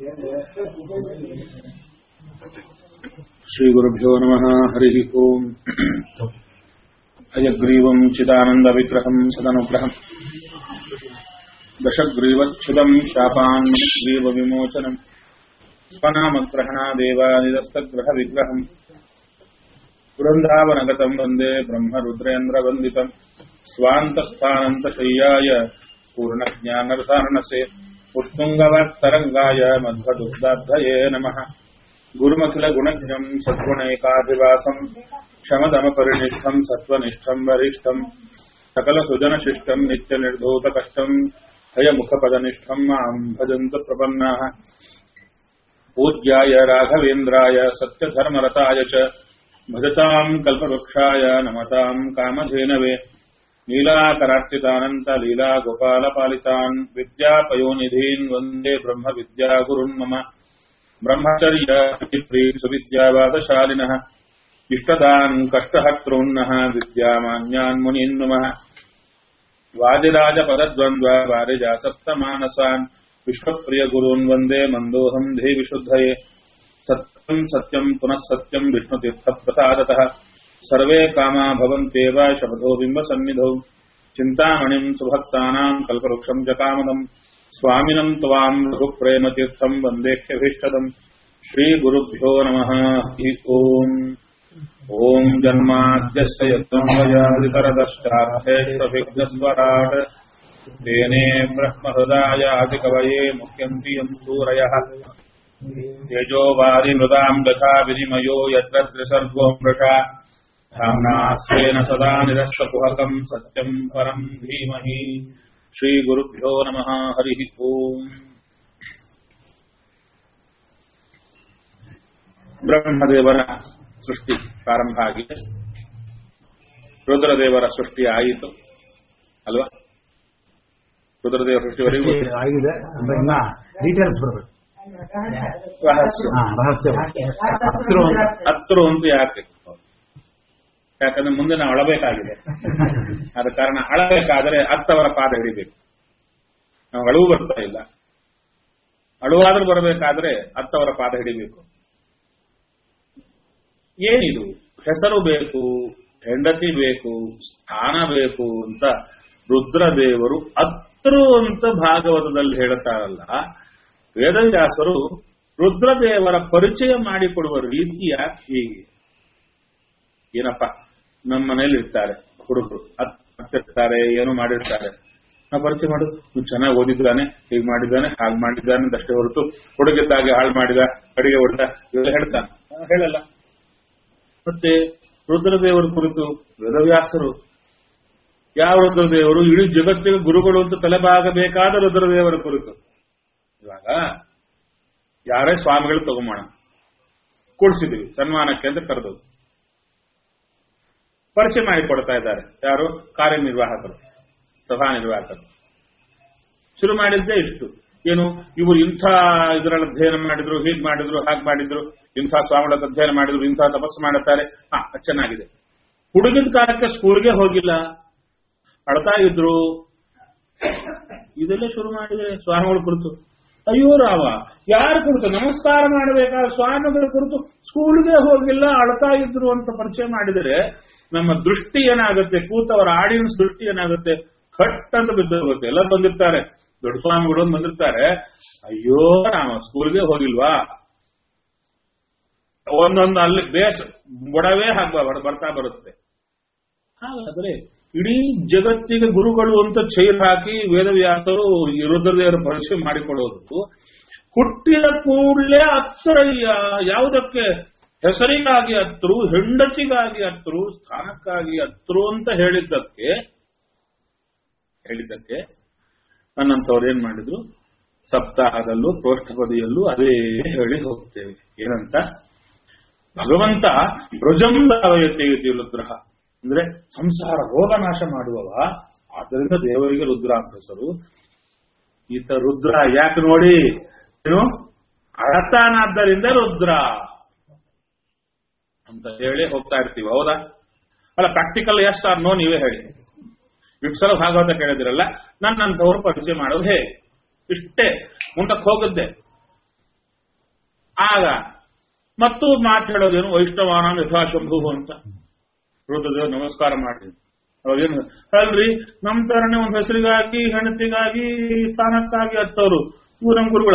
ಶ್ರೀಗುರುಭ್ಯೋ ನಮಃ. ಹರಿ ಓಂ. ಹಯಗ್ರೀವಂ ಚಿದಾನಂದವಿಗ್ರಹಂ ಸದನುಗ್ರಹಂ ದಶಗ್ರೀವಚ್ಛುದಂ ಶಾಪಾನ್ ಗ್ರೀವವಿಮೋಚನಂ ಸ್ವನಾಮಗ್ರಹಣಾದೇವಾನಿದಸ್ತಗ್ರಹವಿಗ್ರಹಂ ವೃಂದಾವನಗತಂ ವಂದೇ ಬ್ರಹ್ಮರುದ್ರೇಂದ್ರವಂದಿತಂ ಸ್ವಾಂತಸ್ಥಾನಂತಶಯ್ಯಾಯ ಪೂರ್ಣಜ್ಞಾನರಸಾರ್ಣಸೆ ಉತ್ತುಂಗವತ್ತರಂಗಾಯ ಮಧ್ವದುಗ್ಧಾಬ್ಧಯೇ ನಮಃ. ಗುರುಮಖಿಲ ಗುಣಜ್ಞಂ ಸದ್ಗುಣೈಕಾಧಿವಾಸಂ ಶಮದಮಪರಿನಿಷ್ಠಂ ಸತ್ವನಿಷ್ಠಂ ವರಿಷ್ಠಂ ಸಕಲ ಸುಜನಶಿಷ್ಟಂ ನಿತ್ಯ ನಿರ್ಧೂತ ಕಷ್ಟಂ ಹಯಮುಖಪದನಿಷ್ಠಂ ಮಾಂ ಭಜಂತು ಪ್ರಪನ್ನಾಃ. ಪೂಜ್ಯಾಯ ರಾಘವೇಂದ್ರಾಯ ಸತ್ಯಧರ್ಮರತಾಯ ಚ ಭಜತಾಂ ಕಲ್ಪವೃಕ್ಷಾಯ ನಮತಾಂ ಕಾಮಧೇನವೇ. ನೀಲಾಕರಾರ್ಚಿತಾನಂತ ಲೀಲಾ ಗೋಪಾಲಪಾಲಿತಾನ್ ವಿದ್ಯಾಪಯೋನಿಧೀನ್ ವಂದೇ ಬ್ರಹ್ಮ ವಿದ್ಯಾಗುರುನ್ ಮಮ. ಬ್ರಹ್ಮಚರ್ಯ ಸುವಿದ್ಯಾವಾದಶಾಲಿನಃ ಇಷ್ಟದಾನ್ ಕಷ್ಟಹರ್ತॄನ್ನಃ ವಿದ್ಯಾಮಾನ್ಯಾನ್ ಮುನೀನ್ ನಮಃ. ವಾದಿರಾಜ ಪದದ್ವಂದ್ವ ವಾರಿಜಾಸಪ್ತಮಾನಸಾನ್ ವಿಶ್ವಪ್ರಿಯ ಗುರೂನ್ ವಂದೇ ಮಂದೋಹಂ ದೇವಿ ಶುದ್ಧಯೇ. ಸತ್ಯಂ ಸತ್ಯಂ ಪುನಃ ಸತ್ಯಂ ವಿಷ್ಣುತೀರ್ಥ ಪ್ರಸಾದತಃ ಸರ್ವೇ ಕಾಮಾ ಭವಂತ್ಯೇವ ಶಪಥೋ ಬಿಂಬಸನ್ನಿಧೌ. ಚಿಂತಾಮಣಿಂ ಸುಭಕ್ತಾನಾಂ ಕಲ್ಪವೃಕ್ಷಂ ಚ ಕಾಮದಂ ಸ್ವಾಮಿನಂ ತ್ವಾಂ ರಘುಪ್ರೇಮತೀರ್ಥಂ ವಂದೇಹ್ಯಭೀಷ್ಟದಂ. ಶ್ರೀಗುರುಭ್ಯೋ ನಮಃ. ಹರಿ ಓಂ. ಓಂ ಜನ್ಮಾದ್ಯಸ್ಯ ಯತ್ನಮಯಾದಿತರದಶ್ಚಾರ್ಥೇಷ್ವಭಿಘ್ನಸ್ವರಾಟ್ ತೇನೇ ಬ್ರಹ್ಮಹೃದಾಯಾದಿಕವಯೇ ಮುಖ್ಯಂತಿ ಯಂ ಸೂರಯಃ. ತೇಜೋವಾರಿ ಮೃದಾಂ ಯಥಾ ವಿನಿಮಯೋ ಯತ್ರ ತ್ರಿಸರ್ಗೋ ಮೃಷಾ ಧಾಮ್ನಾ ಸ್ವೇನ ಸದಾ ನಿರಸ್ತಕುಹಕಂ ಸತ್ಯಂ ಪರಂ ಧೀಮಹಿ. ಶ್ರೀಗುರುಭ್ಯೋ ನಮಃ. ಹರಿ ಓಂ. ಬ್ರಹ್ಮದೇವರ ಸೃಷ್ಟಿ ಪ್ರಾರಂಭ ಆಗಿದೆ. ರುದ್ರದೇವರ ಸೃಷ್ಟಿ ಆಯಿತು ಅಲ್ವಾ? ರುದ್ರದೇವರ ಸೃಷ್ಟಿವರೆಗೂ ಆಗಿದೆ. ಡೀಟೇಲ್ಸ್ ಬರಬೇಕು. ಹತ್ತರು ಅಂತ ಯಾಕೆ? ಯಾಕಂದ್ರೆ ಮುಂದೆ ನಾವು ಅಳಬೇಕಾಗಿದೆ. ಆದ ಕಾರಣ ಅಳಬೇಕಾದರೆ ಹತ್ತವರ ಪಾದ ಹಿಡಿಬೇಕು. ನಾವು ಅಳುವು ಬರ್ತಾ ಇಲ್ಲ. ಅಳುವಾದ್ರೂ ಬರಬೇಕಾದ್ರೆ ಹತ್ತವರ ಪಾದ ಹಿಡಿಬೇಕು. ಏನಿದು? ಹೆಸರು ಬೇಕು, ಹೆಂಡತಿ ಬೇಕು, ಸ್ಥಾನ ಬೇಕು ಅಂತ ರುದ್ರದೇವರು ಹತ್ತರು ಅಂತ ಭಾಗವತದಲ್ಲಿ ಹೇಳ್ತಾರಲ್ಲ. ವೇದವ್ಯಾಸರು ರುದ್ರದೇವರ ಪರಿಚಯ ಮಾಡಿಕೊಡುವ ರೀತಿಯ ಹೀಗೆ. ಏನಪ್ಪ, ನಮ್ಮ ಮನೇಲಿ ಇರ್ತಾರೆ ಹುಡುಗರು, ಹತ್ತಿರ್ತಾರೆ, ಏನೋ ಮಾಡಿರ್ತಾರೆ. ನಾವು ಪರಿಚಯ ಮಾಡೋದು, ನೀವು ಚೆನ್ನಾಗಿ ಓದಿದ್ದಾನೆ, ಹೀಗೆ ಮಾಡಿದ್ದಾನೆ, ಹಾಗೆ ಮಾಡಿದ್ದಾನೆ ಅಂತಷ್ಟೇ ಹೊರತು ಹುಡುಗಿದ್ದಾಗೆ ಹಾಳು ಮಾಡಿದ, ಅಡಿಗೆ ಹೊಡೆದ ಇವೆಲ್ಲ ಹೇಳ್ತಾನೆ? ಹೇಳಲ್ಲ. ಮತ್ತೆ ರುದ್ರದೇವರ ಕುರಿತು ವೇದವ್ಯಾಸರು ಯಾವ ರುದ್ರದೇವರು? ಇಡೀ ಜಗತ್ತಿಗೆ ಗುರುಗಳು ಅಂತ ತಲೆಬಾಗಬೇಕಾದ ರುದ್ರದೇವರ ಕುರಿತು. ಇವಾಗ ಯಾರೇ ಸ್ವಾಮಿಗಳು ತಗೊಂಬೋಣ, ಕೂಡಿಸಿದೀವಿ ಸನ್ಮಾನಕ್ಕೆ ಅಂತ ಕರೆದು ಪರಿಚಯ ಮಾಡಿ ಕೊಡ್ತಾ ಇದ್ದಾರೆ. ಯಾರು? ಕಾರ್ಯನಿರ್ವಾಹಕರು, ಸಭಾ ನಿರ್ವಾಹಕರು. ಶುರು ಮಾಡಿದ್ದೇ ಇಷ್ಟು. ಏನು, ಇವರು ಇಂಥ ಇದರಲ್ಲಿ ಅಧ್ಯಯನ ಮಾಡಿದ್ರು, ಹೀಗೆ ಮಾಡಿದ್ರು, ಹಾಗೆ ಮಾಡಿದ್ರು, ಇಂಥ ಸ್ವಾಮಿಗಳ ಅಧ್ಯಯನ ಮಾಡಿದ್ರು, ಇಂಥ ತಪಸ್ಸು ಮಾಡುತ್ತಾರೆ. ಚೆನ್ನಾಗಿದೆ. ಹುಡುಗಿನ ಕಾಲಕ್ಕೆ ಸ್ಕೂಲ್ಗೆ ಹೋಗಿಲ್ಲ, ಅಳ್ತಾ ಇದ್ರು. ಇದೆಲ್ಲ ಶುರು ಮಾಡಿದ್ರೆ ಸ್ವಾಮಿಗಳ ಕುರಿತು. ಅಯ್ಯೋ ರಾವ, ಯಾರ ಕುರಿತು? ನಮಸ್ಕಾರ ಮಾಡಬೇಕಾದ ಸ್ವಾಮಿಗಳ ಕುರಿತು ಸ್ಕೂಲ್ಗೆ ಹೋಗಿಲ್ಲ, ಅಳ್ತಾ ಇದ್ರು ಅಂತ ಪರಿಚಯ ಮಾಡಿದರೆ ನಮ್ಮ ದೃಷ್ಟಿ ಏನಾಗುತ್ತೆ? ಕೂತವರ ಆಡಿಯನ್ಸ್ ದೃಷ್ಟಿ ಏನಾಗುತ್ತೆ? ಕಟ್ ಅಂತ ಬಿದ್ದೋಗುತ್ತೆ. ಎಲ್ಲ ಬಂದಿರ್ತಾರೆ, ದೊಡ್ಡ ಸ್ವಾಮಿಗಳು ಬಂದಿರ್ತಾರೆ. ಅಯ್ಯೋ ರಾಮ, ಸ್ಕೂಲ್ಗೆ ಹೋಗಿಲ್ವಾ? ಒಂದೊಂದು ಅಲ್ಲಿ ಬೇಸ್ ಬೊಡವೇ ಬರ್ತಾ ಬರುತ್ತೆ. ಹಾಗಾದ್ರೆ ಇಡೀ ಜಗತ್ತಿಗೆ ಗುರುಗಳು ಅಂತ ಚೈರ್ ಹಾಕಿ ವೇದವ್ಯಾಸರು ರುದ್ರದೇವರ ಪರಿಚಯ ಮಾಡಿಕೊಡೋದು. ಹುಟ್ಟಿದ ಕೂಡಲೇ ಹತ್ತರಯ್ಯ. ಯಾವುದಕ್ಕೆ? ಹೆಸರಿಗಾಗಿ ಹತ್ತರು, ಹೆಂಡತಿಗಾಗಿ ಹತ್ತರು, ಸ್ಥಾನಕ್ಕಾಗಿ ಹತ್ತರು ಅಂತ ಹೇಳಿದ್ದಕ್ಕೆ ನನ್ನಂಥವ್ರು ಏನ್ ಮಾಡಿದ್ರು? ಸಪ್ತಾಹದಲ್ಲೂ ಪ್ರೋಷ್ಠಪದಿಯಲ್ಲೂ ಅದೇ ಹೇಳಿ ಹೋಗ್ತೇವೆ. ಏನಂತ? ಭಗವಂತ ಬ್ರಜಂ ಲಾವಯತೆ ರುದ್ರ ಅಂದ್ರೆ ಸಂಸಾರ ರೋಗ ನಾಶ ಮಾಡುವವ. ಆದ್ದರಿಂದ ದೇವರಿಗೆ ರುದ್ರ ಅಂತ ಹೆಸರು. ಈತ ರುದ್ರ ಯಾಕೆ ನೋಡಿ, ಏನು ಅಳತಾನಾದ್ದರಿಂದ ರುದ್ರ ಅಂತ ಹೇಳಿ ಹೋಗ್ತಾ ಇರ್ತೀವಿ. ಹೌದಾ? ಅಲ್ಲ, ಪ್ರಾಕ್ಟಿಕಲ್ ಎಸ್ ಆರ್ ನೋ ನೀವೇ ಹೇಳಿ. ಇಷ್ಟು ಸಲ ಭಾಗವತ ಕೇಳಿದಿರಲ್ಲ, ನನ್ನಂಥವ್ರು ಪರಿಚಯ ಮಾಡೋದು ಹೇಗೆ? ಇಷ್ಟೇ. ಮುಂದಕ್ಕೆ ಹೋಗುತ್ತೆ. ಆಗ ಮತ್ತು ಮಾತು ಹೇಳೋದೇನು ವೈಷ್ಣವಾನ ಯಥಾಶಂಭು ಅಂತ ರುದ್ರದೇವ್ ನಮಸ್ಕಾರ ಮಾಡಿ ಅವಾಗೇನು ಅಲ್ರಿ ನಮ್ ತರನೇ ಒಂದು ಹೆಸರಿಗಾಗಿ ಹೆಂಡತಿಗಾಗಿ ಸ್ಥಾನಕ್ಕಾಗಿ ಹತ್ತವರು ಇವು ನಮ್ ಗುರುಗಳ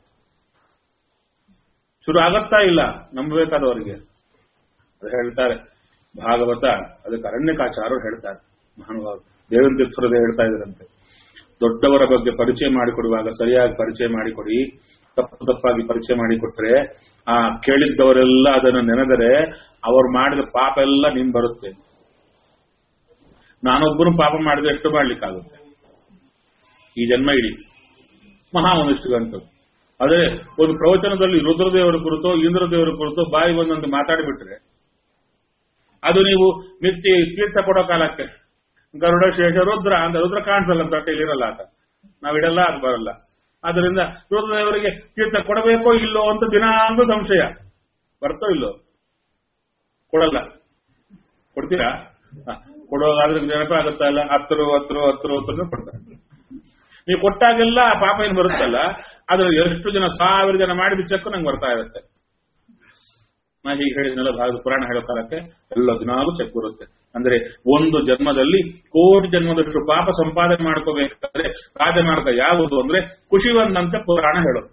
ಶುರು ಆಗತ್ತಾ ಇಲ್ಲ ನಂಬಬೇಕಾದವರಿಗೆ ಅದು ಹೇಳ್ತಾರೆ ಭಾಗವತ ಅದಕ್ಕೆ ಅರಣ್ಯಕಾಚಾರ್ಯರು ಹೇಳ್ತಾರೆ ಮಹಾನುಭಾವರು ದೇವೇಂದ್ರ ತೀರ್ಥರದೇ ಹೇಳ್ತಾ ಇದ್ರಂತೆ ದೊಡ್ಡವರ ಬಗ್ಗೆ ಪರಿಚಯ ಮಾಡಿಕೊಡುವಾಗ ಸರಿಯಾಗಿ ಪರಿಚಯ ಮಾಡಿಕೊಡಿ ತಪ್ಪಾಗಿ ಪರಿಚಯ ಮಾಡಿಕೊಟ್ರೆ ಆ ಕೇಳಿದ್ದವರೆಲ್ಲ ಅದನ್ನು ನೆನೆದರೆ ಅವರು ಮಾಡಿದ ಪಾಪ ಎಲ್ಲ ನಿಮ್ ಬರುತ್ತೆ ನಾನೊಬ್ಬನು ಪಾಪ ಮಾಡಿದ್ರೆ ಎಷ್ಟು ಮಾಡ್ಲಿಕ್ಕಾಗುತ್ತೆ ಈ ಜನ್ಮ ಇಡೀ ಮಹಾ ಒಂದಿಷ್ಟುಗಂತದ್ದು ಅದೇ ಒಂದು ಪ್ರವಚನದಲ್ಲಿ ರುದ್ರದೇವರ ಕುರಿತೋ ಇಂದ್ರದೇವರ ಕುರಿತೋ ಬಾಯಿ ಬಂದಂತೆ ಮಾತಾಡಿಬಿಟ್ರೆ ಅದು ನೀವು ನಿತ್ಯ ತೀರ್ಥ ಕೊಡೋ ಕಾಲಕ್ಕೆ ಗರುಡ ಶೇಷ ರುದ್ರ ಅಂತ ರುದ್ರ ಕಾಣಿಸಲ್ಲ ತಟ್ಟೆಯಲ್ಲಿರಲ್ಲ ಆತ ನಾವಿಡಲ್ಲ ಅದು ಬರಲ್ಲ ಆದ್ರಿಂದ ರುದ್ರದೇವರಿಗೆ ತೀರ್ಥ ಕೊಡಬೇಕೋ ಇಲ್ಲೋ ಅಂತ ದಿನಾಂಗೂ ಸಂಶಯ ಬರ್ತೋ ಇಲ್ಲೋ ಕೊಡಲ್ಲ ಕೊಡ್ತೀರಾ ಕೊಡೋದಾದ್ರೆ ನೆನಪ ಆಗುತ್ತಾ ಇಲ್ಲ ಹತ್ತು ಕೊಡ್ತಾರೆ ನೀವು ಕೊಟ್ಟಾಗೆಲ್ಲ ಪಾಪ ಏನು ಬರುತ್ತಲ್ಲ ಅದ್ರಲ್ಲಿ ಎಷ್ಟು ಜನ 1000 ಜನ ಮಾಡಿದ ಚೆಕ್ ನಂಗೆ ಬರ್ತಾ ಇರುತ್ತೆ ನಾ ಹೀಗೆ ಹೇಳಿದ್ನೆಲ್ಲ ಭಾರತ ಪುರಾಣ ಹೇಳೋ ಕಾಲಕ್ಕೆ ಎಲ್ಲ ದಿನಾಗೂ ಚೆಕ್ ಬರುತ್ತೆ ಅಂದ್ರೆ ಒಂದು ಜನ್ಮದಲ್ಲಿ ಕೋಟಿ ಜನ್ಮದಷ್ಟು ಪಾಪ ಸಂಪಾದನೆ ಮಾಡ್ಕೋಬೇಕಾದ್ರೆ ರಾಜಮಾರ್ಗ ಯಾವುದು ಅಂದ್ರೆ ಖುಷಿವಂದಂತೆ ಪುರಾಣ ಹೇಳೋದು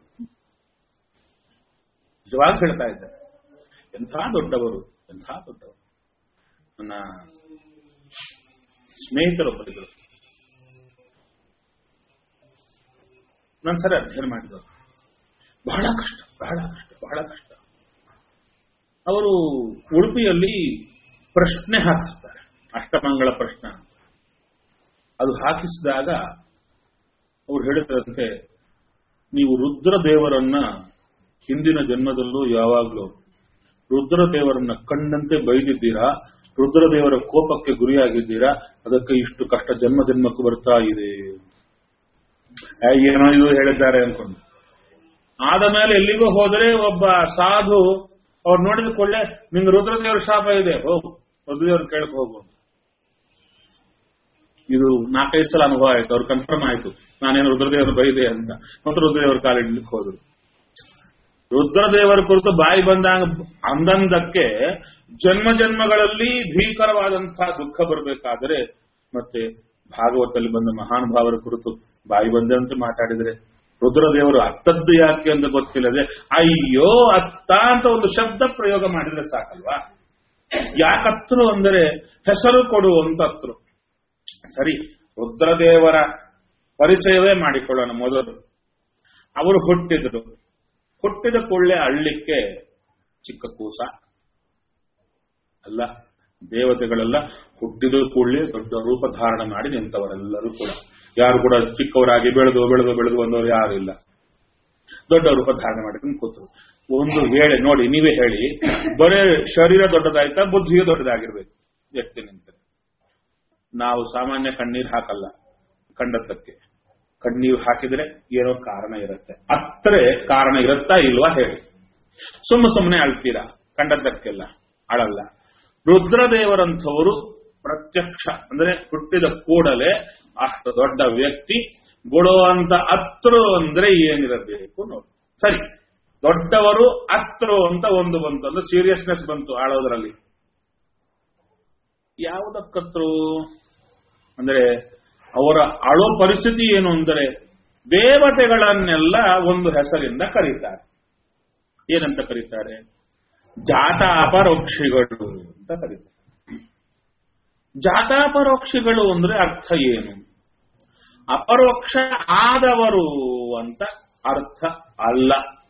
ನಿಜವಾಗಿ ಹೇಳ್ತಾ ಇದ್ದಾರೆ ಎಂಥ ದೊಡ್ಡವರು ನನ್ನ ಸ್ನೇಹಿತರೊಬ್ಬರಿದ್ರು ನಾನು ಸರಿ ಅಧ್ಯಯನ ಮಾಡಿದವರು ಬಹಳ ಕಷ್ಟ ಅವರು ಉಡುಪಿಯಲ್ಲಿ ಪ್ರಶ್ನೆ ಹಾಕಿಸ್ತಾರೆ ಅಷ್ಟಮಂಗಳ ಪ್ರಶ್ನೆ ಅಂತ ಅದು ಹಾಕಿಸಿದಾಗ ಅವ್ರು ಹೇಳಿದಂತೆ ನೀವು ರುದ್ರದೇವರನ್ನ ಹಿಂದಿನ ಜನ್ಮದಲ್ಲೂ ಯಾವಾಗಲೂ ರುದ್ರದೇವರನ್ನ ಕಂಡಂತೆ ಬೈದಿದ್ದೀರಾ ರುದ್ರದೇವರ ಕೋಪಕ್ಕೆ ಗುರಿಯಾಗಿದ್ದೀರಾ ಅದಕ್ಕೆ ಇಷ್ಟು ಕಷ್ಟ ಜನ್ಮಕ್ಕೂ ಬರ್ತಾ ಇದೆ ಏನೋ ಇದು ಹೇಳಿದ್ದಾರೆ ಅನ್ಕೊಂಡು ಆದ ಮೇಲೆ ಎಲ್ಲಿಗೂ ಹೋದರೆ ಒಬ್ಬ ಸಾಧು ಅವ್ರು ನೋಡಿದ ಕೊಳ್ಳೆ ನಿಮ್ಗೆ ರುದ್ರದೇವರ ಶಾಪ ಇದೆ ಹೋಗು ರುದ್ರದೇವ್ರ ಕೇಳಕ್ ಹೋಗು ಇದು 4-5 ಸಲ ಅನುಭವ ಆಯ್ತು ಅವ್ರು ಕನ್ಫರ್ಮ್ ಆಯ್ತು ನಾನೇನು ರುದ್ರದೇವರು ಬೈದೆ ಅಂತ ಮತ್ತು ರುದ್ರದೇವರ ಕಾಲಿಡ್ಲಿಕ್ಕೆ ಹೋದ್ರು ರುದ್ರದೇವರ ಕುರಿತು ಬಾಯಿ ಬಂದಾಗ ಅಂದಂದಕ್ಕೆ ಜನ್ಮಗಳಲ್ಲಿ ಭೀಕರವಾದಂತಹ ದುಃಖ ಬರಬೇಕಾದರೆ ಮತ್ತೆ ಭಾಗವತಲ್ಲಿ ಬಂದ ಮಹಾನುಭಾವರ ಕುರಿತು ಬಾಯಿ ಬಂದಂತೆ ಮಾತಾಡಿದ್ರೆ ರುದ್ರದೇವರು ಅತ್ತದ್ದು ಯಾಕೆ ಅಂತ ಗೊತ್ತಿಲ್ಲದೆ ಅಯ್ಯೋ ಅತ್ತ ಅಂತ ಒಂದು ಶಬ್ದ ಪ್ರಯೋಗ ಮಾಡಿದ್ರೆ ಸಾಕಲ್ವಾ ಯಾಕತ್ರು ಅಂದರೆ ಹೆಸರು ಕೊಡುವಂತತ್ರು ಸರಿ ರುದ್ರದೇವರ ಪರಿಚಯವೇ ಮಾಡಿಕೊಳ್ಳೋಣ ಮೊದಲು ಅವರು ಹುಟ್ಟಿದ ಕೂಡಲೇ ಅಳ್ಳಿಕ್ಕೆ ಚಿಕ್ಕ ಕೂಸ ಅಲ್ಲ ದೇವತೆಗಳೆಲ್ಲ ಹುಟ್ಟಿದ ಕೂಡಲೇ ದೊಡ್ಡ ರೂಪ ಧಾರಣ ಮಾಡಿ ನಿಂತವರೆಲ್ಲರೂ ಕೂಡ ಯಾರು ಕೂಡ ಚಿಕ್ಕವರಾಗಿ ಬೆಳೆದು ಬಂದವರು ಯಾರು ಇಲ್ಲ ದೊಡ್ಡ ರೂಪ ಧಾರಣೆ ಮಾಡಿಕೊಂಡು ಕೂತರು ಒಂದು ವೇಳೆ ನೋಡಿ ನೀವೇ ಹೇಳಿ ಬರೇ ಶರೀರ ದೊಡ್ಡದಾಯ್ತಾ ಬುದ್ಧಿಯು ದೊಡ್ಡದಾಗಿರ್ಬೇಕು ವ್ಯಕ್ತಿ ನಿಂತರೆ ನಾವು ಸಾಮಾನ್ಯ ಕಣ್ಣೀರು ಹಾಕಲ್ಲ ಕಂಡತ್ತಕ್ಕೆ ಕಣ್ಣೀರು ಹಾಕಿದ್ರೆ ಏನೋ ಕಾರಣ ಇರುತ್ತೆ ಅತ್ತರೆ ಕಾರಣ ಇರುತ್ತಾ ಇಲ್ವಾ ಹೇಳಿ ಸುಮ್ಮನೆ ಅಳ್ತೀರಾ ಕಂಡದ್ದಕ್ಕೆಲ್ಲ ಅಳಲ್ಲ ರುದ್ರದೇವರಂಥವರು ಪ್ರತ್ಯಕ್ಷ ಅಂದ್ರೆ ಹುಟ್ಟಿದ ಕೂಡಲೇ ಅಷ್ಟು ದೊಡ್ಡ ವ್ಯಕ್ತಿ ಗುಡುವಂತ ಅತ್ರು ಅಂದ್ರೆ ಏನಿರಬೇಕು ನೋಡಿ ಸರಿ ದೊಡ್ಡವರು ಅತ್ರು ಅಂತ ಒಂದು ಬಂತು ಅಂದ್ರೆ ಸೀರಿಯಸ್ನೆಸ್ ಬಂತು ಆಳೋದ್ರಲ್ಲಿ ಯಾವುದಕ್ಕತ್ರು ಅಂದ್ರೆ ಅವರ ಅಳೋ ಪರಿಸ್ಥಿತಿ ಏನು ಅಂದರೆ ದೇವತೆಗಳನ್ನೆಲ್ಲ ಒಂದು ಹೆಸರಿಂದ ಕರೀತಾರೆ ಏನಂತ ಕರೀತಾರೆ ಜಾತಾಪರೋಕ್ಷಿಗಳು ಅಂತ ಕರೀತಾರೆ ಜಾತಾಪರೋಕ್ಷಿಗಳು ಅಂದ್ರೆ ಅರ್ಥ ಏನು ಅಪರೋಕ್ಷ ಆದವರು ಅಂತ ಅರ್ಥ ಅಲ್ಲ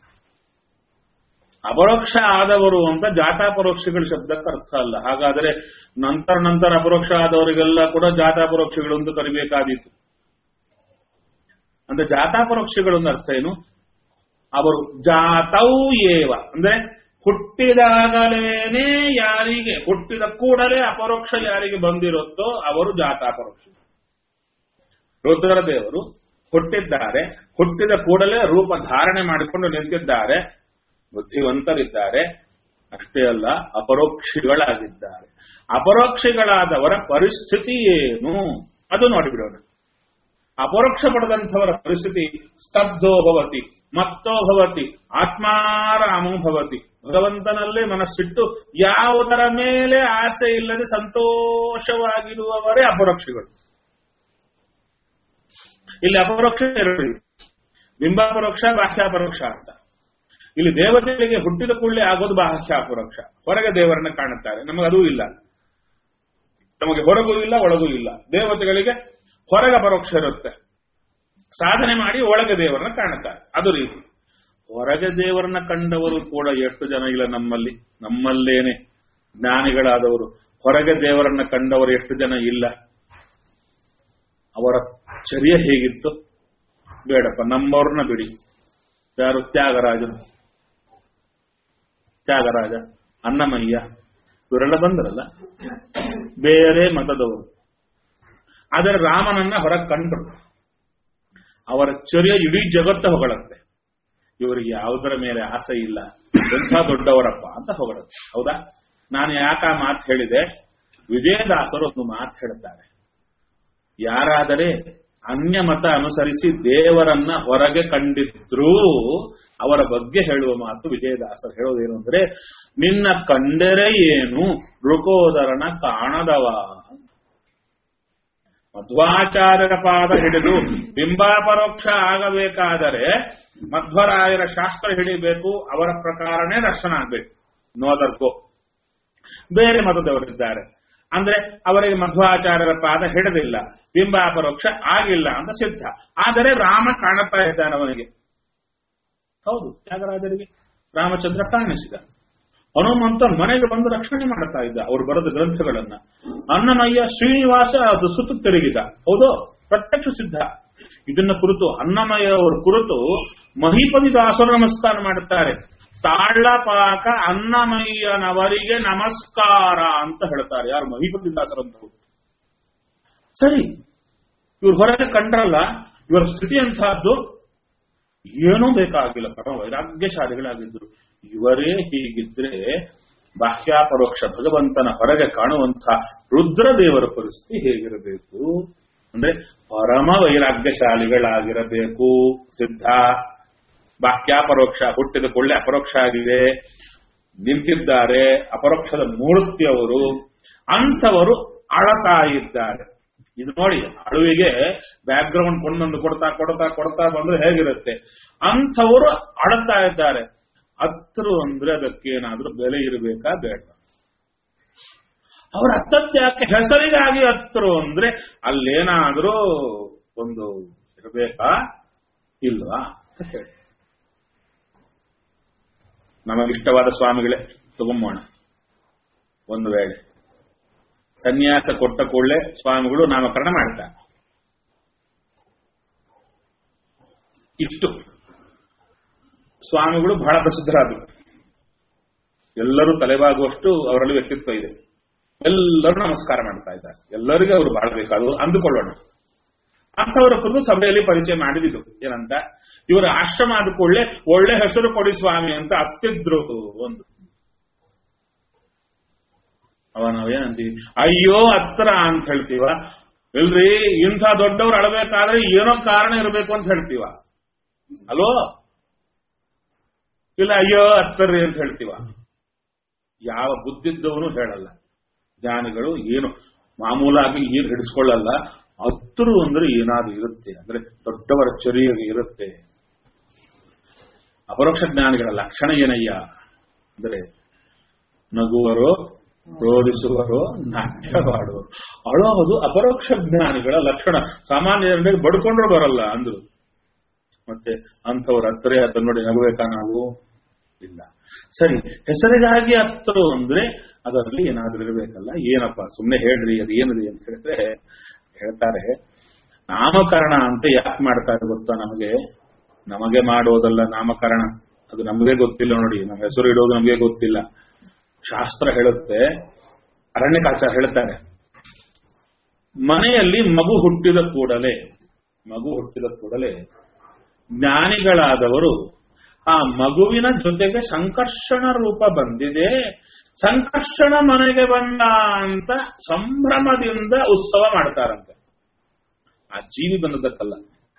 ಅಪರೋಕ್ಷ ಆದವರು ಅಂತ ಜಾತಾಪರೋಕ್ಷಿಗಳ ಶಬ್ದಕ್ಕೆ ಅರ್ಥ ಅಲ್ಲ ಹಾಗಾದರೆ ನಂತರ ಅಪರೋಕ್ಷ ಆದವರಿಗೆಲ್ಲ ಕೂಡ ಜಾತಾಪರೋಕ್ಷಿಗಳು ಅಂತ ಕರಿಬೇಕಾದೀತು ಅಂದ್ರೆ ಜಾತಾಪರೋಕ್ಷಿಗಳು ಅಂತ ಅರ್ಥ ಏನು ಅವರು ಜಾತೌ ಏವ ಅಂದ್ರೆ ಹುಟ್ಟಿದಾಗಲೇನೆ ಯಾರಿಗೆ ಹುಟ್ಟಿದ ಕೂಡಲೇ ಅಪರೋಕ್ಷ ಯಾರಿಗೆ ಬಂದಿರುತ್ತೋ ಅವರು ಜಾತಾಪರೋಕ್ಷ ರುದ್ರದೇವರು ಹುಟ್ಟಿದ್ದಾರೆ ಹುಟ್ಟಿದ ಕೂಡಲೇ ರೂಪ ಧಾರಣೆ ಮಾಡಿಕೊಂಡು ನಿಂತಿದ್ದಾರೆ ಬುದ್ಧಿವಂತರಿದ್ದಾರೆ ಅಷ್ಟೇ ಅಲ್ಲ ಅಪರೋಕ್ಷಿಗಳಾಗಿದ್ದಾರೆ ಅಪರೋಕ್ಷಿಗಳಾದವರ ಪರಿಸ್ಥಿತಿ ಏನು ಅದು ನೋಡಿಬಿಡೋಣ ಅಪರೋಕ್ಷ ಪಡೆದಂಥವರ ಪರಿಸ್ಥಿತಿ ಸ್ತಬ್ಧೋ ಭವತಿ, ಮತ್ತೋ ಭವತಿ, ಆತ್ಮಾರಾಮೋ ಭವತಿ. ಭಗವಂತನಲ್ಲೇ ಮನಸ್ಸಿಟ್ಟು ಯಾವುದರ ಮೇಲೆ ಆಸೆ ಇಲ್ಲದೆ ಸಂತೋಷವಾಗಿರುವವರೇ ಅಪರೋಕ್ಷಗಳು. ಇಲ್ಲಿ ಅಪರೋಕ್ಷ ಎರಡು, ಬಿಂಬಾಪರೋಕ್ಷ, ಬಾಹ್ಯಾಪರೋಕ್ಷ ಅಂತ. ಇಲ್ಲಿ ದೇವತೆಗಳಿಗೆ ಹುಟ್ಟಿದ ಕೂಡಲೇ ಆಗೋದು ಬಾಹ್ಯಾಪರೋಕ್ಷ, ಹೊರಗೆ ದೇವರನ್ನ ಕಾಣುತ್ತಾರೆ. ನಮಗದೂ ಇಲ್ಲ, ನಮಗೆ ಹೊರಗೂ ಇಲ್ಲ ಒಳಗೂ ಇಲ್ಲ. ದೇವತೆಗಳಿಗೆ ಹೊರಗೆ ಪರೋಕ್ಷ ಇರುತ್ತೆ, ಸಾಧನೆ ಮಾಡಿ ಒಳಗೆ ದೇವರನ್ನ ಕಾಣುತ್ತಾರೆ. ಅದು ರೀತಿ ಹೊರಗೆ ದೇವರನ್ನ ಕಂಡವರು ಕೂಡ ಎಷ್ಟು ಜನ ಇಲ್ಲ ನಮ್ಮಲ್ಲಿ. ನಮ್ಮಲ್ಲೇನೆ ಜ್ಞಾನಿಗಳಾದವರು ಹೊರಗೆ ದೇವರನ್ನ ಕಂಡವರು ಎಷ್ಟು ಜನ ಇಲ್ಲ. ಅವರ ಚರ್ಯ ಹೇಗಿತ್ತು ಬೇಡಪ್ಪ, ನಮ್ಮವ್ರನ್ನ ಬಿಡಿ. ಯಾರು? ತ್ಯಾಗರಾಜ, ಅನ್ನಮಯ್ಯ, ಇವರೆಲ್ಲ ಬಂದರಲ್ಲ, ಬೇರೆ ಮತದವರು. ಆದರೆ ರಾಮನನ್ನ ಹೊರಗೆ ಕಂಡ್ರು. ಅವರ ಚರ್ಯ ಇಡೀ ಜಗತ್ತ ಹೊಗಳತ್ತೆ. ಇವರಿಗೆ ಯಾವುದರ ಮೇಲೆ ಆಸೆ ಇಲ್ಲ, ಎಂಥ ದೊಡ್ಡವರಪ್ಪ ಅಂತ ಹೊಗಳತ್ತೆ. ಹೌದಾ? ನಾನು ಯಾಕೆ ಆ ಮಾತು ಹೇಳಿದೆ? ವಿಜಯದಾಸರು ಒಂದು ಮಾತು ಹೇಳ್ತಾರೆ, ಯಾರಾದರೆ ಅನ್ಯ ಮತ ಅನುಸರಿಸಿ ದೇವರನ್ನ ಹೊರಗೆ ಕಂಡಿದ್ರೂ ಅವರ ಬಗ್ಗೆ ಹೇಳುವ ಮಾತು ವಿಜಯದಾಸರು ಹೇಳೋದೇನು ಅಂದ್ರೆ, ನಿನ್ನ ಕಂಡರೆ ಏನು ಋಕೋದರನ ಕಾಣದವ. ಮಧ್ವಾಚಾರ್ಯರ ಪಾದ ಹಿಡಿದು ಬಿಂಬಾಪರೋಕ್ಷ ಆಗಬೇಕಾದರೆ ಮಧ್ವರಾಯರ ಶಾಸ್ತ್ರ ಹಿಡಿಬೇಕು, ಅವರ ಪ್ರಕಾರನೇ ದರ್ಶನ ಆಗ್ಬೇಕು. ನೋದರ್ಗೋ ಬೇರೆ ಮತದವರಿದ್ದಾರೆ ಅಂದ್ರೆ ಅವರಿಗೆ ಮಧ್ವಾಚಾರ್ಯರ ಪಾದ ಹಿಡಿದಿಲ್ಲ, ಬಿಂಬಾಪರೋಕ್ಷ ಆಗಿಲ್ಲ ಅಂತ ಸಿದ್ಧ. ಆದರೆ ರಾಮ ಕಾಣುತ್ತಾ ಇದ್ದಾನೆ ಅವನಿಗೆ. ಹೌದು, ತ್ಯಾಗರಾಜರಿಗೆ ರಾಮಚಂದ್ರ ಕಾಣಿಸಿದ. ಹನುಮಂತ ಮನೆಗೆ ಬಂದು ರಕ್ಷಣೆ ಮಾಡ್ತಾ ಇದ್ದ ಅವರು ಬರೆದ ಗ್ರಂಥಗಳನ್ನ. ಅನ್ನಮಯ್ಯ ಶ್ರೀನಿವಾಸ ಅದು ಸುತ್ತು ತಿರುಗಿದ. ಹೌದು, ಪ್ರತ್ಯಕ್ಷ ಸಿದ್ಧ. ಇದನ್ನ ಕುರಿತು ಅನ್ನಮಯ್ಯ ಅವರ ಕುರಿತು ಮಹಿಪತಿ ದಾಸರು ನಮಸ್ಕಾರ ಮಾಡುತ್ತಾರೆ. ತಾಳ್ಲಪಾಕ ಅನ್ನಮಯ್ಯನವರಿಗೆ ನಮಸ್ಕಾರ ಅಂತ ಹೇಳ್ತಾರೆ. ಯಾರು? ಮಹಿಪತಿ ದಾಸರಂತ. ಸರಿ, ಇವ್ರು ಹೊರಗೆ ಕಂಡ್ರಲ್ಲ, ಇವರ ಸ್ಥಿತಿ ಅಂತಹದ್ದು ಏನೂ ಬೇಕಾಗಿಲ್ಲ, ಪರಮ ವೈರಾಗ್ಯಶಾಲಿಗಳಾಗಿದ್ರು. ಇವರೇ ಹೀಗಿದ್ರೆ ಬಾಹ್ಯಾಪರೋಕ್ಷ ಭಗವಂತನ ಹೊರಗೆ ಕಾಣುವಂಥ ರುದ್ರದೇವರ ಪರಿಸ್ಥಿತಿ ಹೇಗಿರಬೇಕು ಅಂದ್ರೆ ಪರಮ ವೈರಾಗ್ಯಶಾಲಿಗಳಾಗಿರಬೇಕು. ಸಿದ್ಧ ಬಾಹ್ಯಾಪರೋಕ್ಷ ಹುಟ್ಟಿದ ಕೊಳ್ಳೆ ಅಪರೋಕ್ಷ ಆಗಿದೆ, ನಿಂತಿದ್ದಾರೆ ಅಪರೋಕ್ಷದ ಮೂರ್ತಿಯವರು. ಅಂಥವರು ಅಳತಾ ಇದ್ದಾರೆ. ಇದು ನೋಡಿ, ಅಳುವಿಗೆ ಬ್ಯಾಕ್ ಗ್ರೌಂಡ್ ಕೊಂಡೊಂದು ಕೊಡ್ತಾ ಕೊಡ್ತಾ ಕೊಡ್ತಾ ಬಂದ್ರೆ ಹೇಗಿರುತ್ತೆ. ಅಂಥವರು ಅಳತಾ ಇದ್ದಾರೆ. ಹತ್ತರು ಅಂದ್ರೆ ಅದಕ್ಕೇನಾದ್ರೂ ಬೆಲೆ ಇರಬೇಕಾ ಬೇಡ? ಅವ್ರ ಹತ್ತತ್ಯಾಕೆ ಹೆಸರಿಗಾಗಿ ಹತ್ತರು ಅಂದ್ರೆ ಅಲ್ಲೇನಾದ್ರೂ ಒಂದು ಇರಬೇಕಾ ಇಲ್ವಾ ಅಂತ ಹೇಳಿ. ನಮಗಿಷ್ಟವಾದ ಸ್ವಾಮಿಗಳೇ ತಗೊಂಬೋಣ. ಒಂದು ವೇಳೆ ಸನ್ಯಾಸ ಕೊಟ್ಟ ಕೂಡಲೇ ಸ್ವಾಮಿಗಳು ನಾಮಕರಣ ಮಾಡ್ತಾರೆ. ಇಷ್ಟು ಸ್ವಾಮಿಗಳು ಬಹಳ ಪ್ರಸಿದ್ಧರಾದರು. ಎಲ್ಲರೂ ತಲೆಬಾಗುವಷ್ಟು ಅವರಲ್ಲಿ ವ್ಯಕ್ತಿತ್ವ ಇದೆ. ಎಲ್ಲರೂ ನಮಸ್ಕಾರ ಮಾಡ್ತಾ ಇದ್ದಾರೆ. ಎಲ್ಲರಿಗೂ ಅವರು ಬಹಳ ಬೇಕಾದ್ರು ಅಂದುಕೊಳ್ಳೋಣ. ಅಂಥವರ ಕುರಿತು ಸಭೆಯಲ್ಲಿ ಪರಿಚಯ ಮಾಡಿದ್ದು ಏನಂತ, ಇವರ ಆಶ್ರಮ ಆದ ಕೂಡಲೇ ಒಳ್ಳೆ ಹೆಸರು ಕೊಡಿ ಸ್ವಾಮಿ ಅಂತ ಅತ್ತಿದ್ರು. ಒಂದು ಅವ ನಾವೇನಂತೀವಿ, ಅಯ್ಯೋ ಹತ್ರ ಅಂತ ಹೇಳ್ತೀವ. ಇಲ್ರಿ, ಇಂಥ ದೊಡ್ಡವ್ರು ಅಳಬೇಕಾದ್ರೆ ಏನೋ ಕಾರಣ ಇರಬೇಕು ಅಂತ ಹೇಳ್ತೀವ ಅಲ್ವೋ? ಇಲ್ಲ ಅಯ್ಯೋ ಹತ್ತರ್ರಿ ಅಂತ ಹೇಳ್ತೀವ. ಯಾವ ಬುದ್ಧಿದ್ದವನು ಹೇಳಲ್ಲ. ಜ್ಞಾನಿಗಳು ಏನು ಮಾಮೂಲಾಗಿ ಏನು ಹಿಡಿಸ್ಕೊಳ್ಳಲ್ಲ. ಹತ್ತರು ಅಂದ್ರೆ ಏನಾದ್ರು ಇರುತ್ತೆ, ಅಂದ್ರೆ ದೊಡ್ಡವರ ಚರ್ಯ ಇರುತ್ತೆ. ಅಪರೋಕ್ಷ ಜ್ಞಾನಿಗಳ ಲಕ್ಷಣ ಏನಯ್ಯ ಅಂದ್ರೆ ನಗುವರು, ರೋಧಿಸುವರು, ನಾಟ್ಯವಾಡುವರು. ಅಳೋದು ಅಪರೋಕ್ಷ ಜ್ಞಾನಿಗಳ ಲಕ್ಷಣ. ಸಾಮಾನ್ಯ ಜನರಿಗೆ ಬಡ್ಕೊಂಡ್ರು ಬರಲ್ಲ ಅಂದ್ರು. ಮತ್ತೆ ಅಂಥವ್ರ ಹತ್ತರೇ ಹತ್ತ ನೋಡಿ ನಗಬೇಕಾ ನಾವು? ಇಲ್ಲ. ಸರಿ, ಹೆಸರಿಗಾಗಿ ಹತ್ತರು ಅಂದ್ರೆ ಅದರಲ್ಲಿ ಏನಾದ್ರೂ ಇರಬೇಕಲ್ಲ. ಏನಪ್ಪ ಸುಮ್ಮನೆ ಹೇಳ್ರಿ, ಅದು ಏನಿದೆ ಅಂತ ಹೇಳಿದ್ರೆ ಹೇಳ್ತಾರೆ, ನಾಮಕರಣ ಅಂತ ಯಾಕೆ ಮಾಡ್ತಾರೆ ಗೊತ್ತಾ? ನಮಗೆ ಮಾಡೋದಲ್ಲ ನಾಮಕರಣ. ಅದು ನಮಗೆ ಗೊತ್ತಿಲ್ಲ ನೋಡಿ. ನಮ್ಮ ಹೆಸರು ಇಡೋದು ನಮಗೆ ಗೊತ್ತಿಲ್ಲ. ಶಾಸ್ತ್ರ ಹೇಳುತ್ತೆ, ಅರಣ್ಯಕಾಚಾರ ಹೇಳ್ತಾರೆ, ಮನೆಯಲ್ಲಿ ಮಗು ಹುಟ್ಟಿದ ಕೂಡಲೇ ಜ್ಞಾನಿಗಳಾದವರು ಆ ಮಗುವಿನ ಜೊತೆಗೆ ಸಂಕರ್ಷಣ ರೂಪ ಬಂದಿದೆ, ಸಂಕರ್ಷಣ ಮನೆಗೆ ಬಂದ ಅಂತ ಸಂಭ್ರಮದಿಂದ ಉತ್ಸವ ಮಾಡ್ತಾರಂತೆ. ಆ ಜೀವಿ ಬಂದದ್ದಕ್ಕಲ್ಲ.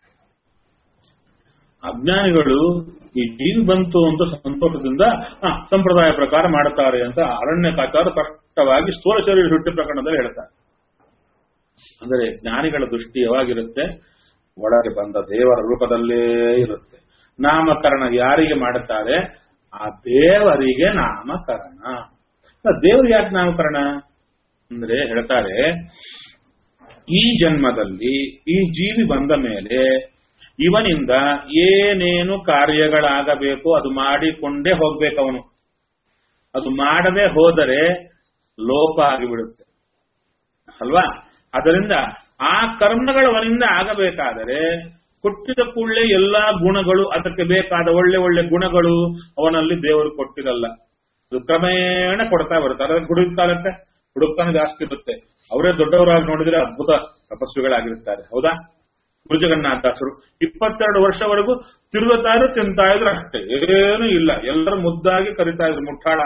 ಅಜ್ಞಾನಿಗಳು ಈ ಜೀವಿ ಬಂತು ಅಂತ ಸಂತೋಷದಿಂದ ಸಂಪ್ರದಾಯ ಪ್ರಕಾರ ಮಾಡುತ್ತಾರೆ ಅಂತ ಅರಣ್ಯಕಾಚಾರ್ಯರು ಸ್ಪಷ್ಟವಾಗಿ ಸ್ಥೂಲ ಶರೀರ ಹುಟ್ಟಿ ಪ್ರಕರಣದಲ್ಲಿ ಹೇಳ್ತಾರೆ. ಅಂದರೆ ಜ್ಞಾನಿಗಳ ದೃಷ್ಟಿ ಯಾವಾಗಿರುತ್ತೆ? ಒಳಗೆ ಬಂದ ದೇವರ ರೂಪದಲ್ಲೇ ಇರುತ್ತೆ. ನಾಮಕರಣ ಯಾರಿಗೆ ಮಾಡುತ್ತಾರೆ? ಆ ದೇವರಿಗೆ ನಾಮಕರಣ. ದೇವರು ಯಾಕೆ ನಾಮಕರಣ ಅಂದ್ರೆ ಹೇಳ್ತಾರೆ, ಈ ಜನ್ಮದಲ್ಲಿ ಈ ಜೀವಿ ಬಂದ ಮೇಲೆ ಇವನಿಂದ ಏನೇನು ಕಾರ್ಯಗಳಾಗಬೇಕು ಅದು ಮಾಡಿಕೊಂಡೇ ಹೋಗ್ಬೇಕವನು. ಅದು ಮಾಡದೆ ಹೋದರೆ ಲೋಪ ಆಗಿಬಿಡುತ್ತೆ ಅಲ್ವಾ? ಅದರಿಂದ ಆ ಕರ್ಮಗಳವನಿಂದ ಆಗಬೇಕಾದರೆ ಕೊಟ್ಟಿದ ಕೂಡಲೇ ಎಲ್ಲಾ ಗುಣಗಳು, ಅದಕ್ಕೆ ಬೇಕಾದ ಒಳ್ಳೆ ಒಳ್ಳೆ ಗುಣಗಳು ಅವನಲ್ಲಿ ದೇವರು ಕೊಟ್ಟಿರಲ್ಲ. ಅದು ಕ್ರಮೇಣ ಕೊಡ್ತಾ ಬರುತ್ತೆ. ಅದಕ್ಕೆ ಹುಡುಕ್ತಾನೆ ಜಾಸ್ತಿ ಇರುತ್ತೆ. ಅವರೇ ದೊಡ್ಡವರಾಗಿ ನೋಡಿದ್ರೆ ಅದ್ಭುತ ತಪಸ್ವಿಗಳಾಗಿರುತ್ತಾರೆ. ಹೌದಾ? ಗುರುಜಗನ್ನಾಥಾಸರು 22 ವರ್ಷವರೆಗೂ ತಿರುಗುತ್ತಾ ಇದ್ರು, ತಿಂತಾ ಇದ್ರು, ಅಷ್ಟೇ, ಏನೂ ಇಲ್ಲ. ಎಲ್ಲರೂ ಮುದ್ದಾಗಿ ಕರಿತಾ ಇದ್ರು ಮುಟ್ಟಾಳ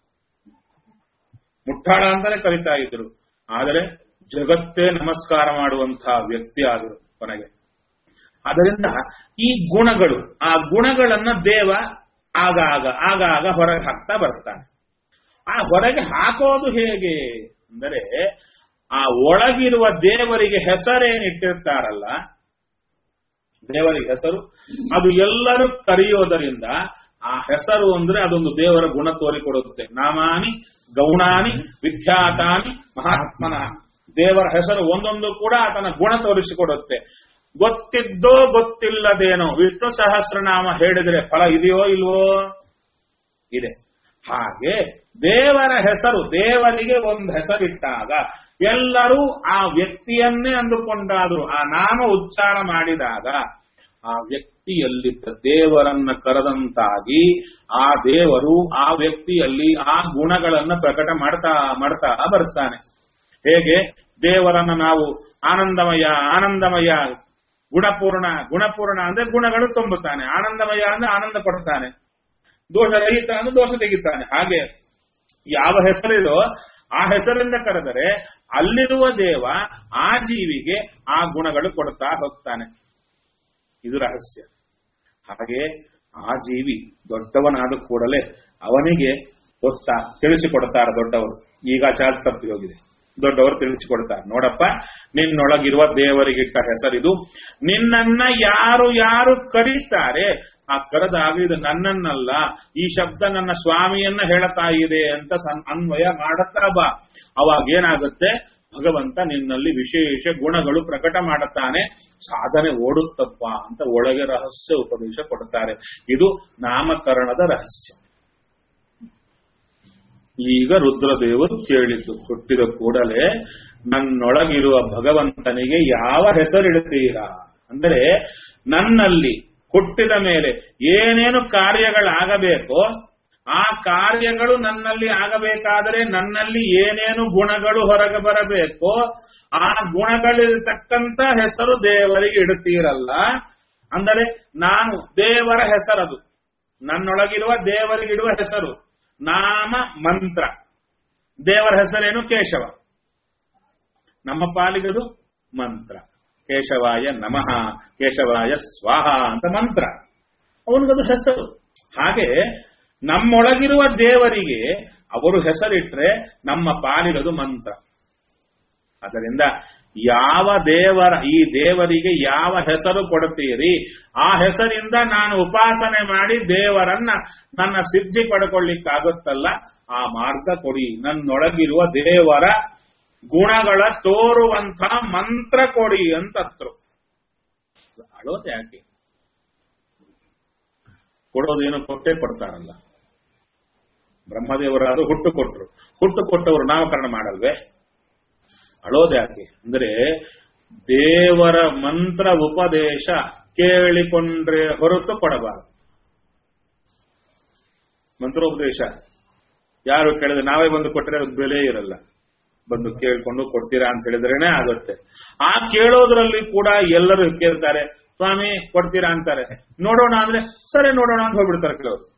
ಅಂತಾನೆ ಕರಿತಾ ಇದ್ರು. ಆದರೆ ಜಗತ್ತೇ ನಮಸ್ಕಾರ ಮಾಡುವಂತಹ ವ್ಯಕ್ತಿ ಆದರು ಕೊನೆಗೆ. ಅದರಿಂದ ಈ ಗುಣಗಳು, ಆ ಗುಣಗಳನ್ನ ದೇವ ಆಗಾಗ ಹೊರಗೆ ಹಾಕ್ತಾ ಬರ್ತಾನೆ. ಆ ಹೊರಗೆ ಹಾಕೋದು ಹೇಗೆ ಅಂದರೆ, ಆ ಒಳಗಿರುವ ದೇವರಿಗೆ ಹೆಸರೇನಿಟ್ಟಿರ್ತಾರಲ್ಲ, ದೇವರಿಗೆ ಹೆಸರು, ಅದು ಎಲ್ಲರೂ ಕರೆಯೋದರಿಂದ ಆ ಹೆಸರು ಅಂದ್ರೆ ಅದೊಂದು ದೇವರ ಗುಣ ತೋರಿಕೊಡುತ್ತೆ. ನಾಮಾನಿ ಗೌಣಾನಿ ವಿಖ್ಯಾತಾನಿ ಮಹಾತ್ಮನ. ದೇವರ ಹೆಸರು ಒಂದೊಂದು ಕೂಡ ಆತನ ಗುಣ ತೋರಿಸಿಕೊಡುತ್ತೆ. ಗೊತ್ತಿದ್ದೋ ಗೊತ್ತಿಲ್ಲದೇನೋ ವಿಷ್ಣು ಸಹಸ್ರನಾಮ ಹೇಳಿದ್ರೆ ಫಲ ಇದೆಯೋ ಇಲ್ವೋ? ಇದೆ. ಹಾಗೆ ದೇವರ ಹೆಸರು, ದೇವರಿಗೆ ಒಂದು ಹೆಸರಿಟ್ಟಾಗ ಎಲ್ಲರೂ ಆ ವ್ಯಕ್ತಿಯನ್ನೇ ಅಂದುಕೊಂಡಾದ್ರು ಆ ನಾಮ ಉಚ್ಚಾರ ಮಾಡಿದಾಗ ಆ ವ್ಯಕ್ತಿಯಲ್ಲಿದ್ದ ದೇವರನ್ನ ಕರೆದಂತಾಗಿ ಆ ದೇವರು ಆ ವ್ಯಕ್ತಿಯಲ್ಲಿ ಆ ಗುಣಗಳನ್ನ ಪ್ರಕಟ ಮಾಡ್ತಾ ಬರ್ತಾನೆ. ಹೇಗೆ ದೇವರನ್ನ ನಾವು ಆನಂದಮಯ ಗುಣಪೂರ್ಣ ಅಂದ್ರೆ ಗುಣಗಳು ತುಂಬುತ್ತಾನೆ, ಆನಂದಮಯ ಅಂದ್ರೆ ಆನಂದ ಪಡ್ತಾನೆ, ದೋಷರಹಿತ ಅಂದ್ರೆ ದೋಷ ತೆಗಿತಾನೆ. ಹಾಗೆ ಯಾವ ಹೆಸರಿದೋ ಆ ಹೆಸರಿಂದ ಕರೆದರೆ ಅಲ್ಲಿರುವ ದೇವ ಆ ಜೀವಿಗೆ ಆ ಗುಣಗಳು ಕೊಡ್ತಾ ಹೋಗ್ತಾನೆ. ಇದು ರಹಸ್ಯ. ಹಾಗೆ ಆ ಜೀವಿ ದೊಡ್ಡವನಾದ ಕೂಡಲೇ ಅವನಿಗೆ ತಿಳಿಸಿಕೊಡ್ತಾರೆ ದೊಡ್ಡವರು. ಈಗ ಚಾರ್ಜ್ ತಪ್ಪಿ ಹೋಗಿದೆ. ದೊಡ್ಡವರು ತಿಳಿಸಿಕೊಡ್ತಾರೆ, ನೋಡಪ್ಪ, ನಿನ್ನೊಳಗಿರುವ ದೇವರಿಗಿಟ್ಟ ಹೆಸರಿದು. ನಿನ್ನನ್ನ ಯಾರು ಕರೀತಾರೆ, ಆ ಕರೆದಾಗ ಇದು ನನ್ನನ್ನಲ್ಲ, ಈ ಶಬ್ದ ನನ್ನ ಸ್ವಾಮಿಯನ್ನ ಹೇಳ್ತಾ ಇದೆ ಅಂತ ಅನ್ವಯ ಮಾಡುತ್ತಾ ಬಾ. ಅವಾಗೇನಾಗುತ್ತೆ, ಭಗವಂತ ನಿನ್ನಲ್ಲಿ ವಿಶೇಷ ಗುಣಗಳು ಪ್ರಕಟ ಮಾಡುತ್ತಾನೆ, ಸಾಧನೆ ಓಡುತ್ತಪ್ಪ ಅಂತ ಒಳಗೆ ರಹಸ್ಯ ಉಪದೇಶ ಕೊಡ್ತಾರೆ. ಇದು ನಾಮಕರಣದ ರಹಸ್ಯ. ಈಗ ರುದ್ರದೇವರು ಕೇಳಿದ್ದು, ಹುಟ್ಟಿದ ಕೂಡಲೇ ನನ್ನೊಳಗಿರುವ ಭಗವಂತನಿಗೆ ಯಾವ ಹೆಸರಿಡುತ್ತೀರಾ ಅಂದರೆ, ನನ್ನಲ್ಲಿ ಹುಟ್ಟಿದ ಮೇಲೆ ಏನೇನು ಕಾರ್ಯಗಳಾಗಬೇಕೋ ಆ ಕಾರ್ಯಗಳು ನನ್ನಲ್ಲಿ ಆಗಬೇಕಾದರೆ ನನ್ನಲ್ಲಿ ಏನೇನು ಗುಣಗಳು ಹೊರಗೆ ಬರಬೇಕೋ ಆ ಗುಣಗಳಿರತಕ್ಕಂತ ಹೆಸರು ದೇವರಿಗೆ ಇಡುತ್ತೀರಲ್ಲ. ಅಂದರೆ ನಾನು ದೇವರ ಹೆಸರದು, ನನ್ನೊಳಗಿರುವ ದೇವರಿಗಿಡುವ ಹೆಸರು ನಾಮ ಮಂತ್ರ. ದೇವರ ಹೆಸರೇನು? ಕೇಶವ. ನಮ್ಮ ಪಾಲಿಗದು ಮಂತ್ರ. ಕೇಶವಾಯ ನಮಃ, ಕೇಶವಾಯ ಸ್ವಾಹ ಅಂತ ಮಂತ್ರ, ಅವನಿಗದು ಹೆಸರು. ಹಾಗೆ ನಮ್ಮೊಳಗಿರುವ ದೇವರಿಗೆ ಅವರು ಹೆಸರಿಟ್ರೆ ನಮ್ಮ ಪಾಲಿಗದು ಮಂತ್ರ. ಅದರಿಂದ ಯಾವ ಈ ದೇವರಿಗೆ ಯಾವ ಹೆಸರು ಕೊಡುತ್ತೀರಿ, ಆ ಹೆಸರಿಂದ ನಾನು ಉಪಾಸನೆ ಮಾಡಿ ದೇವರನ್ನ ನನ್ನ ಸಿದ್ಧಿ ಪಡ್ಕೊಳ್ಳಿಕ್ಕಾಗುತ್ತಲ್ಲ, ಆ ಮಾರ್ಗ ಕೊಡಿ. ನನ್ನೊಳಗಿರುವ ದೇವರ ಗುಣಗಳ ತೋರುವಂಥ ಮಂತ್ರ ಕೊಡಿ ಅಂತತ್ರು. ಅಳೋದು ಯಾಕೆ? ಕೊಡೋದೇನು ಕೊಟ್ಟೇ ಕೊಡ್ತಾರಲ್ಲ. ಬ್ರಹ್ಮದೇವರಾದ್ರು ಹುಟ್ಟು ಕೊಟ್ಟವರು ನಾಮಕರಣ ಮಾಡಲ್ವೇ? ಅಳೋದು ಯಾಕೆ ಅಂದ್ರೆ, ದೇವರ ಮಂತ್ರ ಉಪದೇಶ ಕೇಳಿಕೊಂಡ್ರೆ ಹೊರತು ಕೊಡಬಾರದು. ಮಂತ್ರೋಪದೇಶ ಯಾರು ಕೇಳಿದ್ರೆ ನಾವೇ ಬಂದು ಕೊಟ್ಟರೆ ಅದು ಬೆಲೆ ಇರಲ್ಲ. ಬಂದು ಕೇಳ್ಕೊಂಡು ಕೊಡ್ತೀರಾ ಅಂತ ಹೇಳಿದ್ರೇನೆ ಆಗುತ್ತೆ. ಆ ಕೇಳೋದ್ರಲ್ಲಿ ಕೂಡ ಎಲ್ಲರೂ ಕೇಳ್ತಾರೆ, ಸ್ವಾಮಿ ಕೊಡ್ತೀರಾ ಅಂತಾರೆ. ನೋಡೋಣ ಅಂದ್ರೆ ಸರಿ ನೋಡೋಣ ಅಂತ ಹೋಗ್ಬಿಡ್ತಾರೆ.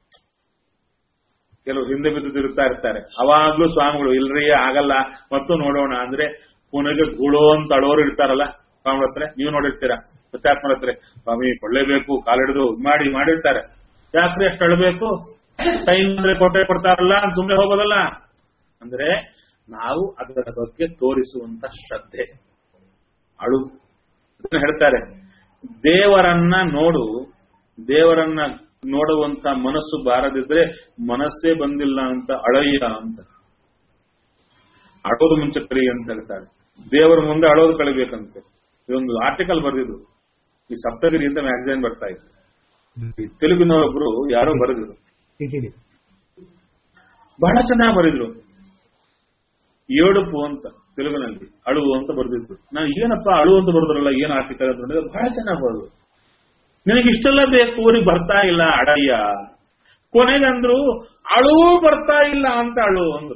ಕೆಲವರು ಹಿಂದೆ ಬಿದ್ದು ತಿರುಗ್ತಾ ಇರ್ತಾರೆ. ಅವಾಗ್ಲೂ ಸ್ವಾಮಿಗಳು ಇಲ್ರಿ ಆಗಲ್ಲ ಮತ್ತು ನೋಡೋಣ ಅಂದ್ರೆ ಪುನಗೆ ಗುಳೋ ಅಂತ ಅಳೋರು ಇರ್ತಾರಲ್ಲ, ಸ್ವಾಮಿ ಹತ್ರ ನೀವು ನೋಡಿರ್ತೀರಾ, ಸತ್ಯಾತ್ಮರ ಹತ್ರ ಸ್ವಾಮಿ ಕೊಳ್ಳೇಬೇಕು ಕಾಲಿಡಿದು ಮಾಡಿರ್ತಾರೆ. ಯಾಕ್ರಿ ಅಷ್ಟು ಅಳಬೇಕು? ಟೈಮ್ ಅಂದ್ರೆ ಕೋಟೆ ಕೊಡ್ತಾರಲ್ಲ ಸುಮ್ಮನೆ ಹೋಗೋದಲ್ಲ. ಅಂದ್ರೆ ನಾವು ಅದರ ಬಗ್ಗೆ ತೋರಿಸುವಂತ ಶ್ರದ್ಧೆ ಅಳು. ಅದನ್ನ ಹೇಳ್ತಾರೆ, ದೇವರನ್ನ ನೋಡುವಂತ ಮನಸ್ಸು ಬಾರದಿದ್ರೆ ಮನಸ್ಸೇ ಬಂದಿಲ್ಲ ಅಂತ ಅಳಯ್ಯ ಅಂತ. ಅಳೋದು ಮುಂಚೆ ಕಲಿ ಅಂತ ಹೇಳ್ತಾರೆ. ದೇವರ ಮುಂದೆ ಅಳೋದು ಕಳಿಬೇಕಂತೆ. ಇದೊಂದು ಆರ್ಟಿಕಲ್ ಬರೆದಿದ್ರು, ಈ ಸಪ್ತಗಿರಿ ಅಂತ ಮ್ಯಾಗಝೈನ್ ಬರ್ತಾ ಇತ್ತು. ತೆಲುಗಿನವರೊಬ್ರು ಯಾರೋ ಬರೆದಿದ್ರು, ಬಹಳ ಚೆನ್ನಾಗಿ ಬರೆದಿದ್ರು. ಏಡುಪು ಅಂತ ತೆಲುಗಿನಲ್ಲಿ ಅಳುವು ಅಂತ ಬರೆದಿದ್ರು. ನಾನು ಏನಪ್ಪ ಅಳು ಅಂತ ಬರೆದ್ರಲ್ಲ, ಏನ್ ಆರ್ಟಿಕಲ್ ಅಂತ ನೋಡಿದ್ರೆ ಬಹಳ ಚೆನ್ನಾಗಿ ಬರೆದ್ರು. ನಿನಗೆ ಇಷ್ಟೆಲ್ಲ ಬೇಕು, ಊರಿಗೆ ಬರ್ತಾ ಇಲ್ಲ ಅಡಯ್ಯ. ಕೊನೆಗಂದ್ರು ಅಳುವು ಬರ್ತಾ ಇಲ್ಲ ಅಂತ ಅಳು ಅಂದ್ರು.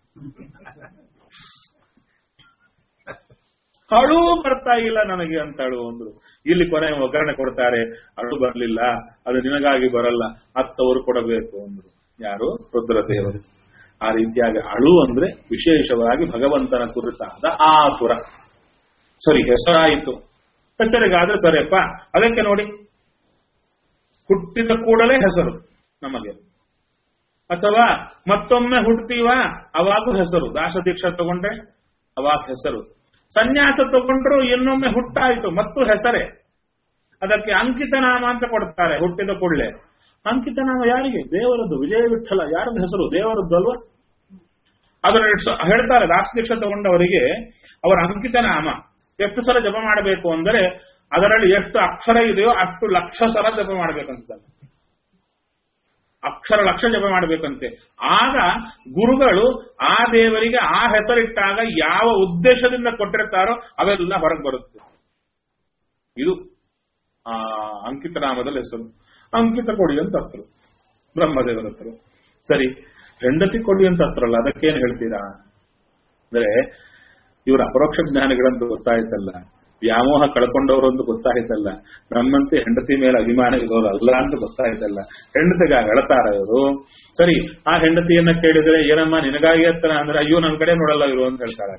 ಅಳು ಬರ್ತಾ ಇಲ್ಲ ನನಗೆ ಅಂತ ಅಳು ಅಂದ್ರು. ಇಲ್ಲಿ ಕೊನೆ ಒಗ್ಗರಣೆ ಕೊಡ್ತಾರೆ, ಅಳು ಬರ್ಲಿಲ್ಲ, ಅದು ನಿನಗಾಗಿ ಬರಲ್ಲ, ಅತ್ತವರು ಕೊಡಬೇಕು ಅಂದ್ರು. ಯಾರು? ರುದ್ರದೇವರು. ಆ ರೀತಿಯಾಗಿ ಅಳು ಅಂದ್ರೆ ವಿಶೇಷವಾಗಿ ಭಗವಂತನ ಕುರಿತಾದ ಆತುರ. ಸರಿ, ಹೆಸರಾಯಿತು. ಹೆಸರಿಗಾದ್ರೆ ಸರಿಯಪ್ಪ, ಅದಕ್ಕೆ ನೋಡಿ ಹುಟ್ಟಿದ ಕೂಡಲೇ ಹೆಸರು ನಮಗೆ, ಅಥವಾ ಮತ್ತೊಮ್ಮೆ ಹುಟ್ಟುತ್ತೀವ ಅವಾಗೂ ಹೆಸರು. ದಾಸದೀಕ್ಷಾ ತಗೊಂಡ್ರೆ ಅವಾಗ ಹೆಸರು, ಸನ್ಯಾಸ ತಗೊಂಡ್ರು ಇನ್ನೊಮ್ಮೆ ಹುಟ್ಟಾಯಿತು ಮತ್ತು ಹೆಸರೇ. ಅದಕ್ಕೆ ಅಂಕಿತ ನಾಮ ಅಂತ ಕೊಡ್ತಾರೆ. ಹುಟ್ಟಿದ ಕೂಡಲೇ ಅಂಕಿತ ನಾಮ ಯಾರಿಗೆ? ದೇವರದ್ದು. ವಿಜಯ ವಿಠಲ ಯಾರದ್ದು ಹೆಸರು? ದೇವರದ್ದು ಅಲ್ವಾ? ಅದನ್ನ ಹೇಳ್ತಾರೆ ದಾಸದೀಕ್ಷಾ ತಗೊಂಡವರಿಗೆ ಅವರ ಅಂಕಿತ ನಾಮ ಎಷ್ಟು ಸಲ ಜಪ ಮಾಡಬೇಕು ಅಂದರೆ ಅದರಲ್ಲಿ ಎಷ್ಟು ಅಕ್ಷರ ಇದೆಯೋ ಅಷ್ಟು ಲಕ್ಷ ಸಲ ಜಪ ಮಾಡಬೇಕಂತ. ಅಕ್ಷರ ಲಕ್ಷ ಜಪ ಮಾಡಬೇಕಂತೆ. ಆಗ ಗುರುಗಳು ಆ ದೇವರಿಗೆ ಆ ಹೆಸರಿಟ್ಟಾಗ ಯಾವ ಉದ್ದೇಶದಿಂದ ಕೊಟ್ಟಿರ್ತಾರೋ ಅವೆಲ್ಲ ಹೊರಗೆ ಬರುತ್ತೆ. ಇದು ಆ ಅಂಕಿತ ನಾಮದಲ್ಲಿ ಹೆಸರು. ಅಂಕಿತ ಕೊಡಿ ಅಂತ ಹತ್ರ ಬ್ರಹ್ಮದೇವರ ಹತ್ರ. ಸರಿ, ಹೆಂಡತಿ ಕೊಡಿ ಅಂತ ಹತ್ರಲ್ಲ, ಅದಕ್ಕೇನು ಹೇಳ್ತೀರಾ ಅಂದ್ರೆ ಇವರು ಅಪರೋಕ್ಷ ಜ್ಞಾನಿಗಳಂತೂ ಗೊತ್ತಾಯ್ತಲ್ಲ, ವ್ಯಾಮೋಹ ಕಳ್ಕೊಂಡವರಂತೂ ಗೊತ್ತಾಯ್ತಲ್ಲ, ನಮ್ಮಂತೆ ಹೆಂಡತಿ ಮೇಲೆ ಅಭಿಮಾನ ಇರೋರು ಅಲ್ಲ ಅಂತ ಗೊತ್ತಾಯ್ತಲ್ಲ. ಹೆಂಡತಿಗಾಗಿ ಅಳತಾರ ಇವರು. ಸರಿ, ಆ ಹೆಂಡತಿಯನ್ನ ಕೇಳಿದ್ರೆ ಏನಮ್ಮ ನಿನಗಾಗಿ ಹತ್ರ ಅಂದ್ರೆ ಅಯ್ಯೋ ನನ್ನ ಕಡೆ ನೋಡಲ್ಲ ಇವರು ಅಂತ ಹೇಳ್ತಾಳೆ.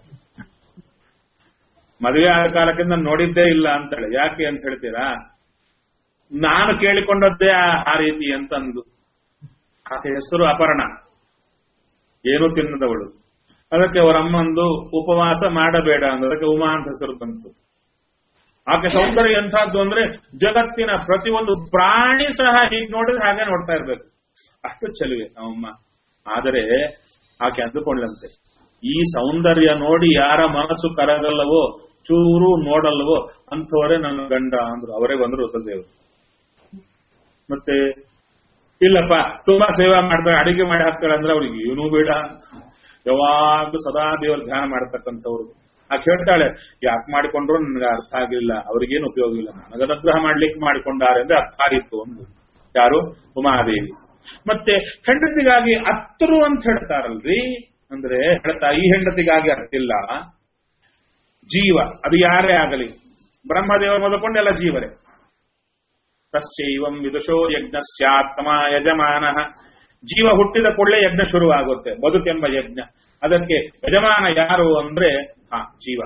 ಮದುವೆ ಆದ ಕಾಲಕ್ಕಿಂತ ನೋಡಿದ್ದೇ ಇಲ್ಲ ಅಂತಾಳೆ. ಯಾಕೆ ಅಂತ ಹೇಳ್ತೀರಾ? ನಾನು ಕೇಳಿಕೊಂಡದ್ದೇ ಆ ರೀತಿ ಅಂತಂದು. ಆಕೆ ಹೆಸರು ಅಪರ್ಣ, ಏನು ತಿನ್ನದವಳು. ಅದಕ್ಕೆ ಅವರಮ್ಮಂದು ಉಪವಾಸ ಮಾಡಬೇಡ ಅಂದದಕ್ಕೆ ಉಮಾ ಅಂತ ಹೆಸರು ಬಂತು. ಆಕೆ ಸೌಂದರ್ಯ ಎಂಥದ್ದು ಅಂದ್ರೆ ಜಗತ್ತಿನ ಪ್ರತಿಯೊಂದು ಪ್ರಾಣಿ ಸಹ ಹೀಗೆ ನೋಡಿದ್ರೆ ಹಾಗೆ ನೋಡ್ತಾ ಇರ್ಬೇಕು, ಅಷ್ಟು ಚೆಲುವೆ ನಮ್ಮಮ್ಮ. ಆದರೆ ಆಕೆ ಅಂದುಕೊಂಡ್ಲಂತೆ, ಈ ಸೌಂದರ್ಯ ನೋಡಿ ಯಾರ ಮನಸ್ಸು ಕರಗಲ್ಲವೋ, ಚೂರು ನೋಡಲ್ವೋ ಅಂಥವರೇ ನನ್ನ ಗಂಡ ಅಂದ್ರು. ಅವರೇ ಬಂದ್ರು ರುದ್ರದೇವರು. ಮತ್ತೆ ಇಲ್ಲಪ್ಪ ತುಂಬಾ ಸೇವಾ ಮಾಡ್ತಾರೆ, ಅಡಿಗೆ ಮಾಡಿ ಹಾಕ್ತಾರೆ ಅಂದ್ರೆ ಅವ್ರಿಗೆ ಏನೂ ಬೇಡ, ಯಾವಾಗ್ಲೂ ಸದಾ ದೇವರ ಧ್ಯಾನ ಮಾಡ್ತಕ್ಕಂಥವ್ರು. ಆಕೆ ಹೇಳ್ತಾಳೆ, ಯಾಕೆ ಮಾಡಿಕೊಂಡ್ರು ನನಗೆ ಅರ್ಥ ಆಗಿಲ್ಲ, ಅವ್ರಿಗೇನು ಉಪಯೋಗ ಇಲ್ಲ, ನನಗೆ ಅನುಗ್ರಹ ಮಾಡ್ಲಿಕ್ಕೆ ಮಾಡಿಕೊಂಡಾರೆ ಅಂದ್ರೆ ಅರ್ಥ ಆಗಿತ್ತು ಒಂದು. ಯಾರು? ಉಮಾದೇವಿ. ಮತ್ತೆ ಹೆಂಡತಿಗಾಗಿ ಅತ್ತರು ಅಂತ ಹೇಳ್ತಾರಲ್ರಿ, ಅಂದ್ರೆ ಹೇಳ್ತಾ ಈ ಹೆಂಡತಿಗಾಗಿ ಅರ್ತಿಲ್ಲ, ಜೀವ ಅದು ಯಾರೇ ಆಗಲಿ, ಬ್ರಹ್ಮದೇವರು ಮೊದಲುಕೊಂಡೆಲ್ಲ ಜೀವರೇ. ತಸ್ಯೈವಂ ವಿದುಷೋ ಯಜ್ಞಸ್ಯಾತ್ಮ ಯಜಮಾನಃ. ಜೀವ ಹುಟ್ಟಿದ ಕೂಡಲೇ ಯಜ್ಞ ಶುರುವಾಗುತ್ತೆ, ಬದುಕೆಂಬ ಯಜ್ಞ. ಅದಕ್ಕೆ ಯಜಮಾನ ಯಾರು ಅಂದ್ರೆ ಜೀವ.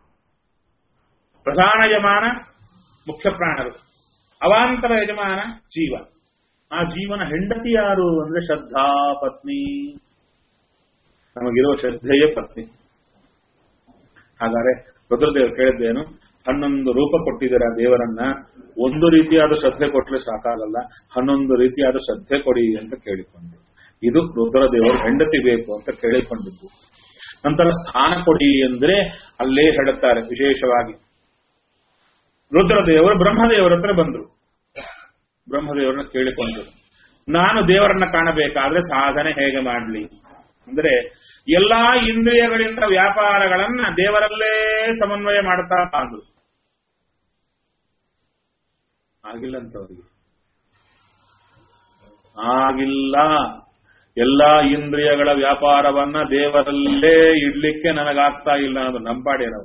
ಪ್ರಧಾನ ಯಜಮಾನ ಮುಖ್ಯ ಪ್ರಾಣರು, ಅವಾಂತರ ಯಜಮಾನ ಜೀವ. ಆ ಜೀವನ ಹೆಂಡತಿ ಯಾರು ಅಂದ್ರೆ ಶ್ರದ್ಧಾ ಪತ್ನಿ. ನಮಗಿರೋ ಶ್ರದ್ಧೆಯೇ ಪತ್ನಿ. ಹಾಗಾದ್ರೆ ರುದ್ರದೇವರು ಕೇಳಿದ್ದೇನು? 11 ರೂಪ ಕೊಟ್ಟಿದ್ದೀರ ದೇವರನ್ನ, ಒಂದು ರೀತಿಯಾದ ಶ್ರದ್ಧೆ ಕೊಟ್ಟರೆ ಸಾಕಾಗಲ್ಲ, 11 ರೀತಿಯಾದ ಶ್ರದ್ಧೆ ಕೊಡಿ ಅಂತ ಕೇಳಿಕೊಂಡು. ಇದು ರುದ್ರದೇವರು ಹೆಂಡತಿ ಬೇಕು ಅಂತ ಕೇಳಿಕೊಂಡಿದ್ದು. ನಂತರ ಸ್ಥಾನ ಕೊಡಿ ಅಂದ್ರೆ ಅಲ್ಲೇ ಹೇಳುತ್ತಾರೆ ವಿಶೇಷವಾಗಿ. ರುದ್ರದೇವರು ಬ್ರಹ್ಮದೇವರ ಹತ್ರ ಬಂದ್ರು, ಬ್ರಹ್ಮದೇವರನ್ನ ಕೇಳಿಕೊಂಡ್ರು, ನಾನು ದೇವರನ್ನ ಕಾಣಬೇಕಾದ್ರೆ ಸಾಧನೆ ಹೇಗೆ ಮಾಡಲಿ ಅಂದ್ರೆ ಎಲ್ಲಾ ಇಂದ್ರಿಯಗಳಿಂದ ವ್ಯಾಪಾರಗಳನ್ನ ದೇವರಲ್ಲೇ ಸಮನ್ವಯ ಮಾಡ್ತಾ ಅಂದ್ರು. ಆಗಿಲ್ಲ ಅಂತವರಿಗೆ, ಆಗಿಲ್ಲ. ಎಲ್ಲಾ ಇಂದ್ರಿಯಗಳ ವ್ಯಾಪಾರವನ್ನ ದೇವರಲ್ಲೇ ಇಡ್ಲಿಕ್ಕೆ ನನಗಾಗ್ತಾ ಇಲ್ಲ ಅದು ನಂಪಾಡೇನವು.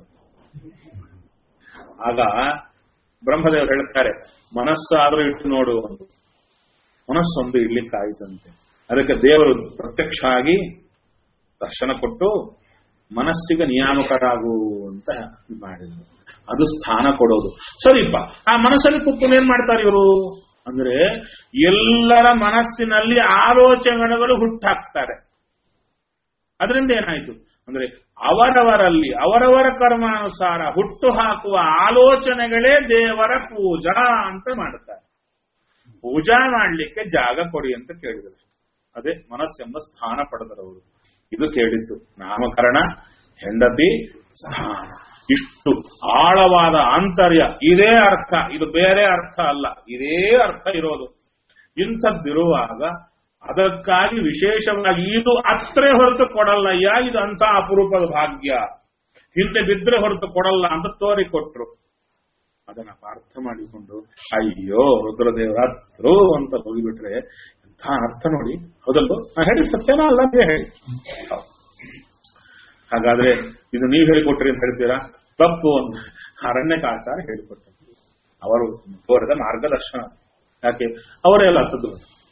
ಆಗ ಬ್ರಹ್ಮದೇವರು ಹೇಳ್ತಾರೆ, ಮನಸ್ಸಾದ್ರೂ ಇಟ್ಟು ನೋಡು. ಮನಸ್ಸೊಂದು ಇಡ್ಲಿಕ್ಕಾಯ್ತಂತೆ. ಅದಕ್ಕೆ ದೇವರು ಪ್ರತ್ಯಕ್ಷ ಆಗಿ ದರ್ಶನ ಕೊಟ್ಟು ಮನಸ್ಸಿಗೆ ನಿಯಾಮಕರಾಗು ಅಂತ ಮಾಡಿದ್ರು. ಅದು ಸ್ಥಾನ ಕೊಡೋದು. ಸರಿಪ್ಪ, ಆ ಮನಸ್ಸಲ್ಲಿ ಕೂತ್ಕೊಂಡು ಏನ್ ಮಾಡ್ತಾರೆ ಇವರು ಅಂದ್ರೆ ಎಲ್ಲರ ಮನಸ್ಸಿನಲ್ಲಿ ಆಲೋಚನೆಗಳು ಹುಟ್ಟಾಕ್ತಾರೆ. ಅದರಿಂದ ಏನಾಯ್ತು ಅಂದ್ರೆ ಅವರವರಲ್ಲಿ ಅವರವರ ಕರ್ಮಾನುಸಾರ ಹುಟ್ಟು ಹಾಕುವ ಆಲೋಚನೆಗಳೇ ದೇವರ ಪೂಜಾ ಅಂತ ಮಾಡ್ತಾರೆ. ಪೂಜಾ ಮಾಡ್ಲಿಕ್ಕೆ ಜಾಗ ಕೊಡಿ ಅಂತ ಕೇಳಿದರು. ಅದೇ ಮನಸ್ಸೆಂಬ ಸ್ಥಾನ ಪಡೆದರವರು. ಇದು ಕೇಳಿದ್ದು ನಾಮಕರಣ, ಹೆಂಡತಿ, ಸ್ಥಾನ. ಇಷ್ಟು ಆಳವಾದ ಆಂತರ್ಯ, ಇದೇ ಅರ್ಥ, ಇದು ಬೇರೆ ಅರ್ಥ ಅಲ್ಲ, ಇದೇ ಅರ್ಥ ಇರೋದು. ಇಂಥದ್ದಿರುವಾಗ ಅದಕ್ಕಾಗಿ ವಿಶೇಷವಾಗಿ ಇದು ಅತ್ರೆ ಹೊರತು ಕೊಡಲ್ಲಯ್ಯ, ಇದು ಅಂತ ಅಪರೂಪದ ಭಾಗ್ಯ, ಹಿಂದೆ ಬಿದ್ರೆ ಹೊರತು ಕೊಡಲ್ಲ ಅಂತ ತೋರಿಕೊಟ್ರು. ಅದನ್ನ ಅರ್ಥ ಮಾಡಿಕೊಂಡು ಅಯ್ಯೋ ರುದ್ರದೇವರ ಹತ್ರು ಅಂತ ಹೋಗಿಬಿಟ್ರೆ ಎಂಥ ಅರ್ಥ ನೋಡಿ. ಹೌದಲ್ವ? ನಾ ಹೇಳಿ ಸತ್ಯನ ಅಲ್ಲ ಅಂತ ಹೇಳಿ. ಹಾಗಾದ್ರೆ ಇದು ನೀವು ಹೇಳಿಕೊಟ್ರಿ ಅಂತ ಹೇಳ್ತೀರಾ? ತಪ್ಪು ಅಂತ ಅರಣ್ಯಕಾಚಾರ ಹೇಳಿಕೊಟ್ಟ, ಅವರು ತೋರಿದ ಮಾರ್ಗದರ್ಶನ. ಯಾಕೆ ಅವರೇ ಎಲ್ಲ ಹತ್ತದ್ದು,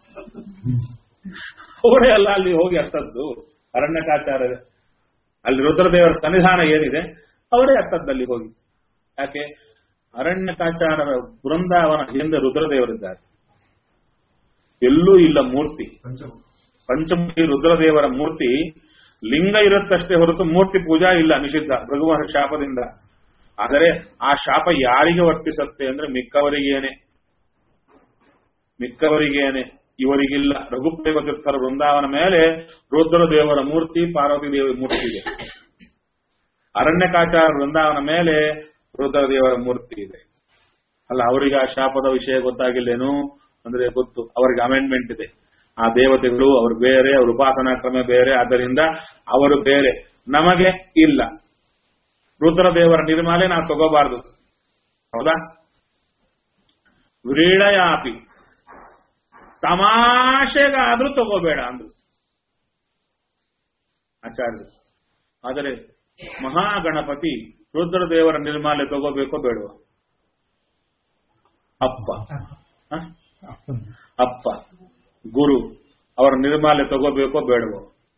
ಅವರೇ ಎಲ್ಲ ಅಲ್ಲಿ ಹೋಗಿ ಹತ್ತದ್ದು. ಅರಣ್ಯಕಾಚಾರ ಅಲ್ಲಿ ರುದ್ರದೇವರ ಸನ್ನಿಧಾನ ಏನಿದೆ ಅವರೇ ಹತ್ತದ್ದಲ್ಲಿ ಹೋಗಿ. ಯಾಕೆ ಅರಣ್ಯಕಾಚಾರರ ಬೃಂದಾವನ ಹಿಂದೆ ರುದ್ರದೇವರಿದ್ದಾರೆ, ಎಲ್ಲೂ ಇಲ್ಲ ಮೂರ್ತಿ. ಪಂಚಮುಖಿ ರುದ್ರದೇವರ ಮೂರ್ತಿ ಲಿಂಗ ಇರುತ್ತಷ್ಟೇ ಹೊರತು ಮೂರ್ತಿ ಪೂಜಾ ಇಲ್ಲ, ನಿಷಿದ್ಧ ಭೃಗುವನ ಶಾಪದಿಂದ. ಆದರೆ ಆ ಶಾಪ ಯಾರಿಗೆ ವರ್ತಿಸುತ್ತೆ ಅಂದ್ರೆ ಮಿಕ್ಕವರಿಗೇನೆ, ಇವರಿಗಿಲ್ಲ. ರಘುಪ್ರೇಮ ತೀರ್ಥರ ವೃಂದಾವನ ಮೇಲೆ ರುದ್ರದೇವರ ಮೂರ್ತಿ, ಪಾರ್ವತಿ ದೇವಿ ಮೂರ್ತಿ ಇದೆ. ಅರಣ್ಯಕಾಚಾರ ವೃಂದಾವನ ಮೇಲೆ ರುದ್ರದೇವರ ಮೂರ್ತಿ ಇದೆ. ಅಲ್ಲ, ಅವರಿಗೆ ಆ ಶಾಪದ ವಿಷಯ ಗೊತ್ತಾಗಿಲ್ಲೇನು ಅಂದ್ರೆ ಗೊತ್ತು, ಅವರಿಗೆ ಅಮೆಂಡ್ಮೆಂಟ್ ಇದೆ. ಆ ದೇವತೆಗಳು ಅವರು ಬೇರೆ, ಅವ್ರ ಉಪಾಸನಾ ಕ್ರಮ ಬೇರೆ, ಆದ್ದರಿಂದ ಅವರು ಬೇರೆ, ನಮಗೆ ಇಲ್ಲ. ರುದ್ರದೇವರ ನಿರ್ಮಾಲೆ ನಾವು ತಗೋಬಾರ್ದು, ಹೌದಾ? ವ್ರೀಡಯಾಪಿ, ತಮಾಷೆಗಾದ್ರೂ ತಗೋಬೇಡ ಅಂದ್ರು ಆಚಾರ್ಯರು. ಆದರೆ ಮಹಾಗಣಪತಿ ರುದ್ರದೇವರ ನಿರ್ಮಾಲೆ ತಗೋಬೇಕೋ ಬೇಡವೋ? ಅಪ್ಪ ಗುರು ಅವರ ನಿರ್ಮಾಲೆ ತಗೋಬೇಕೋ ಬೇಡವೋ?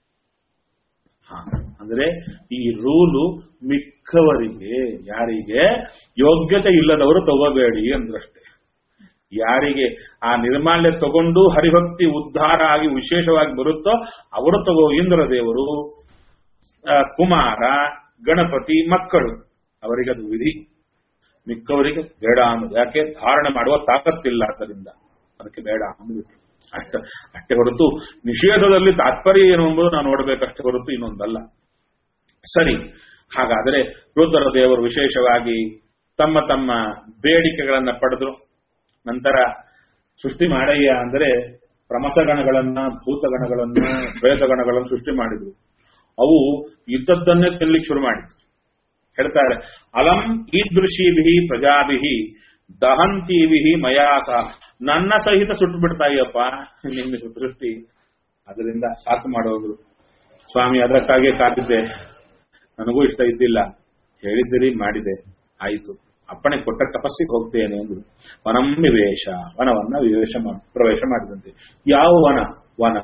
ಅಂದ್ರೆ ಈ ರೂಲು ಮಿಕ್ಕವರಿಗೆ, ಯಾರಿಗೆ ಯೋಗ್ಯತೆ ಇಲ್ಲದವರು ತಗೋಬೇಡಿ ಅಂದ್ರಷ್ಟೇ. ಯಾರಿಗೆ ಆ ನಿರ್ಮಾಲ್ಯ ತಗೊಂಡು ಹರಿಭಕ್ತಿ ಉದ್ಧಾರ ಆಗಿ ವಿಶೇಷವಾಗಿ ಬರುತ್ತೋ ಅವರು ತಗೋ. ಇಂದ್ರದೇವರು, ಕುಮಾರ, ಗಣಪತಿ, ಮಕ್ಕಳು, ಅವರಿಗೆ ಅದು ವಿಧಿ. ಮಿಕ್ಕವರಿಗೆ ಬೇಡ ಅನ್ನೋದು. ಯಾಕೆ? ಧಾರಣೆ ಮಾಡುವ ತಾಕತ್ತಿಲ್ಲ, ಆದ್ದರಿಂದ ಅದಕ್ಕೆ ಬೇಡ ಅಂದ್ಬಿಟ್ರು. ಅಷ್ಟೇ ಹೊರತು ನಿಷೇಧದಲ್ಲಿ ತಾತ್ಪರ್ಯ ಏನು ಎಂಬುದು ನಾವು ನೋಡಬೇಕಷ್ಟೇ ಹೊರತು ಇನ್ನೊಂದಲ್ಲ. ಸರಿ, ಹಾಗಾದರೆ ರುದ್ರ ದೇವರು ವಿಶೇಷವಾಗಿ ತಮ್ಮ ತಮ್ಮ ಬೇಡಿಕೆಗಳನ್ನ ಪಡೆದ್ರು. ನಂತರ ಸೃಷ್ಟಿ ಮಾಡಯ್ಯ ಅಂದರೆ ಪ್ರಮಥಗಣಗಳನ್ನ, ಭೂತಗಣಗಳನ್ನ, ಶ್ವೇತಗಣಗಳನ್ನು ಸೃಷ್ಟಿ ಮಾಡಿದ್ರು. ಅವು ಇದ್ದದ್ದನ್ನೇ ತಿನ್ಲಿಕ್ಕೆ ಶುರು ಮಾಡಿದ್ರು. ಹೇಳ್ತಾರೆ, ಅಲಂ ಈದೃಶೀಭಿ ಪ್ರಜಾಭಿಹಿ ದಹಂತೀವಿಹಿ ಮಯಾಸ. ನನ್ನ ಸಹಿತ ಸುಟ್ಟು ಬಿಡ್ತಾಯಪ್ಪ ನಿನ್ನ ಸೃಷ್ಟಿ, ಅದರಿಂದ ಸಾಕು ಮಾಡೋದ್ರು. ಸ್ವಾಮಿ, ಅದಕ್ಕಾಗಿಯೇ ಕಾದಿದ್ದೆ, ನನಗೂ ಇಷ್ಟ ಇದ್ದಿಲ್ಲ, ಹೇಳಿದ್ದೀರಿ, ಮಾಡಿದೆ, ಆಯಿತು, ಅಪ್ಪಣೆ ಕೊಟ್ಟ ತಪಸ್ಸಿಗೆ ಹೋಗ್ತೇನೆ ಅಂದ್ರು. ವನಂ ವಿವೇಶ, ವನವನ್ನ ಪ್ರವೇಶ ಮಾಡಿದಂತೆ. ಯಾವ ವನ? ವನ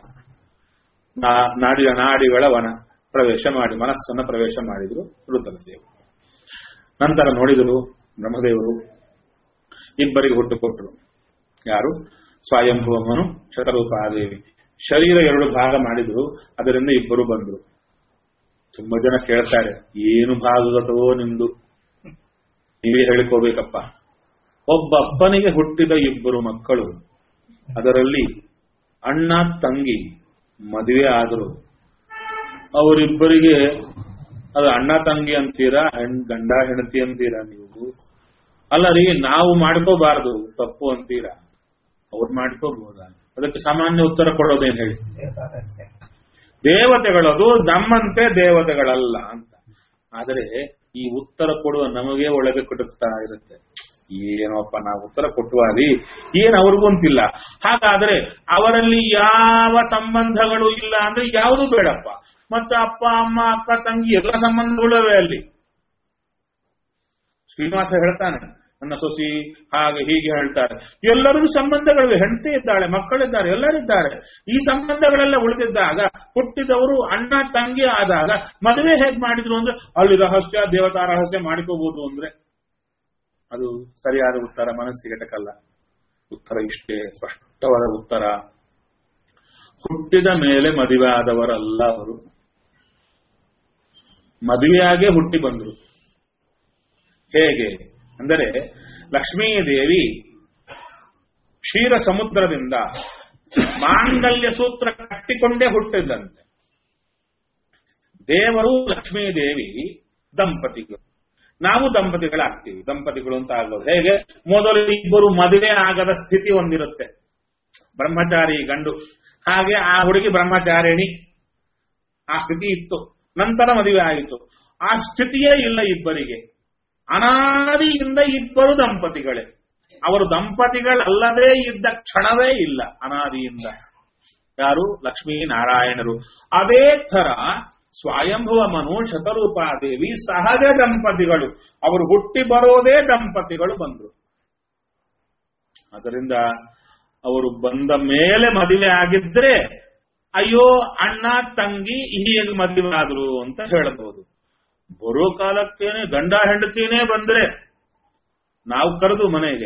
ನಾಡಿಗಳ ವನ ಪ್ರವೇಶ ಮಾಡಿ ಮನಸ್ಸನ್ನ ಪ್ರವೇಶ ಮಾಡಿದ್ರು ರುದ್ರದೇವರು. ನಂತರ ನೋಡಿದರು ಬ್ರಹ್ಮದೇವರು ಇಬ್ಬರಿಗೆ ಹುಟ್ಟು ಕೊಟ್ಟರು. ಯಾರು? ಸ್ವಯಂಭುವಮ್ಮನು, ಶತರೂಪಾದೇವಿ. ಶರೀರ 2 ಭಾಗ ಮಾಡಿದ್ರು, ಅದರಿಂದ ಇಬ್ಬರು ಬಂದರು. ತುಂಬಾ ಜನ ಕೇಳ್ತಾರೆ, ಏನು ಭಾಗವತವೋ ನಿಮ್ದು, ನೀವೇ ಹೇಳಿಕೋಬೇಕಪ್ಪ. ಒಬ್ಬಪ್ಪನಿಗೆ ಹುಟ್ಟಿದ 2 ಮಕ್ಕಳು, ಅದರಲ್ಲಿ ಅಣ್ಣ ತಂಗಿ ಮದುವೆ ಆದರು. ಅವರಿಬ್ಬರಿಗೆ ಅದು ಅಣ್ಣ ತಂಗಿ ಅಂತೀರಾ, ಗಂಡ ಹೆಂಡತಿ ಅಂತೀರಾ ನೀವು? ಅಲ್ಲ ರೀ, ನಾವು ಮಾಡ್ಕೋಬಾರ್ದು, ತಪ್ಪು ಅಂತೀರಾ, ಅವ್ರು ಮಾಡ್ಕೋಬಹುದಾ? ಅದಕ್ಕೆ ಸಾಮಾನ್ಯ ಉತ್ತರ ಕೊಡೋದೇನು ಹೇಳಿ? ದೇವತೆಗಳದು ನಮ್ಮಂತೆ ದೇವತೆಗಳಲ್ಲ ಅಂತ. ಆದರೆ ಈ ಉತ್ತರ ಕೊಡುವ ನಮಗೆ ಒಳಗೆ ಕೊಡುತ್ತಾ ಇರುತ್ತೆ, ಏನೋಪ್ಪ ನಾವು ಉತ್ತರ ಕೊಟ್ಟುವಾರಿ, ಏನ್ ಅವ್ರಿಗೂ ಅಂತಿಲ್ಲ. ಹಾಗಾದ್ರೆ ಅವರಲ್ಲಿ ಯಾವ ಸಂಬಂಧಗಳು ಇಲ್ಲ ಅಂದ್ರೆ ಯಾವುದು ಬೇಡಪ್ಪ. ಮತ್ತೆ ಅಪ್ಪ, ಅಮ್ಮ, ಅಕ್ಕ, ತಂಗಿ ಎಲ್ಲ ಸಂಬಂಧಗಳವೇ ಅಲ್ಲಿ. ಶ್ರೀನಿವಾಸ ಹೇಳ್ತಾನೆ, ನನ್ನ ಸೊಸಿ ಹಾಗೆ ಹೀಗೆ ಹೇಳ್ತಾರೆ. ಎಲ್ಲರಿಗೂ ಸಂಬಂಧಗಳಿವೆ, ಹೆಂಡತಿ ಇದ್ದಾಳೆ, ಮಕ್ಕಳಿದ್ದಾರೆ, ಎಲ್ಲರಿದ್ದಾರೆ. ಈ ಸಂಬಂಧಗಳೆಲ್ಲ ಉಳಿದಿದ್ದಾಗ ಹುಟ್ಟಿದವರು ಅಣ್ಣ ತಂಗಿ ಆದಾಗ ಮದುವೆ ಹೇಗೆ ಮಾಡಿದ್ರು ಅಂದ್ರೆ ಅಲ್ಲಿ ರಹಸ್ಯ, ದೇವತಾ ರಹಸ್ಯ ಮಾಡಿಕೋಬಹುದು ಅಂದ್ರೆ ಅದು ಸರಿಯಾದ ಉತ್ತರ, ಮನಸ್ಸಿಗೆ ಟಕಲ್ಲ. ಉತ್ತರ ಇಷ್ಟೇ, ಸ್ಪಷ್ಟವಾದ ಉತ್ತರ. ಹುಟ್ಟಿದ ಮೇಲೆ ಮದುವೆ ಆದವರಲ್ಲ ಅವರು, ಮದುವೆಯಾಗೇ ಹುಟ್ಟಿ ಬಂದರು. ಹೇಗೆ ಅಂದರೆ, ಲಕ್ಷ್ಮೀದೇವಿ ಕ್ಷೀರ ಸಮುದ್ರದಿಂದ ಮಾಂಗಲ್ಯ ಸೂತ್ರ ಕಟ್ಟಿಕೊಂಡೇ ಹುಟ್ಟಿದಂತೆ. ದೇವರು ಲಕ್ಷ್ಮೀದೇವಿ ದಂಪತಿಗಳು, ನಾವು ದಂಪತಿಗಳಾಗ್ತೀವಿ. ದಂಪತಿಗಳು ಅಂತ ಆಗೋದು ಹೇಗೆ? ಮೊದಲು ಇಬ್ಬರು ಮದುವೆ ಆಗದ ಸ್ಥಿತಿ ಒಂದಿರುತ್ತೆ, ಬ್ರಹ್ಮಚಾರಿ ಗಂಡು, ಹಾಗೆ ಆ ಹುಡುಗಿ ಬ್ರಹ್ಮಚಾರಿಣಿ, ಆ ಸ್ಥಿತಿ ಇತ್ತು. ನಂತರ ಮದುವೆ ಆಯಿತು, ಆ ಸ್ಥಿತಿಯೇ ಇಲ್ಲ ಇಬ್ಬರಿಗೆ. ಅನಾದಿಯಿಂದ ಇಬ್ಬರು ದಂಪತಿಗಳೇ. ಅವರು ದಂಪತಿಗಳಲ್ಲದೇ ಇದ್ದ ಕ್ಷಣವೇ ಇಲ್ಲ ಅನಾದಿಯಿಂದ. ಯಾರು? ಲಕ್ಷ್ಮೀ ನಾರಾಯಣರು. ಅದೇ ಥರ ಸ್ವಯಂಭುವ ಮನು ಶತರೂಪಾದೇವಿ ಸಹಜ ದಂಪತಿಗಳು. ಅವರು ಹುಟ್ಟಿ ಬರೋದೇ ದಂಪತಿಗಳು ಬಂದರು. ಅದರಿಂದ ಅವರು ಬಂದ ಮೇಲೆ ಮದುವೆ ಆಗಿದ್ರೆ ಅಯ್ಯೋ ಅಣ್ಣ ತಂಗಿ ಹೀಗೆ ಮದುವೆ ಆದ್ರು ಅಂತ ಹೇಳಬಹುದು. ಬರೋ ಕಾಲಕ್ಕೇನೆ ಗಂಡ ಹೆಂಡತಿನೇ ಬಂದ್ರೆ ನಾವು ಕರೆದು ಮನೆಗೆ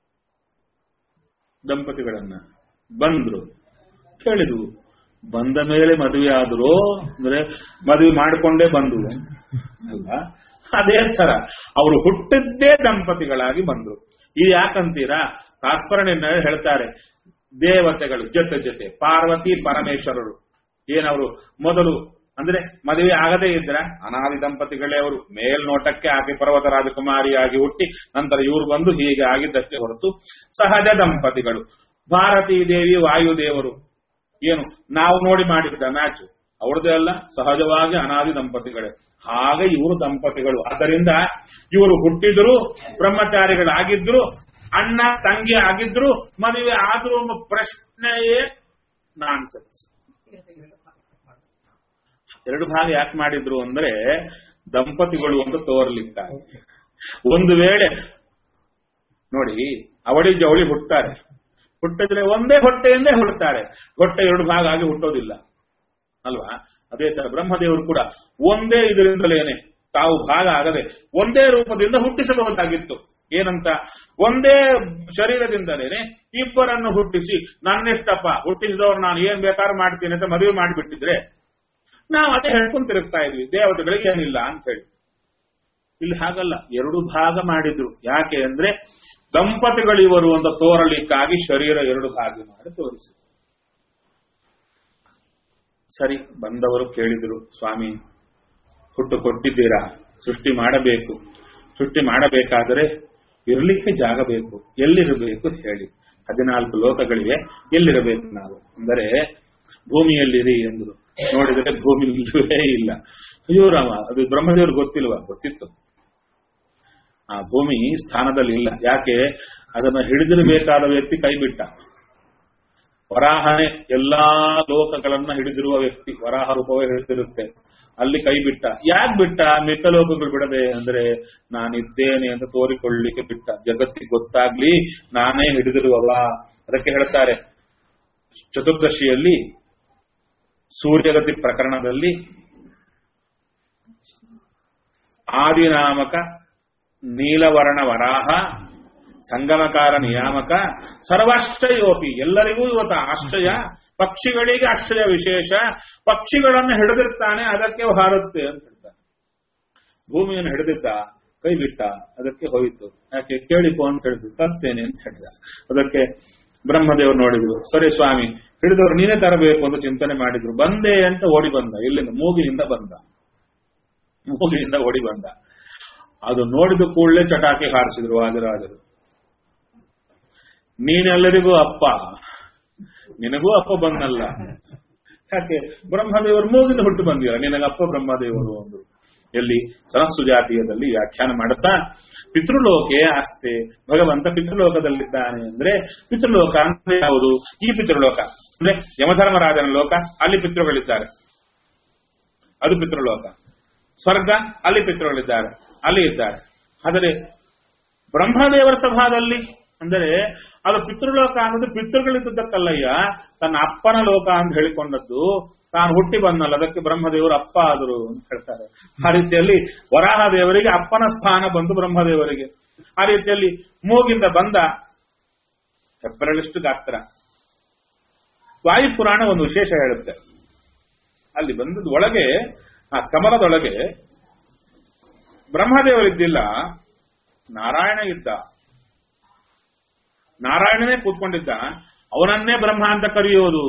ದಂಪತಿಗಳನ್ನ ಬಂದ್ರು, ಕೇಳಿದ್ವು. ಬಂದ ಮೇಲೆ ಮದುವೆ ಆದ್ರು ಅಂದ್ರೆ ಮದುವೆ ಮಾಡಿಕೊಂಡೇ ಬಂದ್ರು ಅಲ್ಲ. ಅದೇ ತರ ಅವರು ಹುಟ್ಟಿದ್ದೇ ದಂಪತಿಗಳಾಗಿ ಬಂದ್ರು. ಇದು ಯಾಕಂತೀರಾ? ತಾತ್ಪರ್ಯ ಹೇಳ್ತಾರೆ, ದೇವತೆಗಳು ಜೊತೆ ಜೊತೆ ಪಾರ್ವತಿ ಪರಮೇಶ್ವರರು ಏನವರು ಮೊದಲು ಅಂದ್ರೆ ಮದುವೆ ಆಗದೇ ಇದ್ರ ಅನಾದಿ ದಂಪತಿಗಳೇ ಅವರು. ಮೇಲ್ನೋಟಕ್ಕೆ ಆಕೆ ಪರ್ವತ ರಾಜಕುಮಾರಿಯಾಗಿ ಹುಟ್ಟಿ ನಂತರ ಇವರು ಬಂದು ಹೀಗೆ ಆಗಿದ್ದಷ್ಟೇ ಹೊರತು ಸಹಜ ದಂಪತಿಗಳು. ಭಾರತೀ ದೇವಿ ವಾಯುದೇವರು ಏನು ನಾವು ನೋಡಿ ಮಾಡಿದ್ದ ಮ್ಯಾಚ್ ಅವ್ರದೇ ಅಲ್ಲ, ಸಹಜವಾಗಿ ಅನಾದಿ ದಂಪತಿಗಳೇ. ಹಾಗೆ ಇವರು ದಂಪತಿಗಳು. ಆದ್ದರಿಂದ ಇವರು ಹುಟ್ಟಿದ್ರು, ಬ್ರಹ್ಮಚಾರಿಗಳಾಗಿದ್ರು, ಅಣ್ಣ ತಂಗಿ ಆಗಿದ್ರು, ಮದುವೆ ಆದ್ರೂ ಪ್ರಶ್ನೆಯೇ ನಾನ್ಸೆನ್ಸ್. ಎರಡು ಭಾಗ ಯಾಕೆ ಮಾಡಿದ್ರು ಅಂದ್ರೆ ದಂಪತಿಗಳು ಅಂತ ತೋರ್ಲಿಕ್ಕಾಗಿ. ಒಂದು ವೇಳೆ ನೋಡಿ ಅವಳಿ ಜವಳಿ ಹುಟ್ಟುತ್ತಾರೆ, ಹುಟ್ಟಿದ್ರೆ ಒಂದೇ ಹೊಟ್ಟೆಯಿಂದೇ ಹುಟ್ಟುತ್ತಾರೆ, ಹೊಟ್ಟೆ ಎರಡು ಭಾಗ ಆಗಿ ಹುಟ್ಟೋದಿಲ್ಲ ಅಲ್ವಾ? ಅದೇ ತರ ಬ್ರಹ್ಮದೇವರು ಕೂಡ ಒಂದೇ ಇದರಿಂದಲೇನೆ ತಾವು ಭಾಗ ಆಗದೆ ಒಂದೇ ರೂಪದಿಂದ ಹುಟ್ಟಿಸಬಹುದಾಗಿತ್ತು. ಏನಂತ? ಒಂದೇ ಶರೀರದಿಂದಲೇನೆ ಇಬ್ಬರನ್ನು ಹುಟ್ಟಿಸಿ ನನ್ನಿಷ್ಟಪ್ಪ ಹುಟ್ಟಿಸಿದವರು ನಾನು ಏನ್ ಬೇಕಾದ್ರೂ ಮಾಡ್ತೀನಿ ಅಂತ ಮದುವೆ ಮಾಡಿಬಿಟ್ಟಿದ್ರೆ ನಾವು ಅದೇ ಹೇಳ್ಕೊಂಡು ತಿರುಗ್ತಾ ಇದ್ವಿ, ದೇವತೆಗಳಿಗೆ ಏನಿಲ್ಲ ಅಂತ ಹೇಳಿ. ಇಲ್ಲಿ ಹಾಗಲ್ಲ, ಎರಡು ಭಾಗ ಮಾಡಿದ್ರು. ಯಾಕೆ ಅಂದ್ರೆ ದಂಪತಿಗಳಿವರು ಅಂತ ತೋರಲಿಕ್ಕಾಗಿ ಶರೀರ ಎರಡು ಭಾಗ ಮಾಡಿ ತೋರಿಸಿ. ಸರಿ, ಬಂದವರು ಕೇಳಿದ್ರು, ಸ್ವಾಮಿ ಹುಟ್ಟು ಕೊಟ್ಟಿದ್ದೀರಾ, ಸೃಷ್ಟಿ ಮಾಡಬೇಕು, ಸೃಷ್ಟಿ ಮಾಡಬೇಕಾದರೆ ಇರಲಿಕ್ಕೆ ಜಾಗ ಬೇಕು, ಎಲ್ಲಿರಬೇಕು ಹೇಳಿ. 14 ಲೋಕಗಳಿವೆ, ಎಲ್ಲಿರಬೇಕು ನಾವು ಅಂದರೆ ಭೂಮಿಯಲ್ಲಿರಿ ಎಂದರು. ನೋಡಿದರೆ ಭೂಮಿ ಇಲ್ಲವೇ ಇಲ್ಲ. ಅಯ್ಯೋ ರಾಮ, ಅದು ಬ್ರಹ್ಮದೇವ್ರಿಗೆ ಗೊತ್ತಿಲ್ವಾ? ಗೊತ್ತಿತ್ತು. ಆ ಭೂಮಿ ಸ್ಥಾನದಲ್ಲಿ ಇಲ್ಲ. ಯಾಕೆ? ಅದನ್ನು ಹಿಡಿದಿರಬೇಕಾದ ವ್ಯಕ್ತಿ ಕೈ ಬಿಟ್ಟ. ವರಾಹನೇ ಎಲ್ಲಾ ಲೋಕಗಳನ್ನ ಹಿಡಿದಿರುವ ವ್ಯಕ್ತಿ, ವರಾಹ ರೂಪವೇ ಹಿಡಿದಿರುತ್ತೆ, ಅಲ್ಲಿ ಕೈ ಬಿಟ್ಟ. ಯಾಕೆ ಬಿಟ್ಟ? ಮಿಕ್ಕ ಲೋಕಗಳು ಬಿಡದೆ ಅಂದ್ರೆ ನಾನಿದ್ದೇನೆ ಅಂತ ತೋರಿಕೊಳ್ಳಲಿಕ್ಕೆ ಬಿಟ್ಟ. ಜಗತ್ತಿಗೆ ಗೊತ್ತಾಗ್ಲಿ ನಾನೇ ಹಿಡಿದಿರುವವ. ಅದಕ್ಕೆ ಹೇಳ್ತಾರೆ ಚತುರ್ದಶಿಯಲ್ಲಿ ಸೂರ್ಯಗತಿ ಪ್ರಕರಣದಲ್ಲಿ ಆದಿನಾಮಕ ನೀಲವರ್ಣ ವರಾಹ ಸಂಗಮಕಾರ ನಿಯಾಮಕ ಸರ್ವಾಶ್ರಯೋಪಿ, ಎಲ್ಲರಿಗೂ ಇವತ್ತು ಆಶ್ರಯ, ಪಕ್ಷಿಗಳಿಗೆ ಆಶ್ರಯ ವಿಶೇಷ, ಪಕ್ಷಿಗಳನ್ನು ಹಿಡಿದಿರ್ತಾನೆ ಅದಕ್ಕೆ ಹಾರುತ್ತೆ ಅಂತ ಹೇಳ್ತಾನೆ. ಭೂಮಿಯನ್ನು ಹಿಡಿದಿದ್ದ, ಕೈ ಬಿಟ್ಟ, ಅದಕ್ಕೆ ಹೋಯಿತು. ಯಾಕೆ? ಕೇಳಿಕೋ ಅಂತ ಹೇಳಿದ್ರು, ತರ್ತೇನೆ ಅಂತ ಹೇಳಿದ. ಅದಕ್ಕೆ ಬ್ರಹ್ಮದೇವರು ನೋಡಿದ್ರು, ಸರಿ ಸ್ವಾಮಿ ಹಿಡಿದವರು ನೀನೇ ತರಬೇಕು ಅಂತ ಚಿಂತನೆ ಮಾಡಿದ್ರು. ಬಂದೆ ಅಂತ ಓಡಿ ಬಂದ. ಇಲ್ಲಿಂದ ಮೂಗಿನಿಂದ ಬಂದ, ಮೂಗಿನಿಂದ ಓಡಿ ಬಂದ. ಅದು ನೋಡಿದ ಕೂಡಲೇ ಚಟಾಕಿ ಹಾರಿಸಿದ್ರು ವಾದಿರಾಜರು. ನೀನೆಲ್ಲರಿಗೂ ಅಪ್ಪ, ನಿನಗೂ ಅಪ್ಪ ಬಂದಲ್ಲ. ಯಾಕೆ? ಬ್ರಹ್ಮದೇವರು ಮೂಗಿನ ಹುಟ್ಟು ಬಂದಿಲ್ಲ, ನಿನಗಪ್ಪ ಬ್ರಹ್ಮದೇವರು ಅಂದ್ರು. ಎಲ್ಲಿ? ಸರಸ್ಸು ಜಾತೀಯದಲ್ಲಿ ವ್ಯಾಖ್ಯಾನ ಮಾಡುತ್ತಾ ಪಿತೃಲೋಕೆ ಆಸ್ತೆ, ಭಗವಂತ ಪಿತೃಲೋಕದಲ್ಲಿದ್ದಾನೆ ಅಂದ್ರೆ ಪಿತೃಲೋಕ ಅಂದ್ರೆ ಯಾವುದು? ಈ ಪಿತೃಲೋಕ ಅಂದ್ರೆ ಯಮಧರ್ಮರಾಜನ ಲೋಕ, ಅಲ್ಲಿ ಪಿತೃಗಳಿದ್ದಾರೆ, ಅದು ಪಿತೃಲೋಕ. ಸ್ವರ್ಗ, ಅಲ್ಲಿ ಪಿತೃಗಳಿದ್ದಾರೆ, ಅಲ್ಲಿ ಇದ್ದಾರೆ. ಆದರೆ ಬ್ರಹ್ಮದೇವರ ಸಭಾದಲ್ಲಿ ಅಂದರೆ ಅದು ಪಿತೃಲೋಕ ಅನ್ನೋದು ಪಿತೃಗಳಿದ್ದಕ್ಕಲ್ಲಯ್ಯ, ತನ್ನ ಅಪ್ಪನ ಲೋಕ ಅಂತ ಹೇಳಿಕೊಂಡದ್ದು. ತಾನು ಹುಟ್ಟಿ ಬಂದಲ್ಲ, ಅದಕ್ಕೆ ಬ್ರಹ್ಮದೇವರು ಅಪ್ಪ ಆದರು ಅಂತ ಹೇಳ್ತಾರೆ. ಆ ರೀತಿಯಲ್ಲಿ ವರಾಹ ದೇವರಿಗೆ ಅಪ್ಪನ ಸ್ಥಾನ ಬಂತು ಬ್ರಹ್ಮದೇವರಿಗೆ. ಆ ರೀತಿಯಲ್ಲಿ ಮೂಗಿಂದ ಬಂದ ಹೆಬ್ಬೆರಳಿಷ್ಟು ಗಾತ್ರ. ವಾಯುಪುರಾಣ ಒಂದು ವಿಶೇಷ ಹೇಳುತ್ತೆ. ಅಲ್ಲಿ ಬಂದದ ಒಳಗೆ, ಆ ಕಮಲದೊಳಗೆ ಬ್ರಹ್ಮದೇವರಿದ್ದಿಲ್ಲ, ನಾರಾಯಣ ಇದ್ದ. ನಾರಾಯಣನೇ ಕೂತ್ಕೊಂಡಿದ್ದ. ಅವನನ್ನೇ ಬ್ರಹ್ಮ ಅಂತ ಕರೆಯೋದು.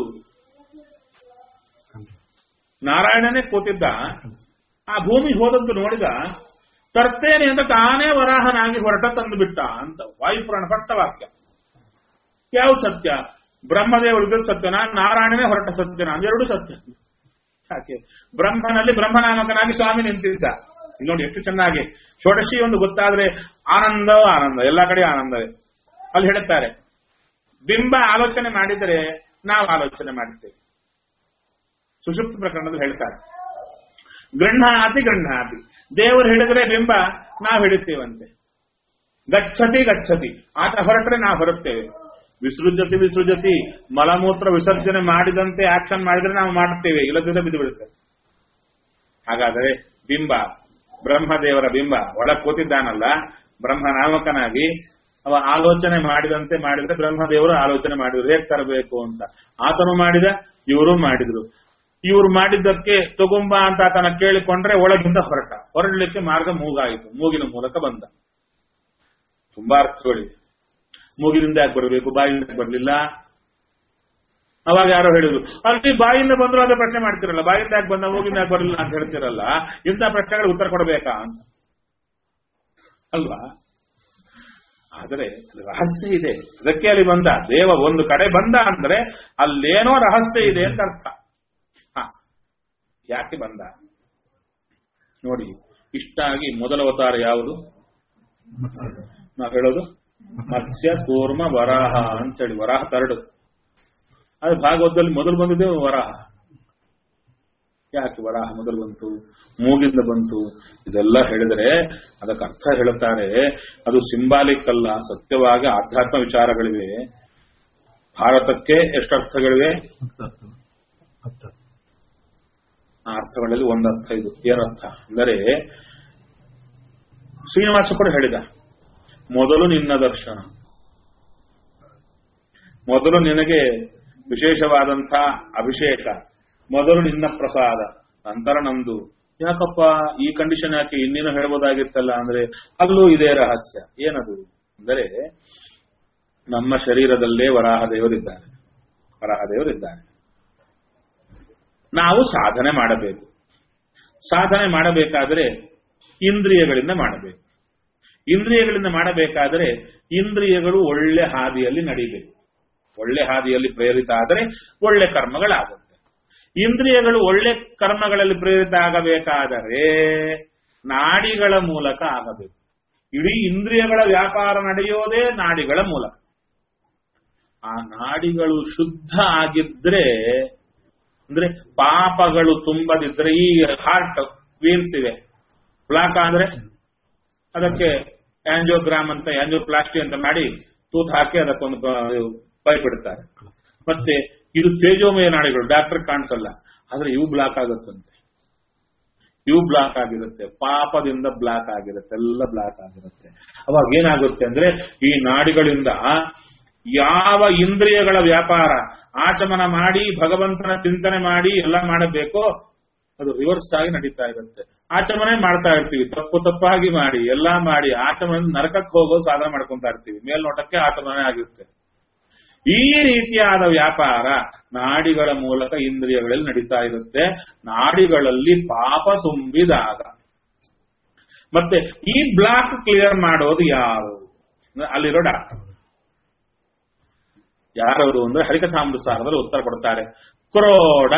ನಾರಾಯಣನೇ ಕೂತಿದ್ದ. ಆ ಭೂಮಿ ಹೋದಂತ ನೋಡಿದ, ತರ್ತೇನೆ ಅಂತ ತಾನೇ ವರಾಹನಾಗಿ ಹೊರಟ ತಂದು ಬಿಟ್ಟ ಅಂತ ವಾಯುಪುರಾಣ ಪಟ್ಟವಾಕ್ಯ. ಯಾವ ಸತ್ಯ? ಬ್ರಹ್ಮದೇವರಿದ್ದ ಸತ್ಯನ, ನಾರಾಯಣನೇ ಹೊರಟ ಸತ್ಯನ? ಅದೆರಡು ಸತ್ಯ. ಯಾಕೆ? ಬ್ರಹ್ಮನಲ್ಲಿ ಬ್ರಹ್ಮನಾಮಕನಾಗಿ ಸ್ವಾಮಿ ನಿಂತಿದ್ದ. ಇಲ್ಲಿ ನೋಡಿ ಎಷ್ಟು ಚೆನ್ನಾಗಿ ಷೋಡಶಿ ಒಂದು ಗೊತ್ತಾದ್ರೆ ಆನಂದ, ಆನಂದ ಎಲ್ಲ ಕಡೆ ಆನಂದವೇ. ಅಲ್ಲಿ ಹೇಳುತ್ತಾರೆ, ಬಿಂಬ ಆಲೋಚನೆ ಮಾಡಿದರೆ ನಾವು ಆಲೋಚನೆ ಮಾಡುತ್ತೇವೆ. ಸುಷುಪ್ತ ಪ್ರಕರಣದಲ್ಲಿ ಹೇಳ್ತಾರೆ, ಗೃಹಾತಿ ಗೃಹಾತಿ, ದೇವರು ಹಿಡಿದ್ರೆ ಬಿಂಬ ನಾವು ಹಿಡಿತೇವಂತೆ. ಗಚ್ಚತಿ ಗಚ್ಚತಿ, ಆತ ಹೊರಟ್ರೆ ನಾವು ಹೊರಡ್ತೇವೆ. ವಿಸೃಜತಿ ವಿಸೃಜತಿ, ಮಲಮೂತ್ರ ವಿಸರ್ಜನೆ ಮಾಡಿದಂತೆ ಆಕ್ಷನ್ ಮಾಡಿದ್ರೆ ನಾವು ಮಾಡುತ್ತೇವೆ, ಇಲ್ಲದಿದ್ದರೆ ಬಿದ್ದು ಬಿಡುತ್ತೆ. ಹಾಗಾದರೆ ಬಿಂಬ, ಬ್ರಹ್ಮದೇವರ ಬಿಂಬ ಒಳಗೆ ಕೂತಿದ್ದಾನಲ್ಲ, ಬ್ರಹ್ಮನಾಮಕನಾಗಿ ಅವ ಆಲೋಚನೆ ಮಾಡಿದಂತೆ ಮಾಡಿದ್ರೆ ಬ್ರಹ್ಮದೇವರು ಆಲೋಚನೆ ಮಾಡಿದ್ರು ಹೇಗೆ ತರಬೇಕು ಅಂತ. ಆತನು ಮಾಡಿದ, ಇವರು ಮಾಡಿದ್ರು. ಇವರು ಮಾಡಿದ್ದಕ್ಕೆ ತಗೊಂಬ ಅಂತ ಆತನ ಕೇಳಿಕೊಂಡ್ರೆ ಒಳಗಿಂದ ಹೊರಟ. ಹೊರಡಲಿಕ್ಕೆ ಮಾರ್ಗ ಮೂಗಾಯಿತು, ಮೂಗಿನ ಮೂಲಕ ಬಂದ. ತುಂಬಾ ಅರ್ಥಗಳಿವೆ. ಮೂಗಿನಿಂದ ಯಾಕೆ ಬರಬೇಕು, ಬಾಯಿಂದ ಬರಲಿಲ್ಲ? ಅವಾಗ ಯಾರೋ ಹೇಳಿದ್ರು, ಅಲ್ಲಿ ಬಾಯಿಂದ ಬಂದ್ರು ಅದೇ ಪ್ರಶ್ನೆ ಮಾಡ್ತಿರಲ್ಲ, ಬಾಯಿಂದ ಯಾಕೆ ಬಂದ, ಮೂಗಿಂದ ಯಾಕೆ ಬರಲಿಲ್ಲ ಅಂತ ಹೇಳ್ತಿರಲ್ಲ, ಇಂಥ ಪ್ರಶ್ನೆಗಳು ಉತ್ತರ ಕೊಡಬೇಕಾ ಅಂತ ಅಲ್ವಾ? ಆದರೆ ರಹಸ್ಯ ಇದೆ. ಅದಕ್ಕೆ ಅಲ್ಲಿ ಬಂದ ದೇವ ಒಂದು ಕಡೆ ಬಂದ ಅಂದ್ರೆ ಅಲ್ಲೇನೋ ರಹಸ್ಯ ಇದೆ ಅಂತ ಅರ್ಥ. ಯಾಕೆ ಬಂದ ನೋಡಿ. ಇಷ್ಟಾಗಿ ಮೊದಲ ಅವತಾರ ಯಾವುದು ನಾವು ಹೇಳೋದು? ಮತ್ಸ್ಯ, ಕೂರ್ಮ, ವರಾಹ ಅಂತೇಳಿ. ವರಾಹ ತರಡು. ಅದು ಭಾಗವತದಲ್ಲಿ ಮೊದಲು ಬಂದಿದೆ ವರಾಹ. ಯಾಕೆ ವರಾಹ ಮೊದಲು ಬಂತು, ಮೂಗಿಂದ ಬಂತು, ಇದೆಲ್ಲ ಹೇಳಿದರೆ ಅದಕ್ಕೆ ಅರ್ಥ ಹೇಳುತ್ತಾರೆ. ಅದು ಸಿಂಬಾಲಿಕ್ ಅಲ್ಲ, ಸತ್ಯವಾಗಿ ಆಧ್ಯಾತ್ಮ ವಿಚಾರಗಳಿವೆ. ಭಾರತಕ್ಕೆ ಎಷ್ಟು ಅರ್ಥಗಳಿವೆ? ಆ ಅರ್ಥಗಳಲ್ಲಿ ಒಂದು ಅರ್ಥ ಇದು. ಏನರ್ಥ ಅಂದರೆ, ಶ್ರೀನಿವಾಸ ಕೂಡ ಹೇಳಿದ, ಮೊದಲು ನಿನ್ನ ದರ್ಶನ, ಮೊದಲು ನಿನಗೆ ವಿಶೇಷವಾದಂಥ ಅಭಿಷೇಕ, ಮೊದಲು ನಿನ್ನ ಪ್ರಸಾದ, ನಂತರ ನಂದು. ಯಾಕಪ್ಪ ಈ ಕಂಡೀಷನ್ ಯಾಕೆ? ಇನ್ನೇನು ಹೇಳ್ಬೋದಾಗಿತ್ತಲ್ಲ ಅಂದ್ರೆ, ಅಲ್ಲೂ ಇದೇ ರಹಸ್ಯ. ಏನದು ಅಂದರೆ, ನಮ್ಮ ಶರೀರದಲ್ಲೇ ವರಾಹದೇವರಿದ್ದಾರೆ. ವರಾಹದೇವರಿದ್ದಾರೆ. ನಾವು ಸಾಧನೆ ಮಾಡಬೇಕು. ಸಾಧನೆ ಮಾಡಬೇಕಾದರೆ ಇಂದ್ರಿಯಗಳಿಂದ ಮಾಡಬೇಕು. ಇಂದ್ರಿಯಗಳಿಂದ ಮಾಡಬೇಕಾದರೆ ಇಂದ್ರಿಯಗಳು ಒಳ್ಳೆ ಹಾದಿಯಲ್ಲಿ ನಡೀಬೇಕು. ಒಳ್ಳೆ ಹಾದಿಯಲ್ಲಿ ಪ್ರೇರಿತ ಆದರೆ ಒಳ್ಳೆ ಕರ್ಮಗಳಾಗುತ್ತೆ. ಇಂದ್ರಿಯಗಳು ಒಳ್ಳೆ ಕರ್ಮಗಳಲ್ಲಿ ಪ್ರೇರಿತ ಆಗಬೇಕಾದರೆ ನಾಡಿಗಳ ಮೂಲಕ ಆಗಬೇಕು. ಇಡೀ ಇಂದ್ರಿಯಗಳ ವ್ಯಾಪಾರ ನಡೆಯೋದೇ ನಾಡಿಗಳ ಮೂಲಕ. ಆ ನಾಡಿಗಳು ಶುದ್ಧ ಆಗಿದ್ರೆ, ಅಂದ್ರೆ ಪಾಪಗಳು ತುಂಬದಿದ್ರೆ, ಈ ಹಾರ್ಟ್ ವೀಲ್ಸ್ ಇವೆ, ಬ್ಲಾಕ್ ಆದ್ರೆ ಅದಕ್ಕೆ ಆಂಜಿಯೋಗ್ರಾಮ್ ಅಂತ, ಆಂಜಿಯೋಪ್ಲಾಸ್ಟಿ ಅಂತ ಮಾಡಿ ತೂತು ಹಾಕಿ ಅದಕ್ಕೊಂದು ಪೈಪ್ ಇಡ್ತಾರೆ. ಮತ್ತೆ ಇದು ತೇಜೋಮಯ ನಾಡಿಗಳು, ಡಾಕ್ಟರ್ ಕಾಣಿಸಲ್ಲ, ಆದ್ರೆ ಇವು ಬ್ಲಾಕ್ ಆಗುತ್ತಂತೆ. ಇವು ಬ್ಲಾಕ್ ಆಗಿರುತ್ತೆ, ಪಾಪದಿಂದ ಬ್ಲಾಕ್ ಆಗಿರುತ್ತೆ, ಎಲ್ಲ ಬ್ಲಾಕ್ ಆಗಿರುತ್ತೆ. ಅವಾಗ ಏನಾಗುತ್ತೆ ಅಂದ್ರೆ, ಈ ನಾಡಿಗಳಿಂದ ಯಾವ ಇಂದ್ರಿಯಗಳ ವ್ಯಾಪಾರ ಆಚಮನ ಮಾಡಿ ಭಗವಂತನ ಚಿಂತನೆ ಮಾಡಿ ಎಲ್ಲ ಮಾಡಬೇಕೋ ಅದು ರಿವರ್ಸ್ ಆಗಿ ನಡೀತಾ ಇರುತ್ತೆ. ಆಚಮನೆ ಮಾಡ್ತಾ ಇರ್ತೀವಿ, ತಪ್ಪು ತಪ್ಪಾಗಿ ಮಾಡಿ ಎಲ್ಲಾ ಮಾಡಿ ಆಚಮನ ನರಕಕ್ಕೆ ಹೋಗೋ ಸಾಧನೆ ಮಾಡ್ಕೊಂತಾ ಇರ್ತೀವಿ. ಮೇಲ್ನೋಟಕ್ಕೆ ಆಚಮನೆ ಆಗಿರುತ್ತೆ. ಈ ರೀತಿಯಾದ ವ್ಯಾಪಾರ ನಾಡಿಗಳ ಮೂಲಕ ಇಂದ್ರಿಯಗಳಲ್ಲಿ ನಡೀತಾ ಇರುತ್ತೆ. ನಾಡಿಗಳಲ್ಲಿ ಪಾಪ ತುಂಬಿದಾಗ ಮತ್ತೆ ಈ ಬ್ಲಾಕ್ ಕ್ಲಿಯರ್ ಮಾಡೋದು ಯಾರು? ಅಲ್ಲಿರೋ ಡಾಕ್ಟರ್ ಯಾರವರು ಅಂದ್ರೆ ಹರಿಕಥಾಮೃತಸಾರದಲ್ಲಿ ಉತ್ತರ ಕೊಡ್ತಾರೆ. ಕ್ರೋಡ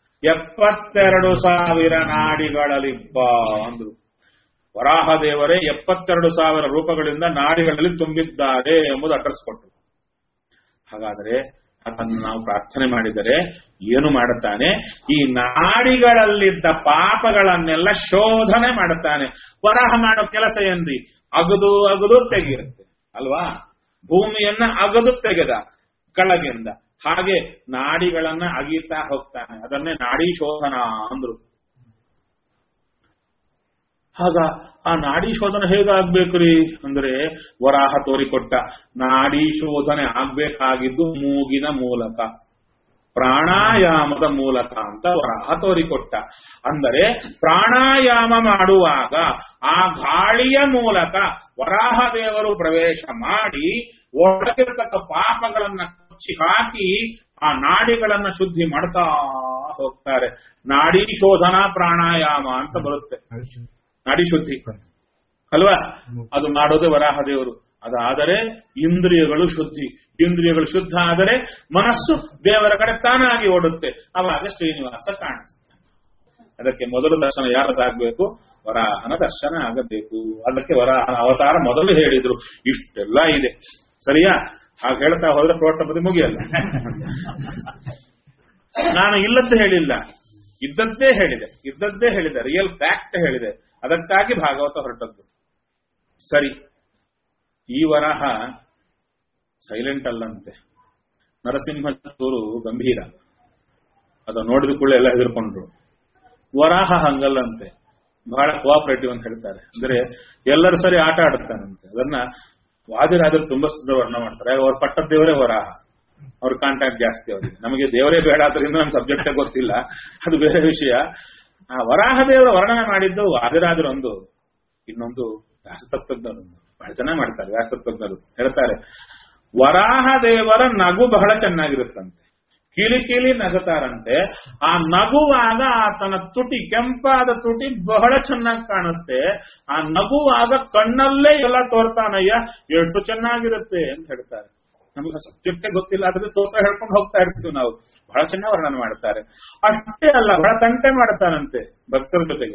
72,000 ನಾಡಿಗಳಲ್ಲಿಬ್ಬ ಅಂದ್ರು. ವರಾಹದೇವರೇ 72,000 ರೂಪಗಳಿಂದ ನಾಡಿಗಳಲ್ಲಿ ತುಂಬಿದ್ದಾರೆ ಎಂಬುದು ಅಡ್ರೆಸ್ ಕೊಟ್ಟರು. ಹಾಗಾದರೆ ಅದನ್ನು ನಾವು ಪ್ರಾರ್ಥನೆ ಮಾಡಿದರೆ ಏನು ಮಾಡುತ್ತಾನೆ? ಈ ನಾಡಿಗಳಲ್ಲಿದ್ದ ಪಾಪಗಳನ್ನೆಲ್ಲ ಶೋಧನೆ ಮಾಡುತ್ತಾನೆ. ವರಾಹ ಮಾಡೋ ಕೆಲಸ ಏನ್ರಿ? ಅಗದು ಅಗದು ತೆಗೆಯುತ್ತೆ ಅಲ್ವಾ? ಭೂಮಿಯನ್ನ ಅಗದು ತೆಗೆದ ಕೆಳಗಿಂದ, ಹಾಗೆ ನಾಡಿಗಳನ್ನ ಅಗೀತಾ ಹೋಗ್ತಾನೆ. ಅದನ್ನೇ ನಾಡಿ ಶೋಧನ ಅಂದ್ರು. ಆಗ ಆ ನಾಡಿ ಶೋಧನೆ ಹೇಗಾಗ್ಬೇಕ್ರಿ ಅಂದ್ರೆ ವರಾಹ ತೋರಿಕೊಟ್ಟ. ನಾಡಿ ಶೋಧನೆ ಆಗ್ಬೇಕಾಗಿದ್ದು ಮೂಗಿನ ಮೂಲಕ, ಪ್ರಾಣಾಯಾಮದ ಮೂಲಕ ಅಂತ ವರಾಹ ತೋರಿಕೊಟ್ಟ. ಅಂದರೆ ಪ್ರಾಣಾಯಾಮ ಮಾಡುವಾಗ ಆ ಗಾಳಿಯ ಮೂಲಕ ವರಾಹ ದೇವರು ಪ್ರವೇಶ ಮಾಡಿ ಒಳಗಿರತಕ್ಕ ಪಾಪಗಳನ್ನ ಕೊಚ್ಚಿ ಹಾಕಿ ಆ ನಾಡಿಗಳನ್ನ ಶುದ್ಧಿ ಮಾಡ್ತಾ ಹೋಗ್ತಾರೆ. ನಾಡಿ ಶೋಧನಾ ಪ್ರಾಣಾಯಾಮ ಅಂತ ಬರುತ್ತೆ, ನಾಡಿ ಶುದ್ಧಿ ಅಲ್ವಾ? ಅದು ಮಾಡೋದೇ ವರಾಹ ದೇವರು. ಅದಾದರೆ ಇಂದ್ರಿಯಗಳು ಶುದ್ಧಿ, ಇಂದ್ರಿಯಗಳು ಶುದ್ಧ ಆದರೆ ಮನಸ್ಸು ದೇವರ ಕಡೆ ತಾನಾಗಿ ಓಡುತ್ತೆ. ಅವಾಗ ಶ್ರೀನಿವಾಸ ಕಾಣಿಸುತ್ತೆ. ಅದಕ್ಕೆ ಮೊದಲು ದರ್ಶನ ಯಾರದಾಗಬೇಕು? ವರಾಹನ ದರ್ಶನ ಆಗಬೇಕು. ಅದಕ್ಕೆ ವರಾಹನ ಅವತಾರ ಮೊದಲು ಹೇಳಿದ್ರು. ಇಷ್ಟೆಲ್ಲ ಇದೆ, ಸರಿಯಾ? ಹಾಗೆ ಹೇಳ್ತಾ ಹೋದ್ರೆ ಪ್ರೋಟಪತಿ ಮುಗಿಯಲ್ಲ. ನಾನು ಇಲ್ಲದ್ದು ಹೇಳಿಲ್ಲ, ಇದ್ದದ್ದೇ ಹೇಳಿದೆ, ರಿಯಲ್ ಫ್ಯಾಕ್ಟ್ ಹೇಳಿದೆ. ಅದಕ್ಕಾಗಿ ಭಾಗವತ ಹೊರಟದ್ದು. ಸರಿ, ಈ ವರಾಹ ಸೈಲೆಂಟ್ ಅಲ್ಲಂತೆ. ನರಸಿಂಹಚೂರು ಗಂಭೀರ, ಅದು ನೋಡಿದ ಕೂಡಲೇ ಎಲ್ಲ ಹೆದರ್ಕೊಂಡ್ರು. ವರಾಹ ಹಂಗಲ್ಲಂತೆ, ಬಹಳ ಕೋಆಪರೇಟಿವ್ ಅಂತ ಹೇಳ್ತಾರೆ. ಅಂದ್ರೆ ಎಲ್ಲರೂ ಸರಿ ಆಟ ಆಡುತ್ತಾನಂತೆ. ಅದನ್ನ ವಾದಿರಾದ್ರು ತುಂಬಾ ಸುಂದರ ವರ್ಣ ಮಾಡ್ತಾರೆ. ಅವ್ರ ಪಟ್ಟದ ದೇವರೇ ವರಾಹ, ಅವ್ರ ಕಾಂಟ್ಯಾಕ್ಟ್ ಜಾಸ್ತಿ ಅವರಿಗೆ. ನಮಗೆ ದೇವರೇ ಬೇಡ ಆದ್ರಿಂದ ನಮ್ಮ ಸಬ್ಜೆಕ್ಟೇ ಗೊತ್ತಿಲ್ಲ, ಅದು ಬೇರೆ ವಿಷಯ. ಆ ವರಾಹ ದೇವರ ವರ್ಣನೆ ಮಾಡಿದ್ದು ವಾದಿರಾಜರೊಂದು, ಇನ್ನೊಂದು ವ್ಯಾಸತತ್ವಜ್ಞರೊಂದು. ಬಹಳ ಚೆನ್ನಾಗಿ ಮಾಡ್ತಾರೆ ವ್ಯಾಸತತ್ವಜ್ಞರು. ಹೇಳ್ತಾರೆ, ವರಾಹ ದೇವರ ನಗು ಬಹಳ ಚೆನ್ನಾಗಿರುತ್ತಂತೆ, ಕಿಲಿ ಕಿಲಿ ನಗುತ್ತಾರಂತೆ. ಆ ನಗುವಾಗ ಆತನ ತುಟಿ, ಕೆಂಪಾದ ತುಟಿ ಬಹಳ ಚೆನ್ನಾಗಿ ಕಾಣುತ್ತೆ. ಆ ನಗುವಾಗ ಕಣ್ಣಲ್ಲೇ ಎಲ್ಲ ತೋರ್ತಾನಯ್ಯ, ಎಷ್ಟು ಚೆನ್ನಾಗಿರುತ್ತೆ ಅಂತ ಹೇಳ್ತಾರೆ. ನಮಗೆ ಸಬ್ಜೆಕ್ಟೇ ಗೊತ್ತಿಲ್ಲ, ಅದ್ರ ಸ್ತೋತ್ರ ಹೇಳ್ಕೊಂಡು ಹೋಗ್ತಾ ಇರ್ತೀವಿ ನಾವು. ಬಹಳ ಚೆನ್ನಾಗಿ ವರ್ಣನೆ ಮಾಡ್ತಾರೆ. ಅಷ್ಟೇ ಅಲ್ಲ, ಬಹಳ ತಂಟೆ ಮಾಡ್ತಾನಂತೆ ಭಕ್ತರ ಜೊತೆಗೆ.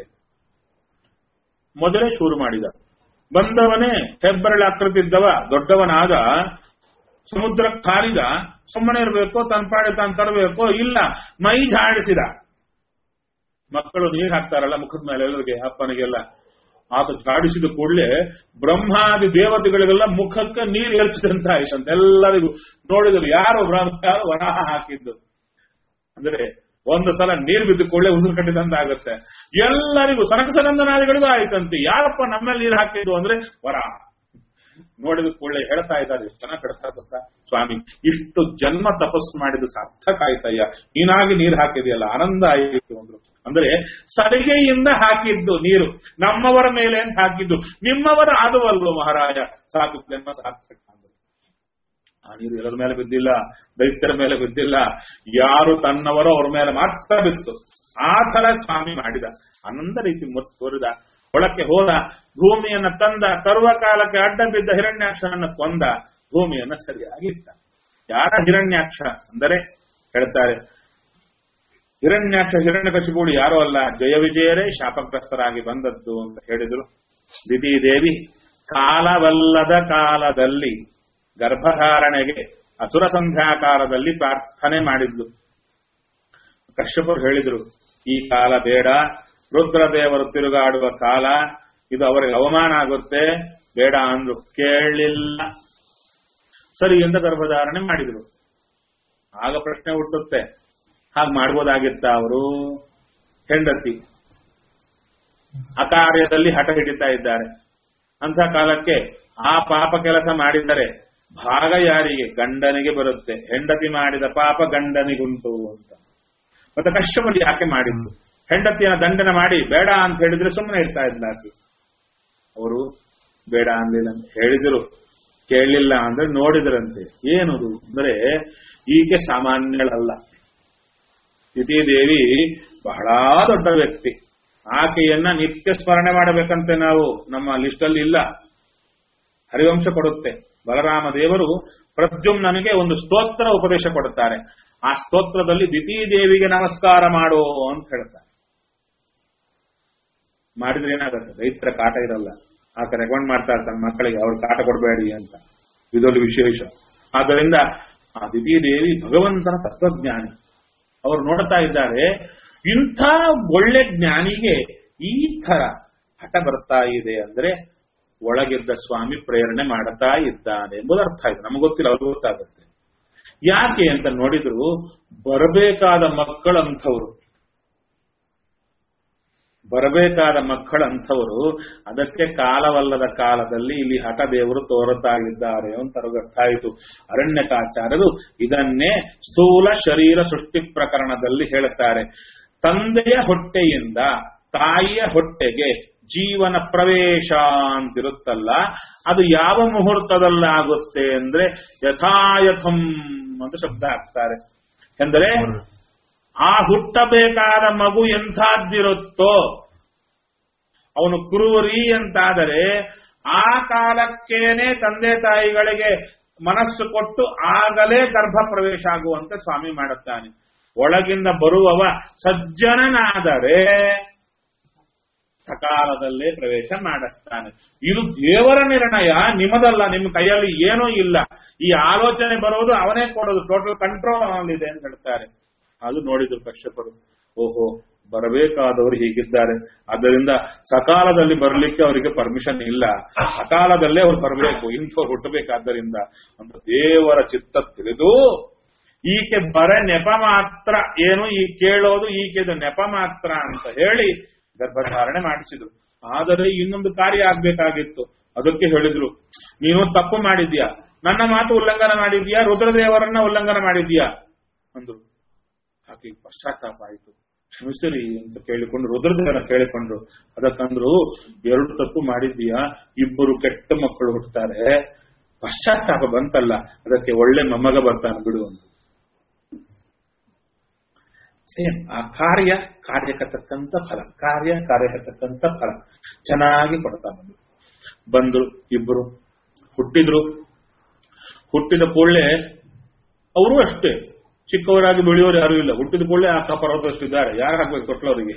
ಮೊದಲೇ ಶುರು ಮಾಡಿದ, ಬಂದವನೇ ಹೆಬ್ಬರಳ ಆಕೃತಿದ್ದವ, ದೊಡ್ಡವನಾದ, ಸಮುದ್ರಕ್ಕೆ ಹಾರಿದ, ಸುಮ್ಮನೆ ಇರಬೇಕು, ತನ್ಪಾಡಿ ತಾನು ತರಬೇಕು, ಇಲ್ಲ ಮೈ ಝಾಡಿಸಿದ. ಮಕ್ಕಳು ನೀರು ಹಾಕ್ತಾರಲ್ಲ ಮುಖದ ಮೇಲೆ ಎಲ್ಲರಿಗೆ, ಅಪ್ಪನಿಗೆಲ್ಲ, ಆತ ಝಾಡಿಸಿದ ಕೂಡಲೇ ಬ್ರಹ್ಮಾದಿ ದೇವತೆಗಳಿಗೆಲ್ಲ ಮುಖಕ್ಕೆ ನೀರು ಏರ್ಚಿದಂತ ಆಯ್ತಂತೆ. ಎಲ್ಲರಿಗೂ ನೋಡಿದ್ರು, ಯಾರು ವರಾಹ ಹಾಕಿದ್ದು ಅಂದ್ರೆ ಒಂದು ಸಲ ನೀರು ಬಿದ್ದ ಕೂಡಲೇ ಉಸಿರು ಕಟ್ಟಿದಂತ ಆಗುತ್ತೆ. ಎಲ್ಲರಿಗೂ ಸನಕಸನಂದನಾದಿಗಳಿಗೂ ಆಯ್ತಂತೆ. ಯಾರಪ್ಪ ನಮ್ಮಲ್ಲಿ ನೀರು ಹಾಕಿದ್ದು ಅಂದ್ರೆ ವರಾಹ. ನೋಡಿದ ಕೂಡಲೇ ಹೇಳ್ತಾ ಇದ್ದಾರೆ, ಎಷ್ಟು ಚೆನ್ನಾಗಿ ಕಡ್ತಾ ಗೊತ್ತಾ ಸ್ವಾಮಿ, ಇಷ್ಟು ಜನ್ಮ ತಪಸ್ಸು ಮಾಡಿದ್ದು ಸಾರ್ಥಕ ಆಯ್ತಯ್ಯ, ನೀನಾಗಿ ನೀರು ಹಾಕಿದೆಯಲ್ಲ, ಆನಂದ ಆಯಿತು ಅಂದ್ರು. ಅಂದ್ರೆ ಸರಿಗೆಯಿಂದ ಹಾಕಿದ್ದು ನೀರು, ನಮ್ಮವರ ಮೇಲೆ ಅಂತ ಹಾಕಿದ್ದು, ನಿಮ್ಮವರ ಆದವಲ್ವ ಮಹಾರಾಜ, ಸಾಕು ಜನ್ಮ ಸಾರ್ಥಕ ಅಂದ್ರು. ಆ ನೀರು ಎಲ್ಲರ ಮೇಲೆ ಬಿದ್ದಿಲ್ಲ, ದೈತ್ಯರ ಮೇಲೆ ಬಿದ್ದಿಲ್ಲ, ಯಾರು ತನ್ನವರೋ ಅವ್ರ ಮೇಲೆ ಮಾತ್ರ ಬಿತ್ತು. ಆ ತರ ಸ್ವಾಮಿ ಮಾಡಿದ, ಆನಂದ ರೀತಿ ಮುತ್ತು ತೋರಿದ. ಒಳಕ್ಕೆ ಹೋದ, ಭೂಮಿಯನ್ನ ತಂದ, ತರುವ ಕಾಲಕ್ಕೆ ಅಡ್ಡ ಬಿದ್ದ ಹಿರಣ್ಯಾಕ್ಷನನ್ನ ಕೊಂದ, ಭೂಮಿಯನ್ನ ಸರಿಯಾಗಿತ್ತ. ಯಾರ ಹಿರಣ್ಯಾಕ್ಷ ಅಂದರೆ ಹೇಳ್ತಾರೆ, ಹಿರಣ್ಯಾಕ್ಷ ಹಿರಣ್ಯಕಶಿಪುಳು ಯಾರೋ ಅಲ್ಲ, ಜಯ ವಿಜಯರೇ ಶಾಪಗ್ರಸ್ತರಾಗಿ ಬಂದದ್ದು ಅಂತ ಹೇಳಿದ್ರು. ದಿತಿದೇವಿ ಕಾಲವಲ್ಲದ ಕಾಲದಲ್ಲಿ ಗರ್ಭಧಾರಣೆಗೆ ಅಸುರ ಸಂಧ್ಯಾಕಾಲದಲ್ಲಿ ಪ್ರಾರ್ಥನೆ ಮಾಡಿದ್ಲು. ಕಶ್ಯಪರು ಹೇಳಿದ್ರು, ಈ ಕಾಲ ಬೇಡ, ರುದ್ರದೇವರು ತಿರುಗಾಡುವ ಕಾಲ ಇದು, ಅವರಿಗೆ ಅವಮಾನ ಆಗುತ್ತೆ, ಬೇಡ ಅಂದ್ರು. ಕೇಳಲಿಲ್ಲ, ಸರಿ ಎಂದು ಗರ್ಭಧಾರಣೆ ಮಾಡಿದ್ರು. ಆಗ ಪ್ರಶ್ನೆ ಹುಟ್ಟುತ್ತೆ, ಹಾಗೆ ಮಾಡ್ಬೋದಾಗಿತ್ತ ಅವರು? ಹೆಂಡತಿ ಆ ಕಾರ್ಯದಲ್ಲಿ ಹಠ ಹಿಡಿತಾ ಇದ್ದಾರೆ. ಅಂತ ಕಾಲಕ್ಕೆ ಆ ಪಾಪ ಕೆಲಸ ಮಾಡಿದರೆ ಭಾಗ ಯಾರಿಗೆ? ಗಂಡನಿಗೆ ಬರುತ್ತೆ. ಹೆಂಡತಿ ಮಾಡಿದ ಪಾಪ ಗಂಡನಿಗುಂಟು ಅಂತ. ಮತ್ತೆ ಕಶ್ಯಪರು ಯಾಕೆ ಮಾಡಿದ್ದು? ಹೆಂಡತಿಯನ್ನು ದಂಡನೆ ಮಾಡಿ ಬೇಡ ಅಂತ ಹೇಳಿದ್ರೆ ಸುಮ್ಮನೆ ಇರ್ತಾ ಇದ್ದಾಕಿ. ಅವರು ಬೇಡ ಅನ್ಲಿಲ್ಲ ಅಂತ ಹೇಳಿದ್ರು, ಕೇಳಲಿಲ್ಲ ಅಂದ್ರೆ ನೋಡಿದ್ರಂತೆ. ಏನದು ಅಂದ್ರೆ ಈಕೆ ಸಾಮಾನ್ಯಳಲ್ಲ. ದಿತಿದೇವಿ ಬಹಳ ದೊಡ್ಡ ವ್ಯಕ್ತಿ. ಆಕೆಯನ್ನ ನಿತ್ಯ ಸ್ಮರಣೆ ಮಾಡಬೇಕಂತೆ ನಾವು, ನಮ್ಮ ಲಿಸ್ಟ್ ಅಲ್ಲಿ ಇಲ್ಲ. ಹರಿವಂಶ ಕೊಡುತ್ತೆ. ಬಲರಾಮ ದೇವರು ಪ್ರದ್ಯುಮ್ನನಿಗೆ ಒಂದು ಸ್ತೋತ್ರ ಉಪದೇಶ ಕೊಡುತ್ತಾರೆ. ಆ ಸ್ತೋತ್ರದಲ್ಲಿ ದಿತಿದೇವಿಗೆ ನಮಸ್ಕಾರ ಮಾಡು ಅಂತ ಹೇಳ್ತಾರೆ. ಮಾಡಿದ್ರೆ ಏನಾಗುತ್ತೆ? ರೈತರ ಕಾಟ ಇರಲ್ಲ. ಆತ ರೆಕಮೆಂಡ್ ಮಾಡ್ತಾ ಇರ್ತಾನೆ ಮಕ್ಕಳಿಗೆ, ಅವ್ರ ಕಾಟ ಕೊಡಬೇಡಿ ಅಂತ. ಇದೊಂದು ವಿಶೇಷ. ಆದ್ದರಿಂದ ಆ ದಿತಿದೇವಿ ಭಗವಂತನ ತತ್ವಜ್ಞಾನಿ. ಅವರು ನೋಡ್ತಾ ಇದ್ದಾರೆ, ಇಂಥ ಒಳ್ಳೆ ಜ್ಞಾನಿಗೆ ಈ ತರ ಹಠ ಬರ್ತಾ ಇದೆ ಅಂದ್ರೆ ಒಳಗಿದ್ದ ಸ್ವಾಮಿ ಪ್ರೇರಣೆ ಮಾಡ್ತಾ ಇದ್ದಾನೆ ಎಂಬುದು ಅರ್ಥ ಆಯ್ತು. ನಮಗೆ ಗೊತ್ತಿಲ್ಲ, ಅವ್ರಿಗೆ ಗೊತ್ತಾಗುತ್ತೆ. ಯಾಕೆ ಅಂತ ನೋಡಿದ್ರು, ಬರಬೇಕಾದ ಮಕ್ಕಳಂಥವ್ರು, ಬರಬೇಕಾದ ಮಕ್ಕಳಂಥವರು ಅದಕ್ಕೆ ಕಾಲವಲ್ಲದ ಕಾಲದಲ್ಲಿ ಇಲ್ಲಿ ಹಠ ದೇವರು ತೋರುತ್ತಾ ಇದ್ದಾರೆ ಅಂತ ಅರ್ಥ ಆಯಿತು. ಅರಣ್ಯಕಾಚಾರ್ಯರು ಇದನ್ನೇ ಸ್ಥೂಲ ಶರೀರ ಸೃಷ್ಟಿ ಪ್ರಕರಣದಲ್ಲಿ ಹೇಳುತ್ತಾರೆ. ತಂದೆಯ ಹೊಟ್ಟೆಯಿಂದ ತಾಯಿಯ ಹೊಟ್ಟೆಗೆ ಜೀವನ ಪ್ರವೇಶ ಅಂತಿರುತ್ತಲ್ಲ, ಅದು ಯಾವ ಮುಹೂರ್ತದಲ್ಲಾಗುತ್ತೆ ಅಂದ್ರೆ ಯಥಾಯಥಂ ಅಂತ ಶಬ್ದ ಹಾಕ್ತಾರೆ. ಎಂದರೆ ಆ ಹುಟ್ಟಬೇಕಾದ ಮಗು ಎಂಥದ್ದಿರುತ್ತೋ, ಅವನು ಕ್ರೂರಿ ಅಂತಾದರೆ ಆ ಕಾಲಕ್ಕೇನೆ ತಂದೆ ತಾಯಿಗಳಿಗೆ ಮನಸ್ಸು ಕೊಟ್ಟು ಆಗಲೇ ಗರ್ಭ ಪ್ರವೇಶ ಆಗುವಂತೆ ಸ್ವಾಮಿ ಮಾಡುತ್ತಾನೆ. ಒಳಗಿಂದ ಬರುವವ ಸಜ್ಜನನಾದರೆ ಸಕಾಲದಲ್ಲೇ ಪ್ರವೇಶ ಮಾಡಿಸ್ತಾನೆ. ಇದು ದೇವರ ನಿರ್ಣಯ, ನಿಮ್ಮದಲ್ಲ. ನಿಮ್ಮ ಕೈಯಲ್ಲಿ ಏನೂ ಇಲ್ಲ. ಈ ಆಲೋಚನೆ ಬರೋದು ಅವನೇ ಕೊಡೋದು, ಟೋಟಲ್ ಕಂಟ್ರೋಲ್ ಇದೆ ಅಂತ ಹೇಳ್ತಾರೆ. ಅದು ನೋಡಿದ್ರು ಕಶ್ಯಪರು, ಓಹೋ ಬರಬೇಕಾದವರು ಹೀಗಿದ್ದಾರೆ, ಆದ್ದರಿಂದ ಸಕಾಲದಲ್ಲಿ ಬರಲಿಕ್ಕೆ ಅವರಿಗೆ ಪರ್ಮಿಷನ್ ಇಲ್ಲ, ಸಕಾಲದಲ್ಲೇ ಅವ್ರು ಬರಬೇಕು, ಇಂಥವ್ರು ಹುಟ್ಟಬೇಕಾದ್ದರಿಂದ ಅಂತ ದೇವರ ಚಿತ್ತ ತಿಳಿದು ಈಕೆ ಬರ ನೆಪ ಮಾತ್ರ, ಏನು ಈ ಕೇಳೋದು ಈಕೆದು ನೆಪ ಮಾತ್ರ ಅಂತ ಹೇಳಿ ಗರ್ಭಧಾರಣೆ ಮಾಡಿಸಿದ್ರು. ಆದರೆ ಇನ್ನೊಂದು ಕಾರ್ಯ ಆಗ್ಬೇಕಾಗಿತ್ತು. ಅದಕ್ಕೆ ಹೇಳಿದ್ರು, ನೀನು ತಪ್ಪು ಮಾಡಿದ್ಯಾ, ನನ್ನ ಮಾತು ಉಲ್ಲಂಘನ ಮಾಡಿದ್ಯಾ, ರುದ್ರದೇವರನ್ನ ಉಲ್ಲಂಘನ ಮಾಡಿದ್ಯಾ ಅಂದ್ರು. ಆಕೆ ಪಶ್ಚಾತ್ತಾಪ ಆಯಿತು. ಕ್ಷಮಿಸಿರಿ ಅಂತ ಕೇಳಿಕೊಂಡು ರುದ್ರದೇವರ ಕೇಳಿಕೊಂಡ್ರು. ಅದಕ್ಕಂದ್ರು, ಎರಡು ತಪ್ಪು ಮಾಡಿದ್ದೀಯಾ, ಇಬ್ಬರು ಕೆಟ್ಟ ಮಕ್ಕಳು ಹುಟ್ಟುತ್ತಾರೆ, ಪಶ್ಚಾತ್ತಾಪ ಬಂತಲ್ಲ, ಅದಕ್ಕೆ ಒಳ್ಳೆ ಮೊಮ್ಮಗ ಬರ್ತಾನೆ ಬಿಡು ಅಂತ. ಸೇಮ್ ಆ ಕಾರ್ಯಕ್ಕೆ ತಕ್ಕಂತ ಫಲ, ಕಾರ್ಯಕ್ಕೆ ತಕ್ಕಂತ ಫಲ ಚೆನ್ನಾಗಿ ಕೊಡ್ತಾ ಬಂದ್ರು. ಇಬ್ಬರು ಹುಟ್ಟಿದ್ರು. ಹುಟ್ಟಿದ ಕೂಡಲೇ ಅವರು ಅಷ್ಟೇ ಚಿಕ್ಕವರಾಗಿ ಬೆಳೆಯೋರು ಯಾರು ಇಲ್ಲ. ಹುಟ್ಟಿದ ಕೂಡಲೇ ಅಕ್ಕ ಪರ್ವತಷ್ಟಿದ್ದಾರೆ, ಯಾರು ಹಾಕ್ಬೇಕು ಕೊಟ್ಲವರಿಗೆ,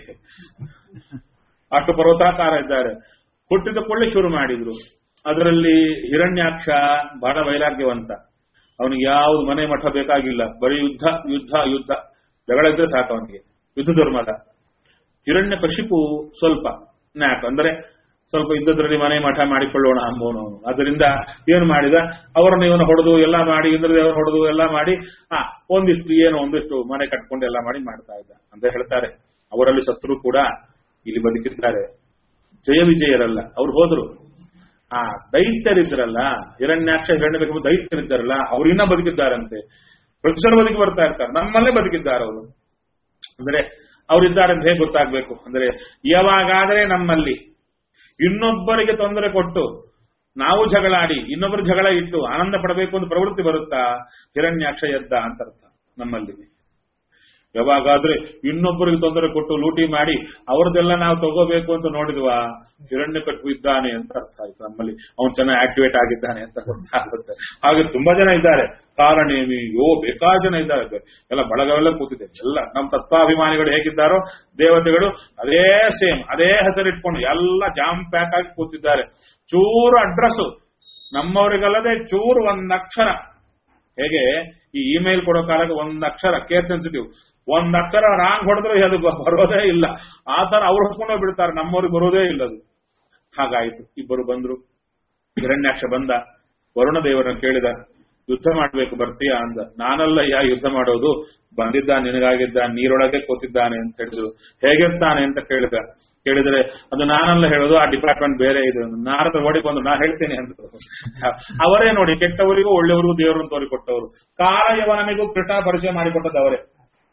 ಅಷ್ಟು ಪರ್ವತಾಕಾರ ಇದ್ದಾರೆ. ಹುಟ್ಟಿದ ಕೂಡಲೇ ಶುರು ಮಾಡಿದ್ರು. ಅದರಲ್ಲಿ ಹಿರಣ್ಯಾಕ್ಷ ಬಹಳ ವೈರಾಗ್ಯವಂತ. ಅವನಿಗೆ ಯಾವ್ದು ಮನೆ ಮಠ ಬೇಕಾಗಿಲ್ಲ, ಬರೀ ಯುದ್ಧ ಯುದ್ಧ ಯುದ್ಧ, ಜಗಳ ಇದ್ರೆ ಸಾಕು ಅವನಿಗೆ, ಯುದ್ಧ ಧರ್ಮದ. ಹಿರಣ್ಯಕಶಿಪು ಸ್ವಲ್ಪ ನ್ಯಾಕ್ ಅಂದ್ರೆ ಸ್ವಲ್ಪ ಇದ್ದದ್ರಲ್ಲಿ ಮನೆ ಮಠ ಮಾಡಿಕೊಳ್ಳೋಣ ಅಂಬೋನು. ಅದರಿಂದ ಏನು ಮಾಡಿದ, ಅವರನ್ನು ಇವನು ಹೊಡೆದು ಎಲ್ಲ ಮಾಡಿ, ಇಂದ್ರದೇವರು ಹೊಡೆದು ಎಲ್ಲ ಮಾಡಿ ಒಂದಿಷ್ಟು ಮನೆ ಕಟ್ಕೊಂಡು ಎಲ್ಲ ಮಾಡಿ ಮಾಡ್ತಾ ಇದ್ದ ಅಂತ ಹೇಳ್ತಾರೆ. ಅವರಲ್ಲಿ ಸತ್ರು ಕೂಡ ಇಲ್ಲಿ ಬದುಕಿದ್ದಾರೆ, ಜಯ ವಿಜಯರಲ್ಲ. ಅವ್ರು ಹೋದ್ರು. ಆ ದೈತ್ಯರಿದ್ರಲ್ಲ, ಹಿರಣ್ಯಾಕ್ಷ ಹಿರಣ್ಯಕಶಿಪು ದೈತ್ಯರಿದ್ದಾರಲ್ಲ, ಅವ್ರು ಇನ್ನೂ ಬದುಕಿದ್ದಾರಂತೆ. ಪ್ರತಿ ಸಲ ಬದುಕಿ ಬರ್ತಾ ಇರ್ತಾರೆ, ನಮ್ಮಲ್ಲೇ ಬದುಕಿದ್ದಾರೆ ಅವರು. ಅಂದ್ರೆ ಅವರಿದ್ದಾರೆ ಅಂತ ಹೇಗೆ ಗೊತ್ತಾಗ್ಬೇಕು ಅಂದ್ರೆ, ಯಾವಾಗಾದ್ರೆ ನಮ್ಮಲ್ಲಿ ಇನ್ನೊಬ್ಬರಿಗೆ ತೊಂದರೆ ಕೊಟ್ಟು ನಾವು ಜಗಳಾಡಿ ಇನ್ನೊಬ್ಬರು ಜಗಳ ಇಟ್ಟು ಆನಂದ ಪಡಬೇಕು ಅಂತ ಪ್ರವೃತ್ತಿ ಬರುತ್ತಾ, ಹಿರಣ್ಯಾಕ್ಷ ಎದ್ದ ಅಂತ ಅರ್ಥ. ನಮ್ಮಲ್ಲಿ ಯಾವಾಗಾದ್ರೆ ಇನ್ನೊಬ್ಬರಿಗೆ ತೊಂದರೆ ಕೊಟ್ಟು ಲೂಟಿ ಮಾಡಿ ಅವ್ರದ್ದೆಲ್ಲ ನಾವು ತಗೋಬೇಕು ಅಂತ ನೋಡಿದ್ವಾ, ಹಿರಣ್ಯಕಶಿಪು ಇದ್ದಾನೆ ಅಂತ ಅರ್ಥ ಆಯ್ತು. ನಮ್ಮಲ್ಲಿ ಅವನು ಚೆನ್ನಾಗಿ ಆಕ್ಟಿವೇಟ್ ಆಗಿದ್ದಾನೆ ಅಂತ ಗೊತ್ತಾಗುತ್ತೆ. ಹಾಗೆ ತುಂಬಾ ಜನ ಇದ್ದಾರೆ, ಕಾರಣೇಮಿ ಬೇಕಾದ ಜನ ಇದ್ದಾರೆ, ಎಲ್ಲ ಬಳಗವೆಲ್ಲ ಕೂತಿದೆ. ಎಲ್ಲ ನಮ್ಮ ತತ್ವಾಭಿಮಾನಿಗಳು ಹೇಗಿದ್ದಾರೋ ದೇವತೆಗಳು ಅದೇ ಸೇಮ್, ಅದೇ ಹೆಸರಿಟ್ಕೊಂಡು ಎಲ್ಲ ಜಾಮ್ ಪ್ಯಾಕ್ ಆಗಿ ಕೂತಿದ್ದಾರೆ. ಚೂರು ಅಡ್ರೆಸ್ ನಮ್ಮವರಿಗಲ್ಲದೆ ಚೂರು ಒಂದಕ್ಷರ, ಹೇಗೆ ಈ ಇಮೇಲ್ ಕೊಡೋ ಕಾಲಕ್ಕೆ ಒಂದಕ್ಷರ ಕೇರ್ ಸೆನ್ಸಿಟಿವ್, ಒಂದಕ್ಷರ ರಾಂಗ್ ಹೊಡೆದ್ರೆ ಅದು ಬರೋದೇ ಇಲ್ಲ. ಆ ತರ ಅವ್ರು ಹೊತ್ಕೊಂಡೇ ಬಿಡ್ತಾರೆ, ನಮ್ಮವ್ರಿಗೆ ಬರೋದೇ ಇಲ್ಲ ಅದು. ಹಾಗಾಯ್ತು. ಇಬ್ಬರು ಬಂದ್ರು. ಹಿರಣ್ಯಾಕ್ಷ ಬಂದ, ವರುಣ ದೇವರನ್ನ ಕೇಳಿದ, ಯುದ್ಧ ಮಾಡ್ಬೇಕು ಬರ್ತೀಯಾ ಅಂದ. ನಾನಲ್ಲ ಯುದ್ಧ ಮಾಡೋದು, ಬಂದಿದ್ದ ನಿನಗಾಗಿದ್ದ, ನೀರೊಳಗೆ ಕೂತಿದ್ದಾನೆ ಅಂತ ಹೇಳಿದ್ರು. ಹೇಗಿರ್ತಾನೆ ಅಂತ ಕೇಳಿದ್ರೆ ಅದು ನಾನಲ್ಲ ಹೇಳೋದು, ಆ ಡಿಪಾರ್ಟ್ಮೆಂಟ್ ಬೇರೆ ಇದೆ. ನಾರದ ಓಡಿ ಬಂದು ನಾ ಹೇಳ್ತೇನೆ ಅಂತ. ಅವರೇ ನೋಡಿ, ಕೆಟ್ಟವರಿಗೂ ಒಳ್ಳೆಯವರಿಗೂ ದೇವರನ್ನು ತೋರಿಕೊಟ್ಟವರು, ಕಾಲಯವನಿಗೂ ಕೃಟ ಪರಿಚಯ ಮಾಡಿಕೊಟ್ಟದ್ದು ಅವರೇ.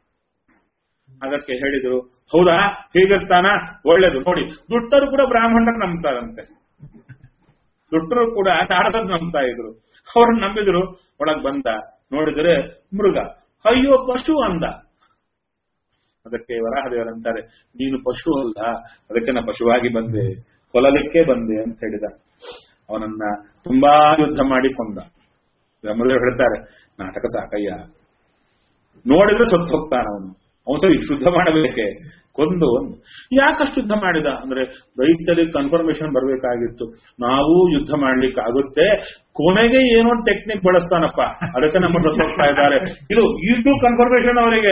ಅದಕ್ಕೆ ಹೇಳಿದ್ರು, ಹೌದಾ ಹೀಗಿರ್ತಾನ, ಒಳ್ಳೇದು ನೋಡಿ. ದುಷ್ಟರು ಕೂಡ ಬ್ರಾಹ್ಮಣರು ನಂಬ್ತಾರಂತೆ, ದುಷ್ಟರು ಕೂಡ ನಾರದನ್ನು ನಂಬ್ತಾ ಇದ್ರು. ಅವ್ರನ್ನ ನಂಬಿದ್ರು. ಒಳಗ್ ಬಂದ, ನೋಡಿದ್ರೆ ಮೃಗ, ಅಯ್ಯೋ ಪಶು ಅಂದ. ಅದಕ್ಕೆ ವರಾಹದೇವರಂತಾರೆ, ನೀನು ಪಶು ಅಲ್ಲ, ಅದಕ್ಕೆ ನಾ ಪಶುವಾಗಿ ಬಂದೆ, ಕೊಲ್ಲಲಿಕ್ಕೆ ಬಂದೆ ಅಂತ ಹೇಳಿದ. ಅವನನ್ನ ತುಂಬಾ ಯುದ್ಧ ಮಾಡಿ ಕೊಂದ. ಬ್ರಹ್ಮದೇವರು ಹೇಳ್ತಾರೆ, ನಾಟಕ ಸಾಕಯ್ಯ, ನೋಡಿದ್ರೆ ಸತ್ತು ಹೋಗ್ತಾನ ಅವನು ಸರಿ ಶುದ್ಧ ಮಾಡಬೇಕೆ, ಕೊಂದು. ಯಾಕಷ್ಟು ಯುದ್ಧ ಮಾಡಿದ ಅಂದ್ರೆ, ರೈತರಿಗೆ ಕನ್ಫರ್ಮೇಶನ್ ಬರಬೇಕಾಗಿತ್ತು, ನಾವು ಯುದ್ಧ ಮಾಡ್ಲಿಕ್ಕೆ ಆಗುತ್ತೆ, ಕೊನೆಗೆ ಏನೋ ಟೆಕ್ನಿಕ್ ಬಳಸ್ತಾನಪ್ಪ, ಅದಕ್ಕೆ ನಮ್ಮ ಹೋಗ್ತಾ ಇದ್ದಾರೆ. ಇದು ಕನ್ಫರ್ಮೇಶನ್ ಅವರಿಗೆ.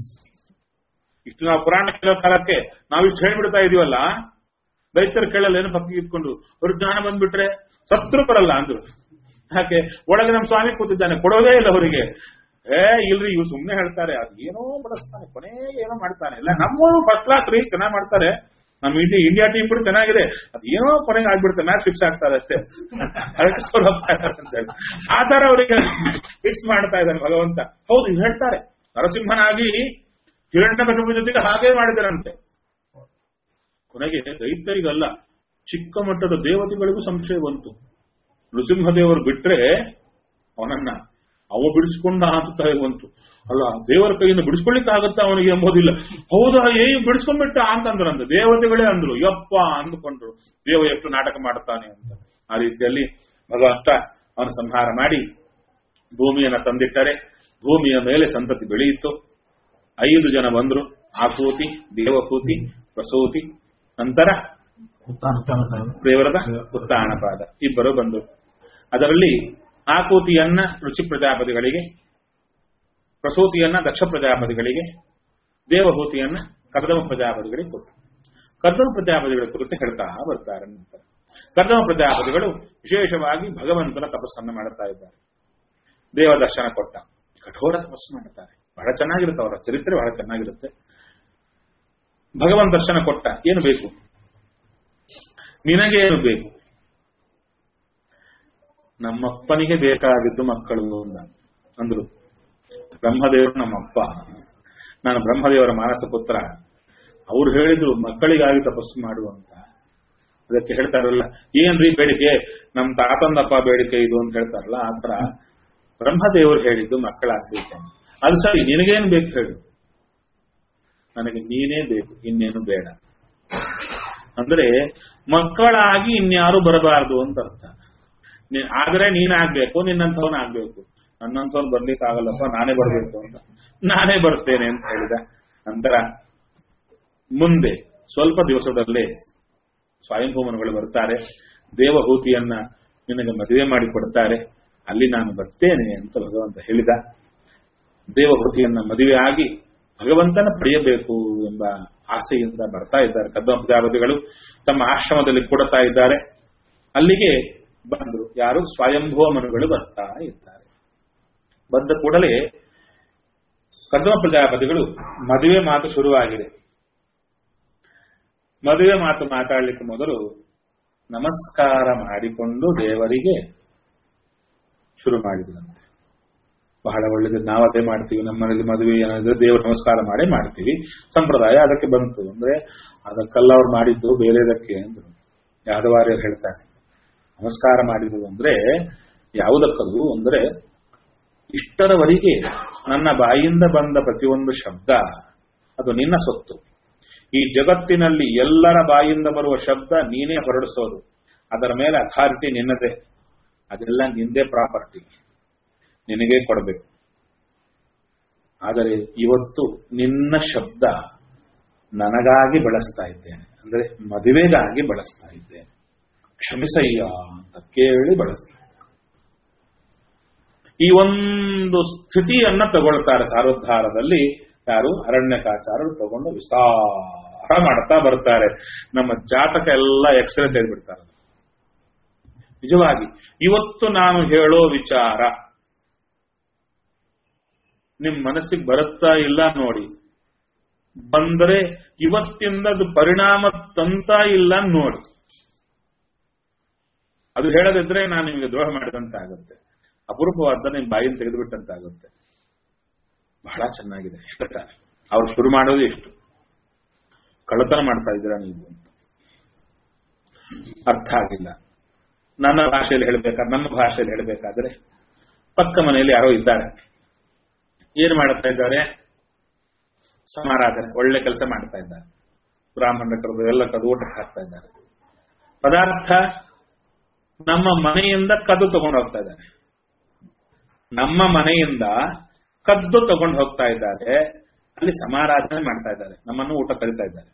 ಇಷ್ಟು ನಾವು ಪುರಾಣ ಕೇಳೋ ಕಾಲಕ್ಕೆ ನಾವಿಷ್ಟು ಹೇಳ್ಬಿಡ್ತಾ ಇದೀವಲ್ಲ, ರೈತರು ಕೇಳಲ್ಲ, ಏನು ಪಕ್ಕ ಇಟ್ಕೊಂಡು ಅವ್ರಿಗೆ ಜ್ಞಾನ ಬಂದ್ಬಿಟ್ರೆ ಸತ್ರು ಕೊಡಲ್ಲ ಅಂದ್ರು. ಯಾಕೆ, ಒಳಗೆ ನಮ್ಮ ಸ್ವಾಮಿ ಕೂತಿದ್ದಾನೆ, ಕೊಡೋದೇ ಇಲ್ಲ ಅವರಿಗೆ. ಇಲ್ರಿ ಇವ್ರು ಸುಮ್ನೆ ಹೇಳ್ತಾರೆ, ಅದು ಏನೋ ಬಳಸ್ತಾನೆ, ಕೊನೆ ಏನೋ ಮಾಡ್ತಾನೆ. ಇಲ್ಲ ನಮ್ಮವರು ಫಸ್ಟ್ ಕ್ಲಾಸ್ ರೀ, ಚೆನ್ನಾಗಿ ಮಾಡ್ತಾರೆ, ನಮ್ಮ ಇಂಡಿಯಾ ಟೀಮ್ ಕೂಡ ಚೆನ್ನಾಗಿದೆ, ಅದೇನೋ ಕೊನೆಗೆ ಆಗ್ಬಿಡುತ್ತೆ, ಮ್ಯಾಚ್ ಫಿಕ್ಸ್ ಆಗ್ತಾರೆ ಅಷ್ಟೇ, ಅದಕ್ಕೆ ಸೋಲ್ ಹೋಗ್ತಾ ಇದ್ದಾರೆ ಅಂತ ಹೇಳಿ ಆ ತರ ಅವರಿಗೆ ಫಿಕ್ಸ್ ಮಾಡ್ತಾ ಇದ್ದಾನೆ ಭಗವಂತ. ಹೌದು, ಹೇಳ್ತಾರೆ ನರಸಿಂಹನಾಗಿ ಹಿರಣ್ಯಕಶಿಪುವಿನ ಜೊತೆಗೆ ಹಾಗೇ ಮಾಡಿದರಂತೆ. ಕೊನೆಗೆ ದೈತ್ಯರಿಗಲ್ಲ, ಚಿಕ್ಕ ಮಟ್ಟದ ದೇವತೆಗಳಿಗೂ ಸಂಶಯ ಬಂತು. ನೃಸಿಂಹದೇವರು ಬಿಟ್ರೆ ಅವನನ್ನ ಅವ ಬಿಡಿಸ್ಕೊಂಡ ಅಂತ ಬಂತು. ಅಲ್ಲ, ದೇವರ ಕೈಯಿಂದ ಬಿಡಿಸ್ಕೊಳ್ಳಿಕ್ಕಾಗತ್ತ ಅವನಿಗೆ ಎಂಬುದಿಲ್ಲ. ಹೌದಾ, ಬಿಡಿಸ್ಕೊಂಡ್ಬಿಟ್ಟ ಅಂತಂದ್ರಂತೆ. ದೇವತೆಗಳೇ ಅಂದ್ರು, ಯಪ್ಪ ಅಂದುಕೊಂಡ್ರು, ದೇವ ಎಷ್ಟು ನಾಟಕ ಮಾಡುತ್ತಾನೆ ಅಂತ. ಆ ರೀತಿಯಲ್ಲಿ ಭಗವಂತ ಅವನ ಸಂಹಾರ ಮಾಡಿ ಭೂಮಿಯನ್ನ ತಂದಿಟ್ಟರೆ ಭೂಮಿಯ ಮೇಲೆ ಸಂತತಿ ಬೆಳೆಯಿತು. 5 ಜನ ಬಂದ್ರು, ಆಕೂತಿ, ದೇವಕೂತಿ, ಪ್ರಸೂತಿ, ನಂತರ ದೇವರದ ಉತ್ತಾನಪಾದ, ಇಬ್ಬರು ಬಂದರು. ಅದರಲ್ಲಿ ಆಕೂತಿಯನ್ನ ರುಚಿ ಪ್ರಜಾಪತಿಗಳಿಗೆ, ಪ್ರಸೂತಿಯನ್ನ ದಕ್ಷ ಪ್ರಜಾಪತಿಗಳಿಗೆ, ದೇವಹೂತಿಯನ್ನ ಕರ್ದಮ ಪ್ರಜಾಪತಿಗಳಿಗೆ ಕೊಟ್ಟರು. ಕರ್ದಮ ಪ್ರಜಾಪತಿಗಳ ಕುರಿತು ಹೇಳ್ತಾ ಬರ್ತಾರೆ. ನಂತರ ಕರ್ದಮ ಪ್ರಜಾಪತಿಗಳು ವಿಶೇಷವಾಗಿ ಭಗವಂತನ ತಪಸ್ಸನ್ನು ಮಾಡುತ್ತಾ ಇದ್ದಾರೆ. ದೇವ ದರ್ಶನ ಕೊಟ್ಟ, ಕಠೋರ ತಪಸ್ಸು ಮಾಡುತ್ತಾರೆ. ಬಹಳ ಚೆನ್ನಾಗಿರುತ್ತೆ, ಅವರ ಚರಿತ್ರೆ ಬಹಳ ಚೆನ್ನಾಗಿರುತ್ತೆ. ಭಗವಂತ ದರ್ಶನ ಕೊಟ್ಟ, ಏನು ಬೇಕು ನಿನಗೇನು ಬೇಕು? ನಮ್ಮಪ್ಪನಿಗೆ ಬೇಕಾಗಿದ್ದು ಮಕ್ಕಳು ಅಂದ್ರು. ಬ್ರಹ್ಮದೇವರು ನಮ್ಮಪ್ಪ, ನಾನು ಬ್ರಹ್ಮದೇವರ ಮಾನಸ ಪುತ್ರ. ಅವ್ರು ಹೇಳಿದ್ರು ಮಕ್ಕಳಿಗಾಗಿ ತಪಸ್ಸು ಮಾಡುವಂತ. ಅದಕ್ಕೆ ಹೇಳ್ತಾರಲ್ಲ, ಏನ್ರಿ ಬೇಡಿಕೆ? ನಮ್ಮ ತಾತಂದಪ್ಪ ಬೇಡಿಕೆ ಇದು ಅಂತ ಹೇಳ್ತಾರಲ್ಲ, ಆ ತರ ಬ್ರಹ್ಮದೇವರು ಹೇಳಿದ್ದು ಮಕ್ಕಳಾಗ್ಬೇಕು. ಅದು ಸರಿ, ನಿನಗೇನು ಬೇಕು ಹೇಳು? ನನಗೆ ನೀನೇ ಬೇಕು, ಇನ್ನೇನು ಬೇಡ. ಅಂದ್ರೆ ಮಕ್ಕಳಾಗಿ ಇನ್ಯಾರು ಬರಬಾರದು ಅಂತ ಅರ್ಥ. ಆದ್ರೆ ನೀನಾಗ್ಬೇಕು, ನಿನ್ನಂಥವನಾಗ್ಬೇಕು. ನನ್ನಂಥವ್ನು ಬರ್ಲಿಕ್ಕೆ ಆಗಲ್ಲಪ್ಪ, ನಾನೇ ಬರ್ಬೇಕು ಅಂತ. ನಾನೇ ಬರ್ತೇನೆ ಅಂತ ಹೇಳಿದ. ನಂತರ ಮುಂದೆ ಸ್ವಲ್ಪ ದಿವಸದಲ್ಲೇ ಸ್ವಯಂಭೂಮನುಗಳು ಬರ್ತಾರೆ. ದೇವಹೂತಿಯನ್ನ ನಿನಗೆ ಮದುವೆ ಮಾಡಿಕೊಡ್ತಾರೆ, ಅಲ್ಲಿ ನಾನು ಬರ್ತೇನೆ ಅಂತ ಭಗವಂತ ಹೇಳಿದ. ದೇವಹೂತಿಯನ್ನ ಮದುವೆ ಆಗಿ ಭಗವಂತನ ಪಡೆಯಬೇಕು ಎಂಬ ಆಸೆಯಿಂದ ಬರ್ತಾ ಇದ್ದಾರೆ. ಕರ್ದಮ ಪ್ರಜಾಪತಿಗಳು ತಮ್ಮ ಆಶ್ರಮದಲ್ಲಿ ಕೊಡ್ತಾ ಇದ್ದಾರೆ. ಅಲ್ಲಿಗೆ ಬಂದರು. ಯಾರು? ಸ್ವಯಂಭೂ ಮನುಗಳು ಬರ್ತಾ ಇದ್ದಾರೆ. ಬಂದ ಕೂಡಲೇ ಕರ್ದಮ ಪ್ರಜಾಪತಿಗಳು ಮದುವೆ ಮಾತು ಶುರುವಾಗಿದೆ. ಮದುವೆ ಮಾತು ಮಾತಾಡಲಿಕ್ಕೆ ಮೊದಲು ನಮಸ್ಕಾರ ಮಾಡಿಕೊಂಡು ದೇವರಿಗೆ ಶುರು ಮಾಡಿದ್ರಂತೆ. ಬಹಳ ಒಳ್ಳೆಯದು, ನಾವು ಅದೇ ಮಾಡ್ತೀವಿ. ನಮ್ಮನೇಲಿ ಮದುವೆ ಏನಾದ್ರೆ ದೇವ್ರ ನಮಸ್ಕಾರ ಮಾಡೇ ಮಾಡ್ತೀವಿ, ಸಂಪ್ರದಾಯ ಅದಕ್ಕೆ ಬಂತು. ಅಂದ್ರೆ ಅದಕ್ಕೆಲ್ಲ ಅವ್ರು ಮಾಡಿದ್ದು ಬೇರೆದಕ್ಕೆ ಅಂದ್ರು. ಯಾದವಾರ್ಯರು ಹೇಳ್ತಾರೆ, ನಮಸ್ಕಾರ ಮಾಡಿದ್ರು ಅಂದ್ರೆ ಯಾವುದಕ್ಕದು ಅಂದ್ರೆ, ಇಷ್ಟರವರೆಗೆ ನನ್ನ ಬಾಯಿಂದ ಬಂದ ಪ್ರತಿಯೊಂದು ಶಬ್ದ ಅದು ನಿನ್ನ ಸೊತ್ತು. ಈ ಜಗತ್ತಿನಲ್ಲಿ ಎಲ್ಲರ ಬಾಯಿಂದ ಬರುವ ಶಬ್ದ ನೀನೇ ಹೊರಡಿಸೋದು, ಅದರ ಮೇಲೆ ಅಥಾರಿಟಿ ನಿನ್ನದೇ, ಅದೆಲ್ಲ ನಿಂದೇ ಪ್ರಾಪರ್ಟಿ, ನಿನಗೇ ಕೊಡಬೇಕು. ಆದರೆ ಇವತ್ತು ನಿನ್ನ ಶಬ್ದ ನನಗಾಗಿ ಬಳಸ್ತಾ ಇದ್ದೇನೆ, ಅಂದ್ರೆ ಮದುವೆಗಾಗಿ ಬಳಸ್ತಾ ಇದ್ದೇನೆ, ಕ್ಷಮಿಸಯ್ಯ ಅಂತ ಕೇಳಿ ಬಳಸ್ತಾ ಇದ್ದೇನೆ. ಈ ಒಂದು ಸ್ಥಿತಿಯನ್ನ ತಗೊಳ್ತಾರೆ ಸಾರೋದ್ಧಾರದಲ್ಲಿ. ಯಾರು? ಅರಣ್ಯಕಾಚಾರ್ಯರು ತಗೊಂಡು ವಿಸ್ತಾರ ಮಾಡ್ತಾ ಬರ್ತಾರೆ. ನಮ್ಮ ಜಾತಕ ಎಲ್ಲ ಎಕ್ಸ್ರೇ ತೆಗೆದ್ಬಿಡ್ತಾರೆ. ನಿಜವಾಗಿ ಇವತ್ತು ನಾನು ಹೇಳೋ ವಿಚಾರ ನಿಮ್ ಮನಸ್ಸಿಗೆ ಬರುತ್ತಾ ಇಲ್ಲ ನೋಡಿ. ಬಂದ್ರೆ ಇವತ್ತಿಂದ ಅದು ಪರಿಣಾಮ ತಂತಾ ಇಲ್ಲ ನೋಡಿ. ಅದು ಹೇಳದಿದ್ರೆ ನಾನು ನಿಮಗೆ ದ್ರೋಹ ಮಾಡಿದಂತಾಗುತ್ತೆ, ಅಪರೂಪವಾದ ನಿಮ್ ಬಾಯಿನ ತೆಗೆದುಬಿಟ್ಟಂತಾಗುತ್ತೆ. ಬಹಳ ಚೆನ್ನಾಗಿದೆ ಹೇಳ್ತಾರೆ. ಅವ್ರು ಶುರು ಮಾಡೋದು ಎಷ್ಟು ಕಳ್ಳತನ ಮಾಡ್ತಾ ಇದ್ದೀರಾ ನೀವು ಅಂತ ಅರ್ಥ ಆಗಿಲ್ಲ. ನನ್ನ ಭಾಷೆಯಲ್ಲಿ ಹೇಳಬೇಕಾದ್ರೆ, ನಮ್ಮ ಭಾಷೆಯಲ್ಲಿ ಹೇಳಬೇಕಾದ್ರೆ, ಪಕ್ಕ ಮನೆಯಲ್ಲಿ ಯಾರೋ ಇದ್ದಾರೆ, ಏನು ಮಾಡುತ್ತಾ ಇದ್ದಾರೆ? ಸಮಾರಾಧನೆ, ಒಳ್ಳೆ ಕೆಲಸ ಮಾಡ್ತಾ ಇದ್ದಾರೆ. ಬ್ರಾಹ್ಮಣ ಕರೆದು ಎಲ್ಲ ಕದ್ದು ಊಟಕ್ಕೆ ಹಾಕ್ತಾ ಇದ್ದಾರೆ. ಪದಾರ್ಥ ನಮ್ಮ ಮನೆಯಿಂದ ಕದ್ದು ತಗೊಂಡು ಹೋಗ್ತಾ ಇದ್ದಾರೆ. ನಮ್ಮ ಮನೆಯಿಂದ ಕದ್ದು ತಗೊಂಡು ಹೋಗ್ತಾ ಇದ್ದಾರೆ. ಅಲ್ಲಿ ಸಮಾರಾಧನೆ ಮಾಡ್ತಾ ಇದ್ದಾರೆ, ನಮ್ಮನ್ನು ಊಟ ಕರೀತಾ ಇದ್ದಾರೆ.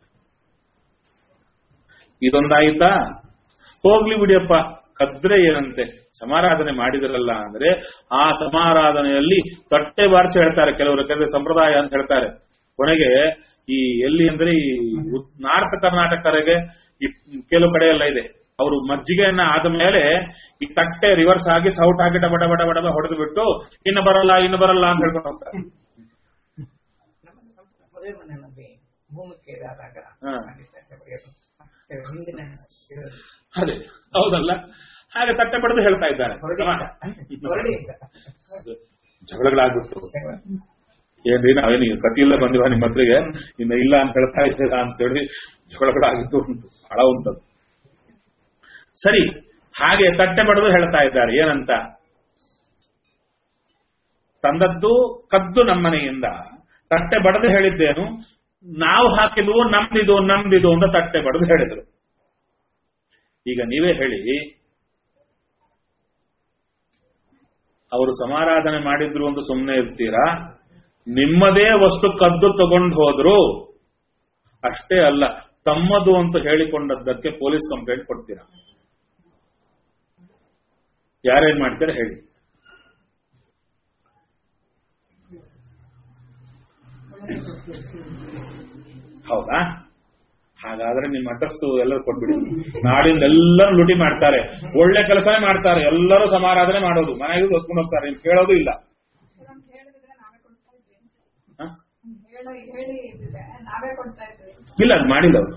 ಇದೊಂದಾಯ್ತಾ? ಹೋಗ್ಲಿ ಬಿಡಿಯಪ್ಪ, ಕದ್ರೆ ಏನಂತೆ, ಸಮಾರಾಧನೆ ಮಾಡಿದ್ರಲ್ಲ ಅಂದ್ರೆ ಆ ಸಮಾರಾಧನೆಯಲ್ಲಿ ತಟ್ಟೆ ಬಾರಿಸಿ ಹೇಳ್ತಾರೆ ಕೆಲವರು. ಕೆಲವರು ಸಂಪ್ರದಾಯ ಅಂತ ಹೇಳ್ತಾರೆ. ಕೊನೆಗೆ ಈ ಎಲ್ಲಿ ಅಂದ್ರೆ ಈ ನಾರ್ತ್ ಕರ್ನಾಟಕರಿಗೆ ಕೆಲವು ಕಡೆ ಎಲ್ಲ ಇದೆ, ಅವರು ಮಜ್ಜಿಗೆಯನ್ನ ಆದ ಮೇಲೆ ಈ ತಟ್ಟೆ ರಿವರ್ಸ್ ಆಗಿ ಸೌಟ್ ಹಾಕಿ ಡಬ ಡಬ ಡಬ ಡಬ ಹೊಡೆದು ಬಿಟ್ಟು ಇನ್ನು ಬರಲ್ಲ ಅಂತ ಹೇಳ್ಕೊಂಡು ಹೋಗ್ತಾರೆ. ಅದೇ ಹೌದಲ್ಲ, ಹಾಗೆ ತಟ್ಟೆ ಪಡೆದು ಹೇಳ್ತಾ ಇದ್ದಾರೆ. ಜಗಳಗಳಾಗ್ಬಿಡ್ತು. ಏನ್ರಿ ನಾವೇನು ಕಥೆಯಲ್ಲ ಬಂದಿವ ನಿಮ್ಮ ಹತ್ರಿಗೆ, ಇನ್ನ ಇಲ್ಲ ಅಂತ ಹೇಳ್ತಾ ಇದ್ದೀರಾ ಅಂತೇಳಿ ಜಗಳಗಳಾಗಿತ್ತು ಉಂಟು, ಬಹಳ ಉಂಟದು. ಸರಿ, ಹಾಗೆ ತಟ್ಟೆ ಪಡೆದು ಹೇಳ್ತಾ ಇದ್ದಾರೆ ಏನಂತ, ತಂದದ್ದು ಕದ್ದು ನಮ್ಮನೆಯಿಂದ, ತಟ್ಟೆ ಬಡದು ಹೇಳಿದ್ದೇನು, ನಾವು ಹಾಕಿದ್ವು ನಮ್ದಿದು ನಮ್ದಿದು ಅಂತ ತಟ್ಟೆ ಬಡದು ಹೇಳಿದ್ರು. ಈಗ ನೀವೇ ಹೇಳಿ, ಅವರು ಸಮಾರಾಧನೆ ಮಾಡಿದ್ರು ಅಂತ ಸುಮ್ಮನೆ ಇರ್ತೀರಾ? ನಿಮ್ಮದೇ ವಸ್ತು ಕದ್ದು ತಗೊಂಡು ಹೋದ್ರು, ಅಷ್ಟೇ ಅಲ್ಲ ತಮ್ಮದು ಅಂತ ಹೇಳಿಕೊಂಡದ್ದಕ್ಕೆ ಪೊಲೀಸ್ ಕಂಪ್ಲೇಂಟ್ ಕೊಡ್ತೀರಾ? ಯಾರೇನ್ ಮಾಡ್ತೀರಾ ಹೇಳಿ? ಹೌದಾ? ಹಾಗಾದ್ರೆ ನಿಮ್ಮ ಅಡ್ರೆಸ್ ಎಲ್ಲರೂ ಕೊಟ್ಬಿಡಿ. ನಾಡಿಂದ ಎಲ್ಲರೂ ಲೂಟಿ ಮಾಡ್ತಾರೆ, ಒಳ್ಳೆ ಕೆಲಸನೇ ಮಾಡ್ತಾರೆ, ಎಲ್ಲರೂ ಸಮಾರಾಧನೆ ಮಾಡೋದು, ಮನೆಗೆ ಹೊತ್ಕೊಂಡು ಹೋಗ್ತಾರೆ, ನೀವು ಕೇಳೋದು ಇಲ್ಲ. ಇಲ್ಲ, ಅದು ಮಾಡಿಲ್ಲ ಅವರು.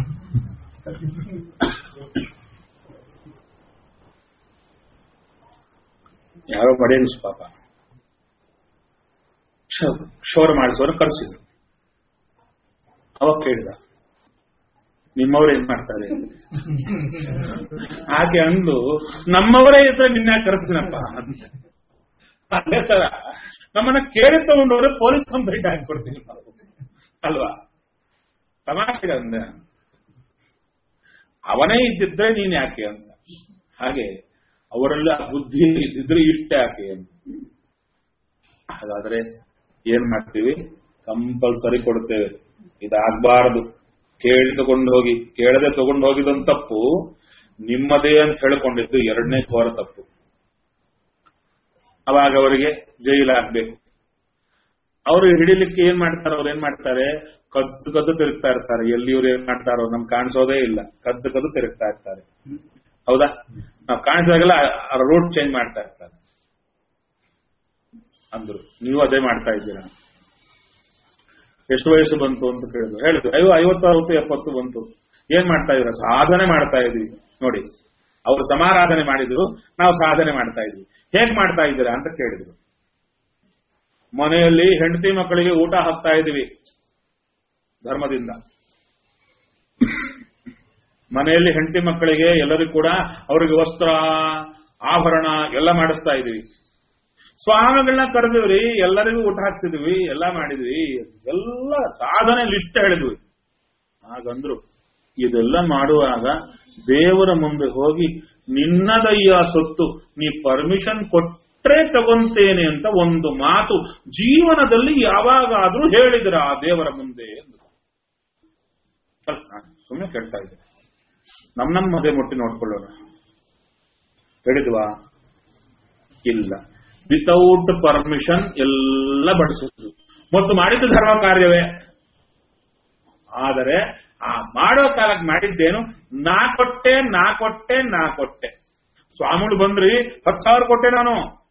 ಯಾರೋ ಬಡೇನು ಪಾಪ ಕ್ಷೌರ ಮಾಡಿಸೋರು ಕರೆಸಿದ್ರು. ಅವಾಗ ಕೇಳಿದ, ನಿಮ್ಮವ್ರು ಏನ್ ಮಾಡ್ತಾರೆ? ಹಾಗೆ ಅಂದು ನಮ್ಮವರೇ ಇದ್ರೆ ನಿನ್ನ ಕರೆಸ್ತೀನಪ್ಪ. ಅದೇ ತರ ನಮ್ಮನ್ನ ಕೇಳಿ ತಗೊಂಡವ್ರೆ ಪೊಲೀಸ್ ಕಂಪ್ಲೇಂಟ್ ಹಾಕಿಕೊಡ್ತೀನಿ ಅಲ್ವಾ? ತಮಾಷೆ ಅಂದ, ಅವನೇ ಇದ್ದಿದ್ರೆ ನೀನ್ ಯಾಕೆ ಅಂತ. ಹಾಗೆ ಅವರೆಲ್ಲ ಬುದ್ಧಿ ಇದ್ದಿದ್ರೆ ಇಷ್ಟ ಯಾಕೆ ಅಂತ. ಹಾಗಾದ್ರೆ ಏನ್ ಮಾಡ್ತೀವಿ? ಕಂಪಲ್ಸರಿ ಕೊಡ್ತೇವೆ. ಇದಾಗಬಾರದು. ಕೇಳಿ ತಗೊಂಡು ಹೋಗಿ, ಕೇಳದೆ ತಗೊಂಡು ಹೋಗಿದಂತ ತಪ್ಪು, ನಿಮ್ಮದೇ ಅಂತ ಹೇಳ್ಕೊಂಡಿದ್ದು ಎರಡನೇ ಘೋರ ತಪ್ಪು. ಅವಾಗ ಅವರಿಗೆ ಜೈಲಾಗಬೇಕು. ಅವರು ಹಿಡಿಲಿಕ್ಕೆ ಏನ್ ಮಾಡ್ತಾರೆ? ಅವ್ರು ಏನ್ ಮಾಡ್ತಾರೆ? ಕದ್ದು ಕದ್ದು ತಿರುಗ್ತಾ ಇರ್ತಾರೆ. ಎಲ್ಲಿ ಇವ್ರು ಏನ್ ಮಾಡ್ತಾರೋ ನಮ್ಗೆ ಕಾಣಿಸೋದೇ ಇಲ್ಲ, ಕದ್ದು ಕದ್ದು ತಿರುಗ್ತಾ ಇರ್ತಾರೆ. ಹೌದಾ? ನಾವು ಕಾಣಿಸಿದಾಗೆಲ್ಲ ರೂಟ್ ಚೇಂಜ್ ಮಾಡ್ತಾ ಇರ್ತಾರೆ ಅಂದ್ರು. ನೀವು ಅದೇ ಮಾಡ್ತಾ ಇದ್ದೀರಾ? ಎಷ್ಟು ವಯಸ್ಸು ಬಂತು ಅಂತ ಕೇಳಿದ್ರು. ಹೇಳಿದ್ರು 50, 60, 70 ಬಂತು. ಏನ್ ಮಾಡ್ತಾ ಇದ್ರ? ಸಾಧನೆ ಮಾಡ್ತಾ ಇದ್ವಿ ನೋಡಿ. ಅವರು ಸಮಾರಾಧನೆ ಮಾಡಿದ್ರು, ನಾವು ಸಾಧನೆ ಮಾಡ್ತಾ ಇದ್ವಿ. ಹೇಗ್ ಮಾಡ್ತಾ ಇದ್ದೀರಾ ಅಂತ ಕೇಳಿದ್ರು. ಮನೆಯಲ್ಲಿ ಹೆಂಡತಿ ಮಕ್ಕಳಿಗೆ ಊಟ ಹಾಕ್ತಾ ಇದ್ವಿ ಧರ್ಮದಿಂದ. ಮನೆಯಲ್ಲಿ ಹೆಂಡತಿ ಮಕ್ಕಳಿಗೆ ಎಲ್ಲರಿಗೂ ಕೂಡ ಅವರಿಗೆ ವಸ್ತ್ರ ಆಭರಣ ಎಲ್ಲ ಮಾಡಿಸ್ತಾ ಇದ್ವಿ. ಸ್ವಾಮಿಗಳನ್ನ ಕರೆದಿವ್ರಿ, ಎಲ್ಲರಿಗೂ ಊಟ ಹಾಕ್ಸಿದ್ವಿ, ಎಲ್ಲ ಮಾಡಿದ್ವಿ, ಎಲ್ಲ ಸಾಧನೆ ಲಿಸ್ಟ್ ಹೇಳಿದ್ವಿ. ಹಾಗಂದ್ರು, ಇದೆಲ್ಲ ಮಾಡುವಾಗ ದೇವರ ಮುಂದೆ ಹೋಗಿ ನಿನ್ನದಯ್ಯ ಸೊತ್ತು, ನೀ ಪರ್ಮಿಷನ್ ಕೊಟ್ರೆ ತಗೊಂತೇನೆ ಅಂತ ಒಂದು ಮಾತು ಜೀವನದಲ್ಲಿ ಯಾವಾಗಾದ್ರೂ ಹೇಳಿದ್ರ ಆ ದೇವರ ಮುಂದೆ ಎಂದು ಸುಮ್ಮನೆ ಕೇಳ್ತಾ ಇದ್ದೆ. ನಮ್ಮ ಮದುವೆ ಮುಟ್ಟಿ ನೋಡ್ಕೊಳ್ಳೋಣ. ಹೇಳಿದ್ವಾ? ಇಲ್ಲ. ವಿತೌಟ್ ಪರ್ಮಿಷನ್ ಎಲ್ಲ ಬಡಿಸಿದ್ರು ಮತ್ತು ಮಾಡಿದ್ದು ಧರ್ಮ ಕಾರ್ಯವೇ. ಆದರೆ ಆ ಮಾಡೋ ಕಾಲಕ್ಕೆ ಮಾಡಿದ್ದೇನು? ನಾ ಕೊಟ್ಟೆ. ಸ್ವಾಮಿಗಳು ಬಂದ್ರಿ, 10,000 ಕೊಟ್ಟೆ ನಾನು.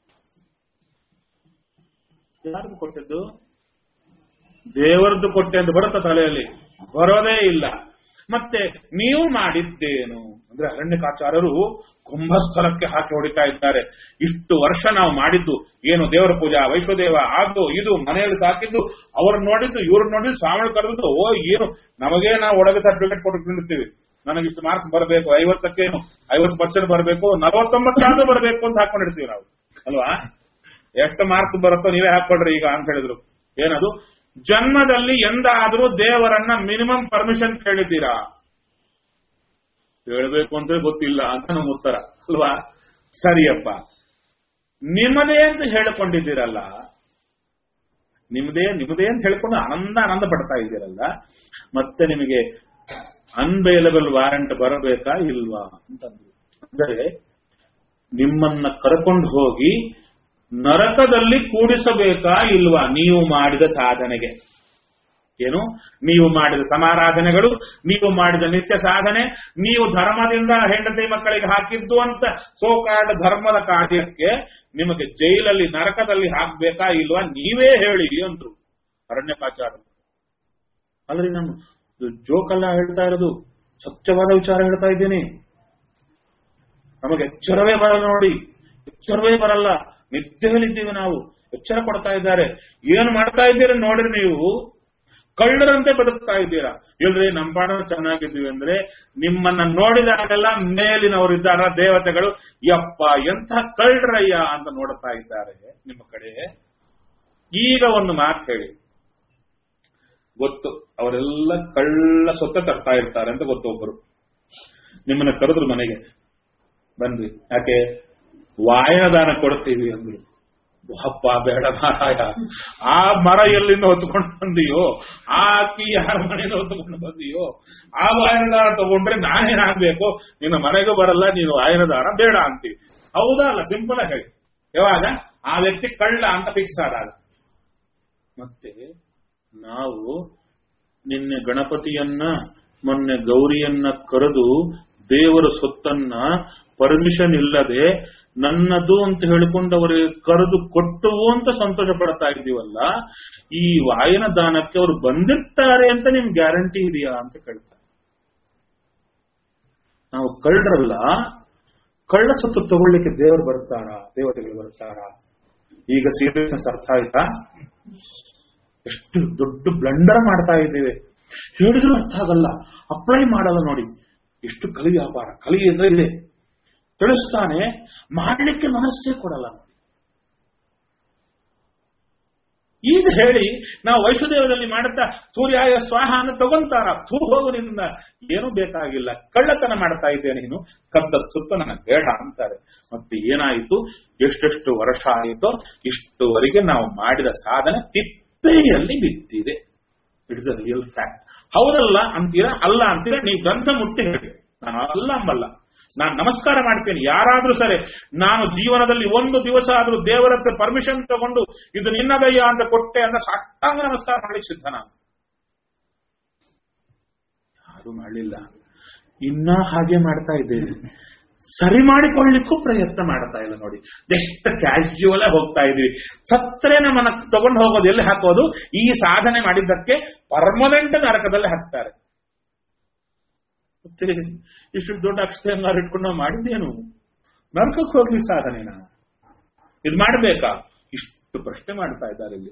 ಯಾರ್ದು ಕೊಟ್ಟಿದ್ದು? ದೇವರದ್ದು ಕೊಟ್ಟೆ ಅಂತ ಬರುತ್ತ ತಲೆಯಲ್ಲಿ, ಬರೋದೇ ಇಲ್ಲ. ಮತ್ತೆ ನೀವು ಮಾಡಿದ್ದೇನು ಅಂದ್ರೆ ಅರಣ್ಯಕಾಚಾರ್ಯರು ಕುಂಭಸ್ಥಳಕ್ಕೆ ಹಾಕಿ ಹೊಡಿತಾ ಇದ್ದಾರೆ. ಇಷ್ಟು ವರ್ಷ ನಾವು ಮಾಡಿದ್ದು ಏನು? ದೇವರ ಪೂಜಾ, ವೈಶ್ವದೇವ, ಅದು ಇದು ಮನೆಯಲ್ಲಿ ಸಾಕಿದ್ದು, ಅವ್ರು ನೋಡಿದ್ದು, ಇವ್ರು ನೋಡಿದ್ದು, ಸ್ವಾಮಿಗಳು ಕರೆದಿದ್ದು. ಓ ಏನು ನಮಗೆ ನಾವು ಒಳಗೆ ಸರ್ಟಿಫಿಕೇಟ್ ಕೊಟ್ಟು ನಿಲ್ಲಿಸ್ತೀವಿ. ನನಗಿಷ್ಟು ಮಾರ್ಕ್ಸ್ ಬರಬೇಕು, 50ಕ್ಕೇನು 50% ಬರಬೇಕು, 49 ಬರಬೇಕು ಅಂತ ಹಾಕೊಂಡಿರ್ತೀವಿ ನಾವು ಅಲ್ವಾ? ಎಷ್ಟು ಮಾರ್ಕ್ಸ್ ಬರುತ್ತೋ ನೀವೇ ಹಾಕೊಳ್ರಿ ಈಗ ಅಂತ ಹೇಳಿದ್ರು. ಏನದು? ಜನ್ಮದಲ್ಲಿ ಎಂದಾದ್ರೂ ದೇವರನ್ನ ಮಿನಿಮಮ್ ಪರ್ಮಿಷನ್ ಕೇಳಿದ್ದೀರಾ? ಹೇಳ್ಬೇಕು ಅಂದ್ರೆ ಗೊತ್ತಿಲ್ಲ ಅಂತ ನಮ್ಮ ಉತ್ತರ ಅಲ್ವಾ? ಸರಿಯಪ್ಪ, ನಿಮ್ಮದೇ ಅಂತ ಹೇಳಿಕೊಂಡಿದ್ದೀರಲ್ಲ, ನಿಮ್ಮದೇ ಅಂತ ಹೇಳ್ಕೊಂಡು ಆನಂದ ಪಡ್ತಾ ಇದ್ದೀರಲ್ಲ, ಮತ್ತೆ ನಿಮಗೆ ಅನ್ಬೇಲಬಲ್ ವಾರಂಟ್ ಬರಬೇಕಾ ಇಲ್ವಾ ಅಂತಂದ್ರು. ಅಂದರೆ ನಿಮ್ಮನ್ನ ಕರ್ಕೊಂಡು ಹೋಗಿ ನರಕದಲ್ಲಿ ಕೂಡಿಸಬೇಕಾ ಇಲ್ವಾ ನೀವು ಮಾಡಿದ ಸಾಧನೆಗೆ? ಏನು? ನೀವು ಮಾಡಿದ ಸಮಾರಾಧನೆಗಳು, ನೀವು ಮಾಡಿದ ನಿತ್ಯ ಸಾಧನೆ, ನೀವು ಧರ್ಮದಿಂದ ಹೆಂಡತಿ ಮಕ್ಕಳಿಗೆ ಹಾಕಿದ್ದು ಅಂತ ಸೋಕಾಡ ಧರ್ಮದ ಕಾರ್ಯಕ್ಕೆ ನಿಮಗೆ ಜೈಲಲ್ಲಿ ನರಕದಲ್ಲಿ ಹಾಕ್ಬೇಕಾ ಇಲ್ವಾ ನೀವೇ ಹೇಳಿ ಅಂದ್ರು ಅರಣ್ಯಕಾಚಾರ್ಯರು. ಅಲ್ರಿ, ನಮ್ಮ ಜೋಕಲ್ಲ ಹೇಳ್ತಾ ಇರೋದು, ಸತ್ಯವಾದ ವಿಚಾರ ಹೇಳ್ತಾ ಇದ್ದೀನಿ. ನಮಗೆ ಎಚ್ಚರವೇ ಬರಲ್ಲ ನೋಡಿ, ಎಚ್ಚರವೇ ಬರಲ್ಲ. ನಿದ್ದೆಯಲ್ಲಿದ್ದೀವಿ ನಾವು, ಎಚ್ಚರ ಕೊಡ್ತಾ ಇದ್ದಾರೆ. ಏನು ಮಾಡ್ತಾ ಇದ್ದೀರಾ ನೋಡ್ರಿ, ನೀವು ಕಳ್ಳರಂತೆ ಬದುಕ್ತಾ ಇದ್ದೀರಾ. ಇಲ್ರಿ ನಮ್ಮ ಪಾಡ ಚೆನ್ನಾಗಿದ್ದೀವಿ ಅಂದ್ರೆ ನಿಮ್ಮನ್ನ ನೋಡಿದಾಗೆಲ್ಲ ಮೇಲಿನವರಿದ್ದಾರ ದೇವತೆಗಳು, ಯಪ್ಪ ಎಂಥ ಕಳ್ಳರಯ್ಯ ಅಂತ ನೋಡ್ತಾ ಇದ್ದಾರೆ ನಿಮ್ಮ ಕಡೆ. ಈಗ ಒಂದು ಮಾತು ಹೇಳಿ, ಗೊತ್ತು ಅವರೆಲ್ಲ ಕಳ್ಳ ಸೊತ್ತ ತರ್ತಾ ಇರ್ತಾರೆ ಅಂತ ಗೊತ್ತು. ಒಬ್ಬರು ನಿಮ್ಮನ್ನ ಕರೆದ್ರು ಮನೆಗೆ, ಬನ್ರಿ, ಯಾಕೆ ವಾಯನದಾನ ಕೊಡ್ತೀವಿ ಅಂದ್ರು. ಅಪ್ಪ ಬೇಡ ಮಾರಾಯ, ಆ ಮರ ಎಲ್ಲಿಂದ ಹೊತ್ಕೊಂಡು ಬಂದಿಯೋ, ಆ ಅಕ್ಕಿ ಯಾರ ಮನೆಯಿಂದ ಹೊತ್ಕೊಂಡು ಬಂದಿಯೋ, ಆ ವಾಯನದಾನ ತಗೊಂಡ್ರೆ ನಾನೇನಾಗ್ಬೇಕು, ನಿನ್ನ ಮನೆಗೂ ಬರಲ್ಲ, ನೀನು ವಾಯನದಾನ ಬೇಡ ಅಂತೀವಿ. ಹೌದಾ ಅಲ್ಲ? ಸಿಂಪಲ್ ಆಗಿ ಹೇಳಿ. ಯಾವಾಗ ಆ ವ್ಯಕ್ತಿ ಕಳ್ಳ ಅಂತ ಫಿಕ್ಸ್ ಆದಾಗ. ಮತ್ತೆ ನಾವು ನಿನ್ನೆ ಗಣಪತಿಯನ್ನ ಮೊನ್ನೆ ಗೌರಿಯನ್ನ ಕರೆದು ದೇವರ ಸೊತ್ತನ್ನ ಪರ್ಮಿಷನ್ ಇಲ್ಲದೆ ನನ್ನದು ಅಂತ ಹೇಳಿಕೊಂಡು ಅವರಿಗೆ ಕರೆದು ಕೊಟ್ಟವು ಅಂತ ಸಂತೋಷ ಪಡ್ತಾ ಇದ್ದೀವಲ್ಲ, ಈ ವಾಯನ ದಾನಕ್ಕೆ ಅವರು ಬಂದಿರ್ತಾರೆ ಅಂತ ನಿಮ್ ಗ್ಯಾರಂಟಿ ಇದೆಯಾ ಅಂತ ಕೇಳ್ತಾರೆ. ನಾವು ಕಳ್ಳರಲ್ಲ, ಕಳ್ಳ ಸೊತ್ತು ತಗೊಳ್ಳಿಕ್ಕೆ ದೇವರು ಬರ್ತಾರಾ, ದೇವತೆಗಳು ಬರ್ತಾರಾ? ಈಗ ಸೀರಿಯಸ್ನೆಸ್ ಅರ್ಥ ಆಯ್ತಾ? ಎಷ್ಟು ದೊಡ್ಡ ಬ್ಲಂಡರ್ ಮಾಡ್ತಾ ಇದ್ದೇವೆ. ಹೇಳಿದ್ರು ಅರ್ಥ ಆಗಲ್ಲ, ಅಪ್ಲೈ ಮಾಡಲ್ಲ ನೋಡಿ. ಎಷ್ಟು ಕಲಿ ವ್ಯಾಪಾರ, ಕಲಿ ಅಂದ್ರೆ ಇದೆ. ತಿಳಿಸ್ತಾನೆ, ಮಾಡಲಿಕ್ಕೆ ಮನಸ್ಸೇ ಕೊಡಲ್ಲ ನೋಡಿ. ಈಗ ಹೇಳಿ ನಾವು ವೈಷ್ಣದೇವದಲ್ಲಿ ಮಾಡುತ್ತಾ ಸೂರ್ಯಾಯ ಸ್ವಾಹ ಅಂತ ತಗೊಂತಾರ, ಹೋಗೋದ್ರಿಂದ ಏನೂ ಬೇಕಾಗಿಲ್ಲ. ಕಳ್ಳತನ ಮಾಡ್ತಾ ಇದ್ದೇನೆ, ನೀನು ಕದ್ದ ಸುತ್ತ ನನಗೆ ಬೇಡ ಅಂತಾರೆ. ಮತ್ತೆ ಏನಾಯಿತು? ಎಷ್ಟೆಷ್ಟು ವರ್ಷ ಆಯಿತೋ ಇಷ್ಟುವರೆಗೆ ನಾವು ಮಾಡಿದ ಸಾಧನೆ ತಿಪ್ಪೆಯಲ್ಲಿ ಬಿದ್ದಿದೆ. It's a real fact. ಹೌದಲ್ಲ ಅಂತೀರಾ, ಅಲ್ಲ ಅಂತೀರಾ? ನೀವು ಗ್ರಂಥ ಮುಟ್ಟಿ ಹೇಳಿ. ನಾನು ಅಲ್ಲ ಅಂಬಲ್ಲ, ನಾನು ನಮಸ್ಕಾರ ಮಾಡ್ತೇನೆ. ಯಾರಾದ್ರೂ ಸರಿ, ನಾನು ಜೀವನದಲ್ಲಿ ಒಂದು ದಿವಸ ಆದ್ರೂ ದೇವರ ಹತ್ರ ಪರ್ಮಿಷನ್ ತಗೊಂಡು ಇದು ನಿನ್ನದಯ್ಯ ಅಂತ ಕೊಟ್ಟೆ ಅಂತ ಸಾಷ್ಟಾಂಗ ನಮಸ್ಕಾರ ಮಾಡ್ಲಿಕ್ಕೆ ಸಿದ್ಧ. ನಾನು ಯಾರು ಮಾಡಲಿಲ್ಲ, ಇನ್ನ ಹಾಗೆ ಮಾಡ್ತಾ ಇದ್ದೇನೆ. ಸರಿ ಮಾಡಿಕೊಳ್ಳಿಕ್ಕೂ ಪ್ರಯತ್ನ ಮಾಡ್ತಾ ಇಲ್ಲ ನೋಡಿ. ಎಷ್ಟು ಕ್ಯಾಶುವಲ್ ಹೋಗ್ತಾ ಇದೀವಿ. ಸತ್ತರೆ ನಮ್ಮನ್ನ ತಗೊಂಡು ಹೋಗೋದು ಎಲ್ಲಿ ಹಾಕೋದು? ಈ ಸಾಧನೆ ಮಾಡಿದ್ದಕ್ಕೆ ಪರ್ಮನೆಂಟ್ ನರಕದಲ್ಲಿ ಹಾಕ್ತಾರೆ. ಇಷ್ಟು ದೊಡ್ಡ ಅಕ್ಷರ ಇಟ್ಕೊಂಡು ನಾವು ಮಾಡಿದ್ದೇನು? ನರಕಕ್ಕೆ ಹೋಗ್ಲಿ ಸಾಧನೆನ ಇದು ಮಾಡಬೇಕಾ? ಇಷ್ಟು ಪ್ರಶ್ನೆ ಮಾಡ್ತಾ ಇದ್ದಾರೆ ಇಲ್ಲಿ.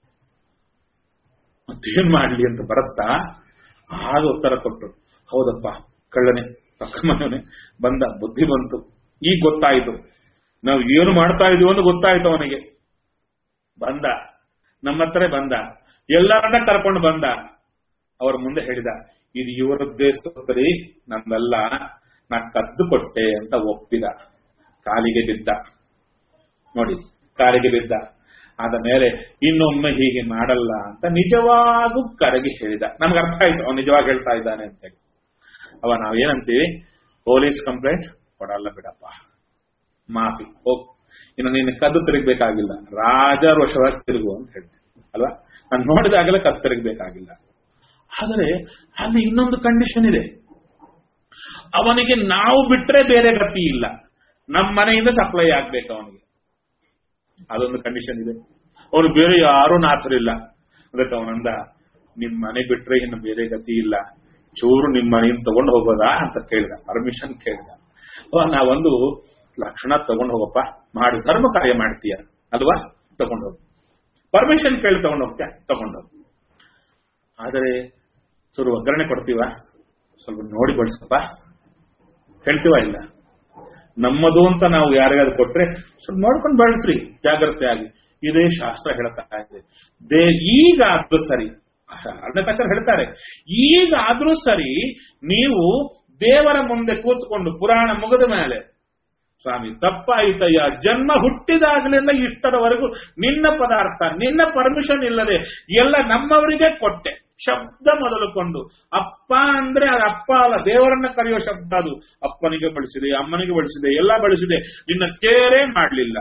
ಮತ್ತೇನ್ ಮಾಡ್ಲಿ ಅಂತ ಬರುತ್ತಾ? ಆಗ ಉತ್ತರ ಕೊಟ್ಟರು, ಹೌದಪ್ಪ ಕಳ್ಳನೆ ಪಕ್ಕ ಮನೆ ಬಂದ, ಬುದ್ಧಿ ಬಂತು, ಈಗ ಗೊತ್ತಾಯ್ತು ನಾವು ಏನು ಮಾಡ್ತಾ ಇದೀವಿ ಅಂತ ಗೊತ್ತಾಯ್ತು ಅವನಿಗೆ. ಬಂದ, ನಮ್ಮ ಹತ್ರ ಬಂದ, ಎಲ್ಲರನ್ನ ಕರ್ಕೊಂಡು ಬಂದ. ಅವ್ರ ಮುಂದೆ ಹೇಳಿದ, ಇದು ಇವರದ್ದೇ ಸೋತರಿ, ನಂದಲ್ಲ, ನಾ ಕದ್ದು ಕೊಟ್ಟೆ ಅಂತ ಒಪ್ಪಿದ. ಕಾಲಿಗೆ ಬಿದ್ದ ನೋಡಿ, ಕಾಲಿಗೆ ಬಿದ್ದ. ಆದ ಮೇಲೆ ಇನ್ನೊಮ್ಮೆ ಹೀಗೆ ಮಾಡಲ್ಲ ಅಂತ ನಿಜವಾಗೂ ಕರಗಿ ಹೇಳಿದ. ನಮ್ಗೆ ಅರ್ಥ ಆಯ್ತು ಅವನು ನಿಜವಾಗಿ ಹೇಳ್ತಾ ಇದ್ದಾನೆ ಅಂತೇಳಿ. ಅವ ನಾವೇನಂತೀವಿ, ಪೊಲೀಸ್ ಕಂಪ್ಲೇಂಟ್ ಕೊಡಲ್ಲ ಬಿಡಪ್ಪ, ಮಾಫಿ, ಹೋಗ್, ಇನ್ನು ನೀನು ಕದ್ದು ತಿರುಗಬೇಕಾಗಿಲ್ಲ, ರಾಜರ ವಶವಾಗಿ ತಿರುಗು ಅಂತ ಹೇಳ್ತೀವಿ ಅಲ್ವಾ? ನಾನು ನೋಡಿದಾಗಲೇ ಕದ್ದು ತಿರುಗಬೇಕಾಗಿಲ್ಲ. ಆದರೆ ಅಲ್ಲಿ ಇನ್ನೊಂದು ಕಂಡೀಷನ್ ಇದೆ, ಅವನಿಗೆ ನಾವು ಬಿಟ್ರೆ ಬೇರೆ ಗತಿ ಇಲ್ಲ, ನಮ್ಮ ಮನೆಯಿಂದ ಸಪ್ಲೈ ಆಗ್ಬೇಕು ಅವನಿಗೆ. ಅದೊಂದು ಕಂಡೀಷನ್ ಇದೆ. ಅವನು ಬೇರೆ ಯಾರೂ ನಾಥರಿಲ್ಲ. ಅದಕ್ಕೆ ಅವನಂದ, ನಿಮ್ ಮನೆ ಬಿಟ್ರೆ ಇನ್ನು ಬೇರೆ ಗತಿ ಇಲ್ಲ, ಚೂರು ನಿಮ್ಮ ಮನೆಯಿಂದ ತಗೊಂಡು ಹೋಗೋದಾ ಅಂತ ಕೇಳಿದ, ಪರ್ಮಿಷನ್ ಕೇಳಿದ. ನಾವೊಂದು ಲಕ್ಷಣ ತಗೊಂಡು ಹೋಗಪ್ಪ, ಮಾಡಿ ಧರ್ಮ ಕಾರ್ಯ ಮಾಡ್ತೀಯ ಅಲ್ವಾ, ತಗೊಂಡು ಹೋಗು, ಪರ್ಮಿಷನ್ ಕೇಳಿ ತಗೊಂಡು ಹೋಗ್ತೀಯ, ತಗೊಂಡು ಹೋಗು. ಆದರೆ ಚೂರು ಒಗ್ಗರಣೆ ಕೊಡ್ತೀವ, ಸ್ವಲ್ಪ ನೋಡಿ ಬಳಸಪ್ಪ ಹೇಳ್ತೀವ? ಇಲ್ಲ, ನಮ್ಮದು ಅಂತ ನಾವು ಯಾರಿಗಾದ್ರು ಕೊಟ್ರೆ ಸ್ವಲ್ಪ ನೋಡ್ಕೊಂಡು ಬಳಸ್ರಿ ಜಾಗ್ರತೆಯಾಗಿ. ಇದೇ ಶಾಸ್ತ್ರ ಹೇಳ್ತಾ ಇದೆ. ಈಗಾದ್ರೂ ಸರಿ, ಅರ್ಣಕಾಚಾರ್ಯ ಹೇಳ್ತಾರೆ, ಈಗಾದ್ರೂ ಸರಿ ನೀವು ದೇವರ ಮುಂದೆ ಕೂತ್ಕೊಂಡು ಪುರಾಣ ಮುಗಿದ ಮೇಲೆ, ಸ್ವಾಮಿ ತಪ್ಪಾಯಿತಯ್ಯ, ಜನ್ಮ ಹುಟ್ಟಿದಾಗಲಿಂದ ಇಷ್ಟರವರೆಗೂ ನಿನ್ನ ಪದಾರ್ಥ ನಿನ್ನ ಪರ್ಮಿಷನ್ ಇಲ್ಲದೆ ಎಲ್ಲ ನಮ್ಮವರಿಗೆ ಕೊಟ್ಟೆ. ಶಬ್ದ ಮೊದಲುಕೊಂಡು ಅಪ್ಪ ಅಂದ್ರೆ ಅದು ಅಪ್ಪ ಅಲ್ಲ, ದೇವರನ್ನ ಕರೆಯೋ ಶಬ್ದ ಅದು. ಅಪ್ಪನಿಗೆ ಬಳಸಿದೆ, ಅಮ್ಮನಿಗೆ ಬಳಸಿದೆ, ಎಲ್ಲ ಬಳಸಿದೆ, ನಿನ್ನ ಕೇರೇ ಮಾಡಲಿಲ್ಲ.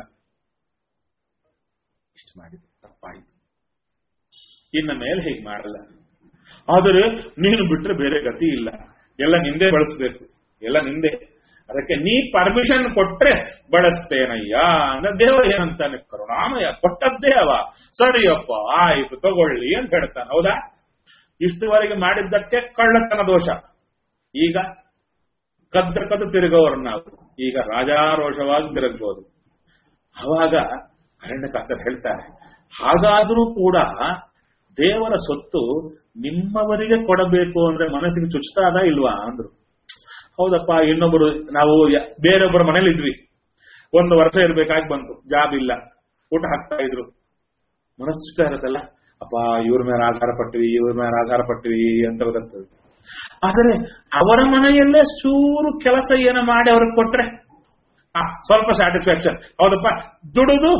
ಇಷ್ಟು ಮಾಡಿದೆ, ತಪ್ಪಾಯಿತು. ಇನ್ನ ಮೇಲೆ ಹೀಗೆ ಮಾಡಲ್ಲ. ಆದರೆ ನೀನು ಬಿಟ್ರೆ ಬೇರೆ ಗತಿ ಇಲ್ಲ, ಎಲ್ಲ ನಿಂದೆ ಬಳಸಬೇಕು, ಎಲ್ಲ ನಿಂದೆ. ಅದಕ್ಕೆ ನೀ ಪರ್ಮಿಷನ್ ಕೊಟ್ರೆ ಬಳಸ್ತೇನಯ್ಯ ಅಂದ್ರೆ ದೇವ ಏನಂತಾನೆ, ಕರುಣಾಮಯ, ಕೊಟ್ಟದ್ದೇ ಅವ, ಸರಿಯಪ್ಪ ಆಯ್ತು ತಗೊಳ್ಳಿ ಅಂತ ಹೇಳ್ತಾನೆ. ಹೌದಾ? ಇಷ್ಟುವರೆಗೆ ಮಾಡಿದ್ದಕ್ಕೆ ಕಳ್ಳತನ ದೋಷ, ಈಗ ಕದ್ದು ತಿರುಗೋರು ನಾವು, ಈಗ ರಾಜಾರೋಷವಾಗಿ ತಿರುಗಬಹುದು. ಅವಾಗ ಅರಣ್ಯಕಾಚಾರ್ಯ ಹೇಳ್ತಾರೆ, ಹಾಗಾದರೂ ಕೂಡ ದೇವರ ಸೊತ್ತು ನಿಮ್ಮವರಿಗೆ ಕೊಡಬೇಕು ಅಂದ್ರೆ ಮನಸ್ಸಿಗೆ ಚುಚ್ತಾದ ಇಲ್ವಾ ಅಂದ್ರು. ಹೌದಪ್ಪ, ಇನ್ನೊಬ್ಬರು ನಾವು ಬೇರೊಬ್ಬರ ಮನೇಲಿ ಇದ್ವಿ, 1 ವರ್ಷ ಇರ್ಬೇಕಾಗಿ ಬಂತು, ಜಾಬ್ ಇಲ್ಲ, ಊಟ ಹಾಕ್ತಾ ಇದ್ರು, ಮನಸ್ಸು ಚುಚ್ತಾ ಇರತ್ತಲ್ಲ, ಅಪ್ಪ ಇವ್ರ ಮೇಲೆ ಆಧಾರ ಪಟ್ಟಿವಿ ಅಂತ ಗೊತ್ತಾಗ್ತದೆ. ಆದರೆ ಅವರ ಮನೆಯಲ್ಲೇ ಚೂರು ಕೆಲಸ ಏನೋ ಮಾಡಿ ಅವ್ರಿಗೆ ಕೊಟ್ರೆ ಸ್ವಲ್ಪ ಸ್ಯಾಟಿಸ್ಫ್ಯಾಕ್ಷನ್, ಹೌದಪ್ಪ ದುಡಿದು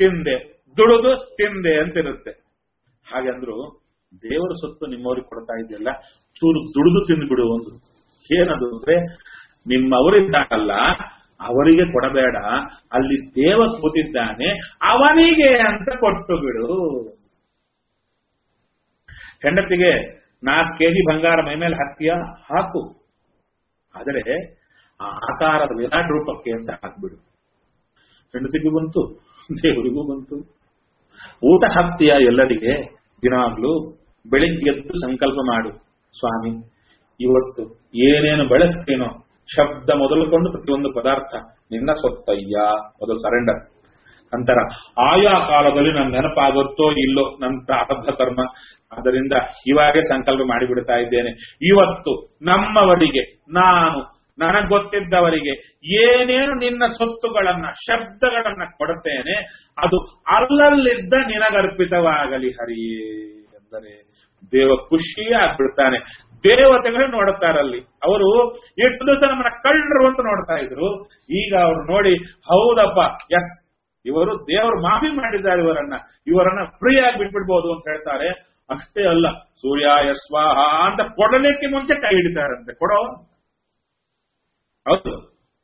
ತಿಂದೆ ಅಂತಿರುತ್ತೆ. ಹಾಗಂದ್ರು ದೇವರ ಸೊತ್ತು ನಿಮ್ಮವ್ರಿಗೆ ಕೊಡ್ತಾ ಇದೆಯಲ್ಲ, ಚೂರು ದುಡಿದು ತಿಂದ್ಬಿಡು ಒಂದು. ಏನದು ಅಂದ್ರೆ ನಿಮ್ಮವರಿದ್ದಾಗಲ್ಲ, ಅವರಿಗೆ ಕೊಡಬೇಡ, ಅಲ್ಲಿ ದೇವ ಕೂತಿದ್ದಾನೆ ಅವನಿಗೆ ಅಂತ ಕೊಟ್ಟು ಬಿಡು. ಹೆಂಡತಿಗೆ 4 kg ಬಂಗಾರ ಮೈ ಮೇಲೆ ಹಾಕು, ಆದರೆ ಆ ಆಕಾರದ ವಿರಾಟ್ ರೂಪಕ್ಕೆ ಅಂತ ಹಾಕ್ಬಿಡು. ಹೆಂಡತಿಗೂ ಬಂತು, ದೇವರಿಗೂ ಬಂತು. ಊಟ ಹಾಕ್ತೀಯ ಎಲ್ಲರಿಗೆ, ದಿನಾಗ್ಲೂ ಬೆಳಿಗ್ಗೆ ಎದ್ದು ಸಂಕಲ್ಪ ಮಾಡು, ಸ್ವಾಮಿ ಇವತ್ತು ಏನೇನು ಬೆಳೆಸ್ತೀನೋ ಶಬ್ದ ಮೊದಲುಕೊಂಡು ಪ್ರತಿಯೊಂದು ಪದಾರ್ಥ ನಿನ್ನ ಸೊತ್ತಯ್ಯ, ಮೊದಲು ಸರೆಂಡರ್. ನಂತರ ಆಯಾ ಕಾಲದಲ್ಲಿ ನನ್ನ ನೆನಪಾಗುತ್ತೋ ಇಲ್ಲೋ ನನ್ನ ಪ್ರಾರಬ್ಧ ಕರ್ಮ, ಆದ್ದರಿಂದ ಇವಾಗೇ ಸಂಕಲ್ಪ ಮಾಡಿಬಿಡ್ತಾ ಇದ್ದೇನೆ, ಇವತ್ತು ನಮ್ಮವರಿಗೆ ನನಗೆ ಗೊತ್ತಿದ್ದವರಿಗೆ ಏನೇನು ನಿನ್ನ ಸೊತ್ತುಗಳನ್ನ ಶಬ್ದಗಳನ್ನ ಕೊಡುತ್ತೇನೆ, ಅದು ಅಲ್ಲಲ್ಲಿದ್ದ ನಿನಗರ್ಪಿತವಾಗಲಿ ಹರಿಯೇ ಎಂದರೆ ದೇವ ಖುಷಿಯೇ ಆಗ್ಬಿಡ್ತಾನೆ. ದೇವತೆಗಳು ನೋಡುತ್ತಾರಲ್ಲಿ, ಅವರು ಎಷ್ಟು ದಿವಸ ನಮ್ಮನ್ನ ಕಳ್ಳರು ಅಂತ ನೋಡ್ತಾ ಇದ್ರು, ಈಗ ಅವರು ನೋಡಿ ಹೌದಪ್ಪ ಎಸ್ ಇವರು ದೇವರು ಮಾಫಿ ಮಾಡಿದ್ದಾರೆ, ಇವರನ್ನ ಫ್ರೀ ಆಗಿ ಬಿಟ್ಬಿಡ್ಬೋದು ಅಂತ ಹೇಳ್ತಾರೆ. ಅಷ್ಟೇ ಅಲ್ಲ, ಸೂರ್ಯಾಯ ಸ್ವಾಹ ಅಂತ ಕೊಡಲಿಕ್ಕೆ ಮುಂಚೆ ಕೈ ಹಿಡಿತಾರಂತೆ, ಕೊಡೋ. ಹೌದು,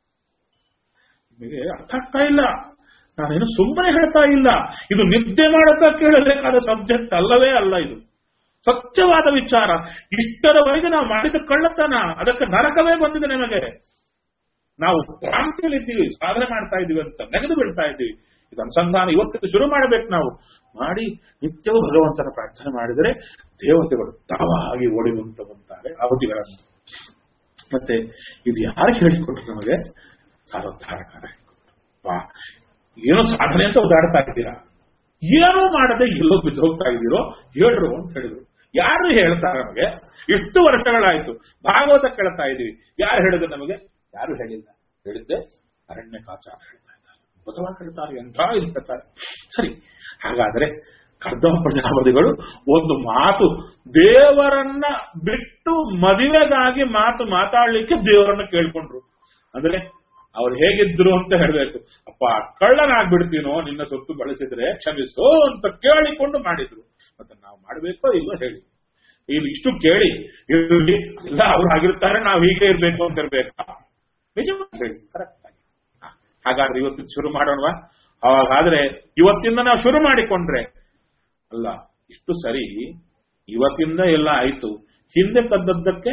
ನಿಮಗೆ ಅರ್ಥ ಆಗ್ತಾ ಇಲ್ಲ, ನಾನೇನು ಸುಮ್ಮನೆ ಹೇಳ್ತಾ ಇಲ್ಲ, ಇದು ನಿದ್ದೆ ಮಾಡುತ್ತಾ ಕೇಳಬೇಕಾದ ಸಬ್ಜೆಕ್ಟ್ ಅಲ್ಲವೇ ಅಲ್ಲ, ಇದು ಸತ್ಯವಾದ ವಿಚಾರ. ಇಷ್ಟರವರೆಗೆ ನಾವು ಮಾಡಿದ ಕಳ್ಳತನ, ಅದಕ್ಕೆ ನರಕವೇ ಬಂದಿದೆ ನಮಗೆ. ನಾವು ಭ್ರಾಂತಿಯಲ್ಲಿದ್ದೀವಿ, ಸಾಧನೆ ಮಾಡ್ತಾ ಇದ್ದೀವಿ ಅಂತ ನೆಗೆದು ಬಿಡ್ತಾ ಇದ್ದೀವಿ. ಇದು ಅನುಸಂಧಾನ ಇವತ್ತಿಗೆ ಶುರು ಮಾಡಬೇಕು. ನಾವು ಮಾಡಿ ನಿತ್ಯವೂ ಭಗವಂತನ ಪ್ರಾರ್ಥನೆ ಮಾಡಿದರೆ ದೇವತೆಗಳು ತಾವಾಗಿ ಓಡಿ ಬಂತಾರೆ ಅವಧಿಗಳನ್ನು. ಮತ್ತೆ ಇದು ಯಾರು ಹೇಳಿಕೊಟ್ರು ನಮಗೆ? ಸಾರೋದ್ಧಾರಕಾರ ಹೇಳಿಕೊಟ್ರು. ಏನೋ ಸಾಧನೆ ಅಂತ ಓದಾಡ್ತಾ ಇದ್ದೀರಾ, ಏನೋ ಮಾಡದೆ ಎಲ್ಲೋ ಬಿದ್ದು ಹೋಗ್ತಾ ಇದ್ದೀರೋ ಹೇಳ್ರು ಅಂತ ಹೇಳಿದ್ರು. ಯಾರು ಹೇಳ್ತಾರೆ ನಮಗೆ? ಎಷ್ಟು ವರ್ಷಗಳಾಯ್ತು ಭಾಗವತ ಕೇಳ್ತಾ ಇದ್ದೀವಿ, ಯಾರು ಹೇಳಿದ್ರು ನಮಗೆ? ಯಾರು ಹೇಳಿಲ್ಲ. ಹೇಳಿದ್ದೆ ಅರಣ್ಯಕಾಚಾರ್ಯ ಹೇಳ್ತಾ ಇದ್ದಾರೆ, ಅದ್ಭುತವಾಗಿ ಹೇಳ್ತಾರೆ, ಎಂಥ ಇದು ಹೇಳ್ತಾರೆ. ಸರಿ, ಹಾಗಾದ್ರೆ ಕರ್ದಮ ಪ್ರಜಾಪತಿಗಳು ಒಂದು ಮಾತು, ದೇವರನ್ನ ಬಿಟ್ಟು ಮದುವೆಗಾಗಿ ಮಾತಾಡ್ಲಿಕ್ಕೆ ದೇವರನ್ನ ಕೇಳ್ಕೊಂಡ್ರು. ಅಂದ್ರೆ ಅವ್ರು ಹೇಗಿದ್ರು ಅಂತ ಹೇಳ್ಬೇಕು. ಅಪ್ಪ ಕಳ್ಳನಾಗ್ಬಿಡ್ತೀನೋ, ನಿನ್ನ ಸೊತ್ತು ಬಳಸಿದ್ರೆ ಕ್ಷಮಿಸೋ ಅಂತ ಕೇಳಿಕೊಂಡು ಮಾಡಿದ್ರು. ಮತ್ತೆ ನಾವು ಮಾಡ್ಬೇಕೋ ಇಲ್ಲೋ ಹೇಳಿ, ಇಲ್ಲಿ ಇಷ್ಟು ಕೇಳಿ ಇಲ್ಲಿ ಎಲ್ಲ ಅವ್ರು ಆಗಿರ್ತಾರೆ, ನಾವು ಹೀಗೆ ಇರ್ಬೇಕು ಅಂತ ಇರ್ಬೇಕಾ? ನಿಜವಾಗಿ ಹೇಳಿ ಕರೆಕ್ಟ್ ಆಗಿ. ಹಾಗಾದ್ರೆ ಇವತ್ತಿನ ಶುರು ಮಾಡೋಣವಾ? ಅವಾಗಾದ್ರೆ ಇವತ್ತಿಂದ ನಾವು ಶುರು ಮಾಡಿಕೊಂಡ್ರೆ ಅಲ್ಲ, ಇಷ್ಟು ಸರಿ ಇವತ್ತಿಂದ ಎಲ್ಲ ಆಯ್ತು, ಹಿಂದೆ ಕದ್ದದ್ದಕ್ಕೆ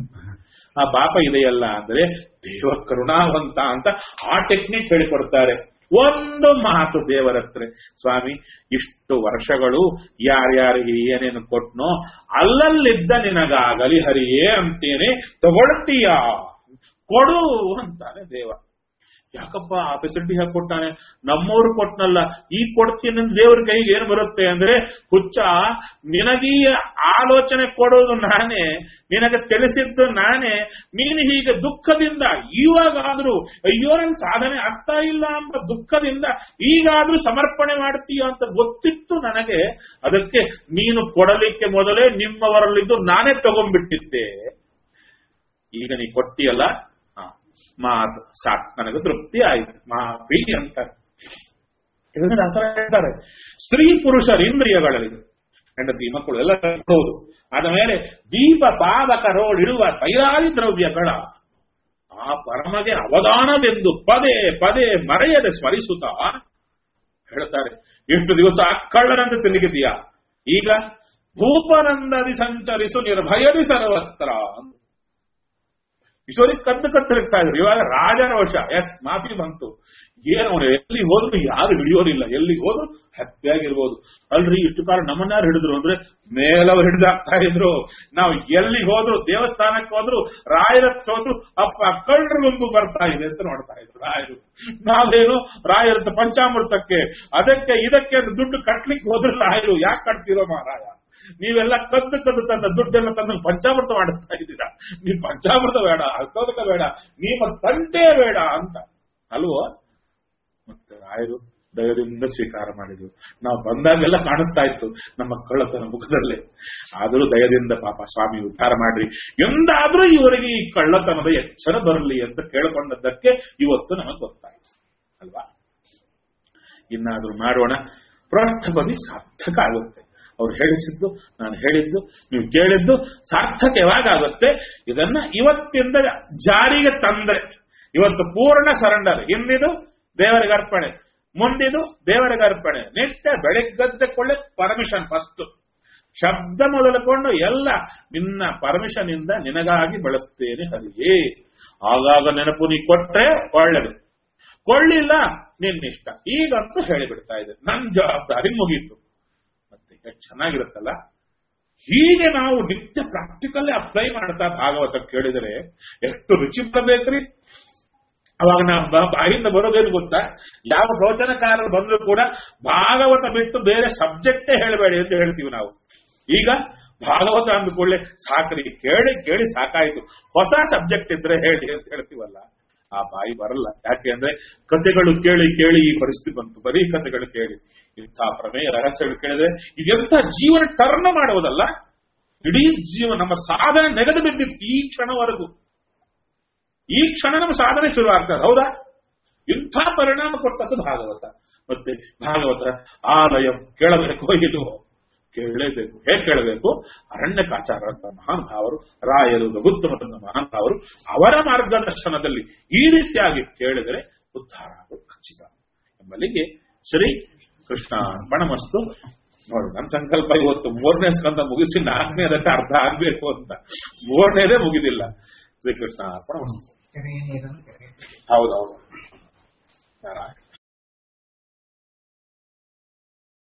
ಆ ಪಾಪ ಇದೆಯಲ್ಲ ಅಂದ್ರೆ ದೇವ ಕರುಣಾವಂತ ಅಂತ ಆ ಟೆಕ್ನಿಕ್ ಹೇಳಿಕೊಡ್ತಾರೆ. ಒಂದು ಮಾತು ದೇವರ ಹತ್ರ, ಸ್ವಾಮಿ ಇಷ್ಟು ವರ್ಷಗಳು ಯಾರ್ಯಾರಿಗೆ ಏನೇನು ಕೊಟ್ನೋ ಅಲ್ಲಲ್ಲಿದ್ದ ನಿನಗಾಗಲಿ ಹರಿಯೇ ಅಂತೇನೆ, ತಗೊಳ್ತೀಯ ಕೊಡು ಅಂತಾನೆ ದೇವ. ಯಾಕಪ್ಪ ಆ ಫೆಸಿಲಿಟಿ ಹಾಕಿ ಕೊಟ್ಟಾನೆ, ನಮ್ಮವ್ರು ಕೊಟ್ನಲ್ಲ, ಈ ಕೊಡ್ತೀನಿ ದೇವ್ರ ಕೈಗೆ ಏನು ಬರುತ್ತೆ ಅಂದ್ರೆ, ಹುಚ್ಚ ನಿನಗೀ ಆಲೋಚನೆ ಕೊಡೋದು ನಾನೇ, ನಿನಗೆ ತಿಳಿಸಿದ್ದು ನಾನೇ, ನೀನು ಹೀಗೆ ದುಃಖದಿಂದ ಇವಾಗಾದ್ರೂ ಅಯ್ಯೋ ನನ್ ಸಾಧನೆ ಆಗ್ತಾ ಇಲ್ಲ ಅಂತ ದುಃಖದಿಂದ ಈಗಾದ್ರೂ ಸಮರ್ಪಣೆ ಮಾಡ್ತೀಯ ಅಂತ ಗೊತ್ತಿತ್ತು ನನಗೆ. ಅದಕ್ಕೆ ನೀನು ಕೊಡಲಿಕ್ಕೆ ಮೊದಲೇ ನಿಮ್ಮವರಲ್ಲಿದ್ದು ನಾನೇ ತಗೊಂಡ್ಬಿಟ್ಟಿದ್ದೆ. ಈಗ ನೀ ಕೊಟ್ಟಿಯಲ್ಲ, ಮಾತು ಸಾಕು, ನನಗೆ ತೃಪ್ತಿ ಆಯ್ತು, ಮಾಫಿ ಅಂತಾರೆ. ಇದನ್ನ ದಾಸರ ಹೇಳ್ತಾರೆ. ಸ್ತ್ರೀ ಪುರುಷರ ಇಂದ್ರಿಯಗಳಲ್ಲಿ ಹೆಂಡತಿ ಮಕ್ಕಳು ಎಲ್ಲ ಕೊಡುವುದು, ಆದ ಮೇಲೆ ದೀಪ ಪಾವಕರೋಳಿಡುವ ತೈಲಾದಿ ದ್ರವ್ಯಗಳ ಆ ಪರಮಗೆ ಅವಧಾನವೆಂದು ಪದೇ ಪದೇ ಮರೆಯದೆ ಸ್ಮರಿಸುತ್ತಾ ಹೇಳ್ತಾರೆ. ಎಷ್ಟು ದಿವಸ ಕಳ್ಳನಂತೆ ತಿರುಗಿದೀಯಾ, ಈಗ ಭೂಪನಂದದಿ ಸಂಚರಿಸು ನಿರ್ಭಯದಿ ಸರ್ವತ್ರ. ಈಶ್ವರಿ ಕದ್ದು ತಿರುಗ್ತಾ ಇದ್ರು, ಇವಾಗ ರಾಜರೋಷ, ಎಸ್ ಮಾಫಿ ಬಂತು. ಏನು ಎಲ್ಲಿ ಹೋದ್ರು ಯಾರು ಹಿಡಿಯೋರಿಲ್ಲ, ಎಲ್ಲಿಗೆ ಹೋದ್ರು ಹ್ಯಾಪಿಯಾಗಿರ್ಬೋದು. ಅಲ್ರಿ ಇಷ್ಟು ಕಾಲ ನಮ್ಮನ್ನಾರು ಹಿಡಿದ್ರು ಅಂದ್ರೆ ಮೇಲವ್ರು ಹಿಡಿದಾಗ್ತಾ ಇದ್ರು. ನಾವು ಎಲ್ಲಿಗೆ ಹೋದ್ರು, ದೇವಸ್ಥಾನಕ್ಕೆ ಹೋದ್ರು, ರಾಯರತ್ ಹೋದ್ರು ಅಪ್ಪ ಕಳ್ಳರ ಗುಂಪು ಬರ್ತಾ ಇದೆ ಅಂತ ನೋಡ್ತಾ ಇದ್ರು ರಾಯರು. ನಾವೇನು ರಾಯರ ಪಂಚಾಮೃತಕ್ಕೆ ಅದಕ್ಕೆ ಇದಕ್ಕೆ ದುಡ್ಡು ಕಟ್ಲಿಕ್ಕೆ ಹೋದ್ರು ರಾಯರು. ಯಾಕೆ ಕಟ್ತಿರೋ ಮಹಾರಾಯ, ನೀವೆಲ್ಲ ಕದ್ದು ತಂದ ದುಡ್ಡೆಲ್ಲ ತಂದು ಪಂಚಾಮೃತ ಮಾಡುತ್ತಾ ಇದ್ದೀರಾ. ನೀವು ಪಂಚಾಮೃತ ಬೇಡ, ಹಸ್ತೋದಕ ಬೇಡ, ನಿಮ್ಮ ತಂಟೆ ಬೇಡ ಅಂತ ಅಲ್ವೋ. ಮತ್ತೆ ರಾಯರು ದಯದಿಂದ ಸ್ವೀಕಾರ ಮಾಡಿದ್ರು. ನಾವು ಬಂದಾಗೆಲ್ಲ ಕಾಣಿಸ್ತಾ ಇತ್ತು ನಮ್ಮ ಕಳ್ಳತನ ಮುಖದಲ್ಲೇ. ಆದರೂ ದಯದಿಂದ ಪಾಪ ಸ್ವಾಮಿ ಉದ್ಧಾರ ಮಾಡ್ರಿ, ಎಂದಾದ್ರೂ ಇವರಿಗೆ ಈ ಕಳ್ಳತನದ ಎಚ್ಚರ ಬರಲಿ ಅಂತ ಕೇಳಿಕೊಂಡದ್ದಕ್ಕೆ ಇವತ್ತು ನಮಗೆ ಗೊತ್ತಾಯ್ತು ಅಲ್ವಾ. ಇನ್ನಾದ್ರೂ ಮಾಡೋಣ, ಪ್ರಾರ್ಥಪದಿ ಸಾರ್ಥಕ ಆಗುತ್ತೆ. ಅವ್ರು ಹೇಳಿಸಿದ್ದು, ನಾನು ಹೇಳಿದ್ದು, ನೀವು ಕೇಳಿದ್ದು ಸಾರ್ಥಕ ಯಾವಾಗುತ್ತೆ? ಇದನ್ನ ಇವತ್ತಿಂದ ಜಾರಿಗೆ ತಂದ್ರೆ, ಇವತ್ತು ಪೂರ್ಣ ಸರೆಂಡರ್. ಹಿಂದಿದು ದೇವರಿಗೆ ಅರ್ಪಣೆ, ಮುಂದಿದು ದೇವರಿಗೆ ಅರ್ಪಣೆ. ನಿತ್ಯ ಬೆಳಗ್ಗದ್ದೆ ಕೊಳ್ಳೆ ಪರ್ಮಿಷನ್ ಫಸ್ಟ್, ಶಬ್ದ ಮೊದಲುಕೊಂಡು ಎಲ್ಲ ನಿನ್ನ ಪರ್ಮಿಷನ್ ಇಂದ ನಿನಗಾಗಿ ಬಳಸ್ತೇನೆ ಹರಿಯೇ. ಆಗಾಗ ನೆನಪು ನೀ ಕೊಟ್ರೆ ಒಳ್ಳೆದು, ಕೊಳ್ಳಿಲ್ಲ ನಿನ್ನಿಷ್ಟ. ಈಗಂತೂ ಹೇಳಿಬಿಡ್ತಾ ಇದೆ, ನನ್ನ ಜವಾಬ್ದಾರಿ ಮುಗೀತು. ಮತ್ತೆ ಎಷ್ಟು ಚೆನ್ನಾಗಿರುತ್ತಲ್ಲ. ಹೀಗೆ ನಾವು ನಿತ್ಯ ಪ್ರಾಕ್ಟಿಕಲ್ಲೇ ಅಪ್ಲೈ ಮಾಡ್ತಾ ಭಾಗವತ ಕೇಳಿದರೆ ಎಷ್ಟು ರುಚಿ ಬರಬೇಕ್ರಿ. ಅವಾಗ ನಾವು ಬಾಯಿಂದ ಬರೋದೇನು ಗೊತ್ತಾ, ಯಾವ ಪ್ರವಚನಕಾರರು ಬಂದರೂ ಕೂಡ ಭಾಗವತ ಬಿಟ್ಟು ಬೇರೆ ಸಬ್ಜೆಕ್ಟೇ ಹೇಳಬೇಡಿ ಅಂತ ಹೇಳ್ತೀವಿ ನಾವು. ಈಗ ಭಾಗವತ ಅಂದುಕೊಳ್ಳೆ ಸಾಕ್ರಿ, ಕೇಳಿ ಕೇಳಿ ಸಾಕಾಯ್ತು, ಹೊಸ ಸಬ್ಜೆಕ್ಟ್ ಇದ್ರೆ ಹೇಳಿ ಅಂತ ಹೇಳ್ತೀವಲ್ಲ, ಆ ಬಾಯಿ ಬರಲ್ಲ. ಯಾಕೆ ಅಂದ್ರೆ ಕಥೆಗಳು ಕೇಳಿ ಕೇಳಿ ಈ ಪರಿಸ್ಥಿತಿ ಬಂತು. ಬರೀ ಕಥೆಗಳು ಕೇಳಿ ಇಂಥ ಪ್ರಮೇಯ ರಹಸ್ಯಗಳು ಕೇಳಿದ್ರೆ ಇದೆಂಥ ಜೀವನ ಟರ್ನ್ ಮಾಡುವುದಲ್ಲ. ಇಡೀ ಜೀವನ ನಮ್ಮ ಸಾಧನೆ ನೆಗೆದು ಬಿದ್ದಿತ್ತು ಈ ಕ್ಷಣವರೆಗೂ. ಈ ಕ್ಷಣ ನಮ್ಮ ಸಾಧನೆ ಶುರು ಆಗ್ತದೆ, ಹೌದಾ? ಇಂಥ ಪರಿಣಾಮ ಕೊಟ್ಟದ್ದು ಭಾಗವತ. ಮತ್ತೆ ಭಾಗವತ ಆಲಯ ಕೇಳಬೇಕು, ಇದು ಕೇಳಲೇಬೇಕು. ಹೇಗೆ ಕೇಳಬೇಕು? ಅರಣ್ಯಕಾಚಾರ ಅಂತ ಮಹಾನುಭಾವರು, ರಾಯರು, ರಘುತ್ತಮರಂತ ಮಹಾನುಭಾವರು, ಅವರ ಮಾರ್ಗದರ್ಶನದಲ್ಲಿ ಈ ರೀತಿಯಾಗಿ ಕೇಳಿದರೆ ಉದ್ಧಾರ ಆಗೋದು ಖಚಿತ ಎಂಬಲ್ಲಿಗೆ ಶ್ರೀ ಕೃಷ್ಣ ಅರ್ಪಣಮಸ್ತು. ನೋಡಿ, ನನ್ನ ಸಂಕಲ್ಪ ಇವತ್ತು 3ನೇ ಸ್ಕಂದ ಮುಗಿಸಿ 4ನೇದಕ್ಕೆ ಅರ್ಧ ಆಗ್ಬೇಕು ಅಂತ. 3ನೇದೇ ಮುಗಿದಿಲ್ಲ. ಶ್ರೀಕೃಷ್ಣ ಅರ್ಪಣಮಸ್ತು. ಹೌದೌದು. ನಾರಾಯಣ.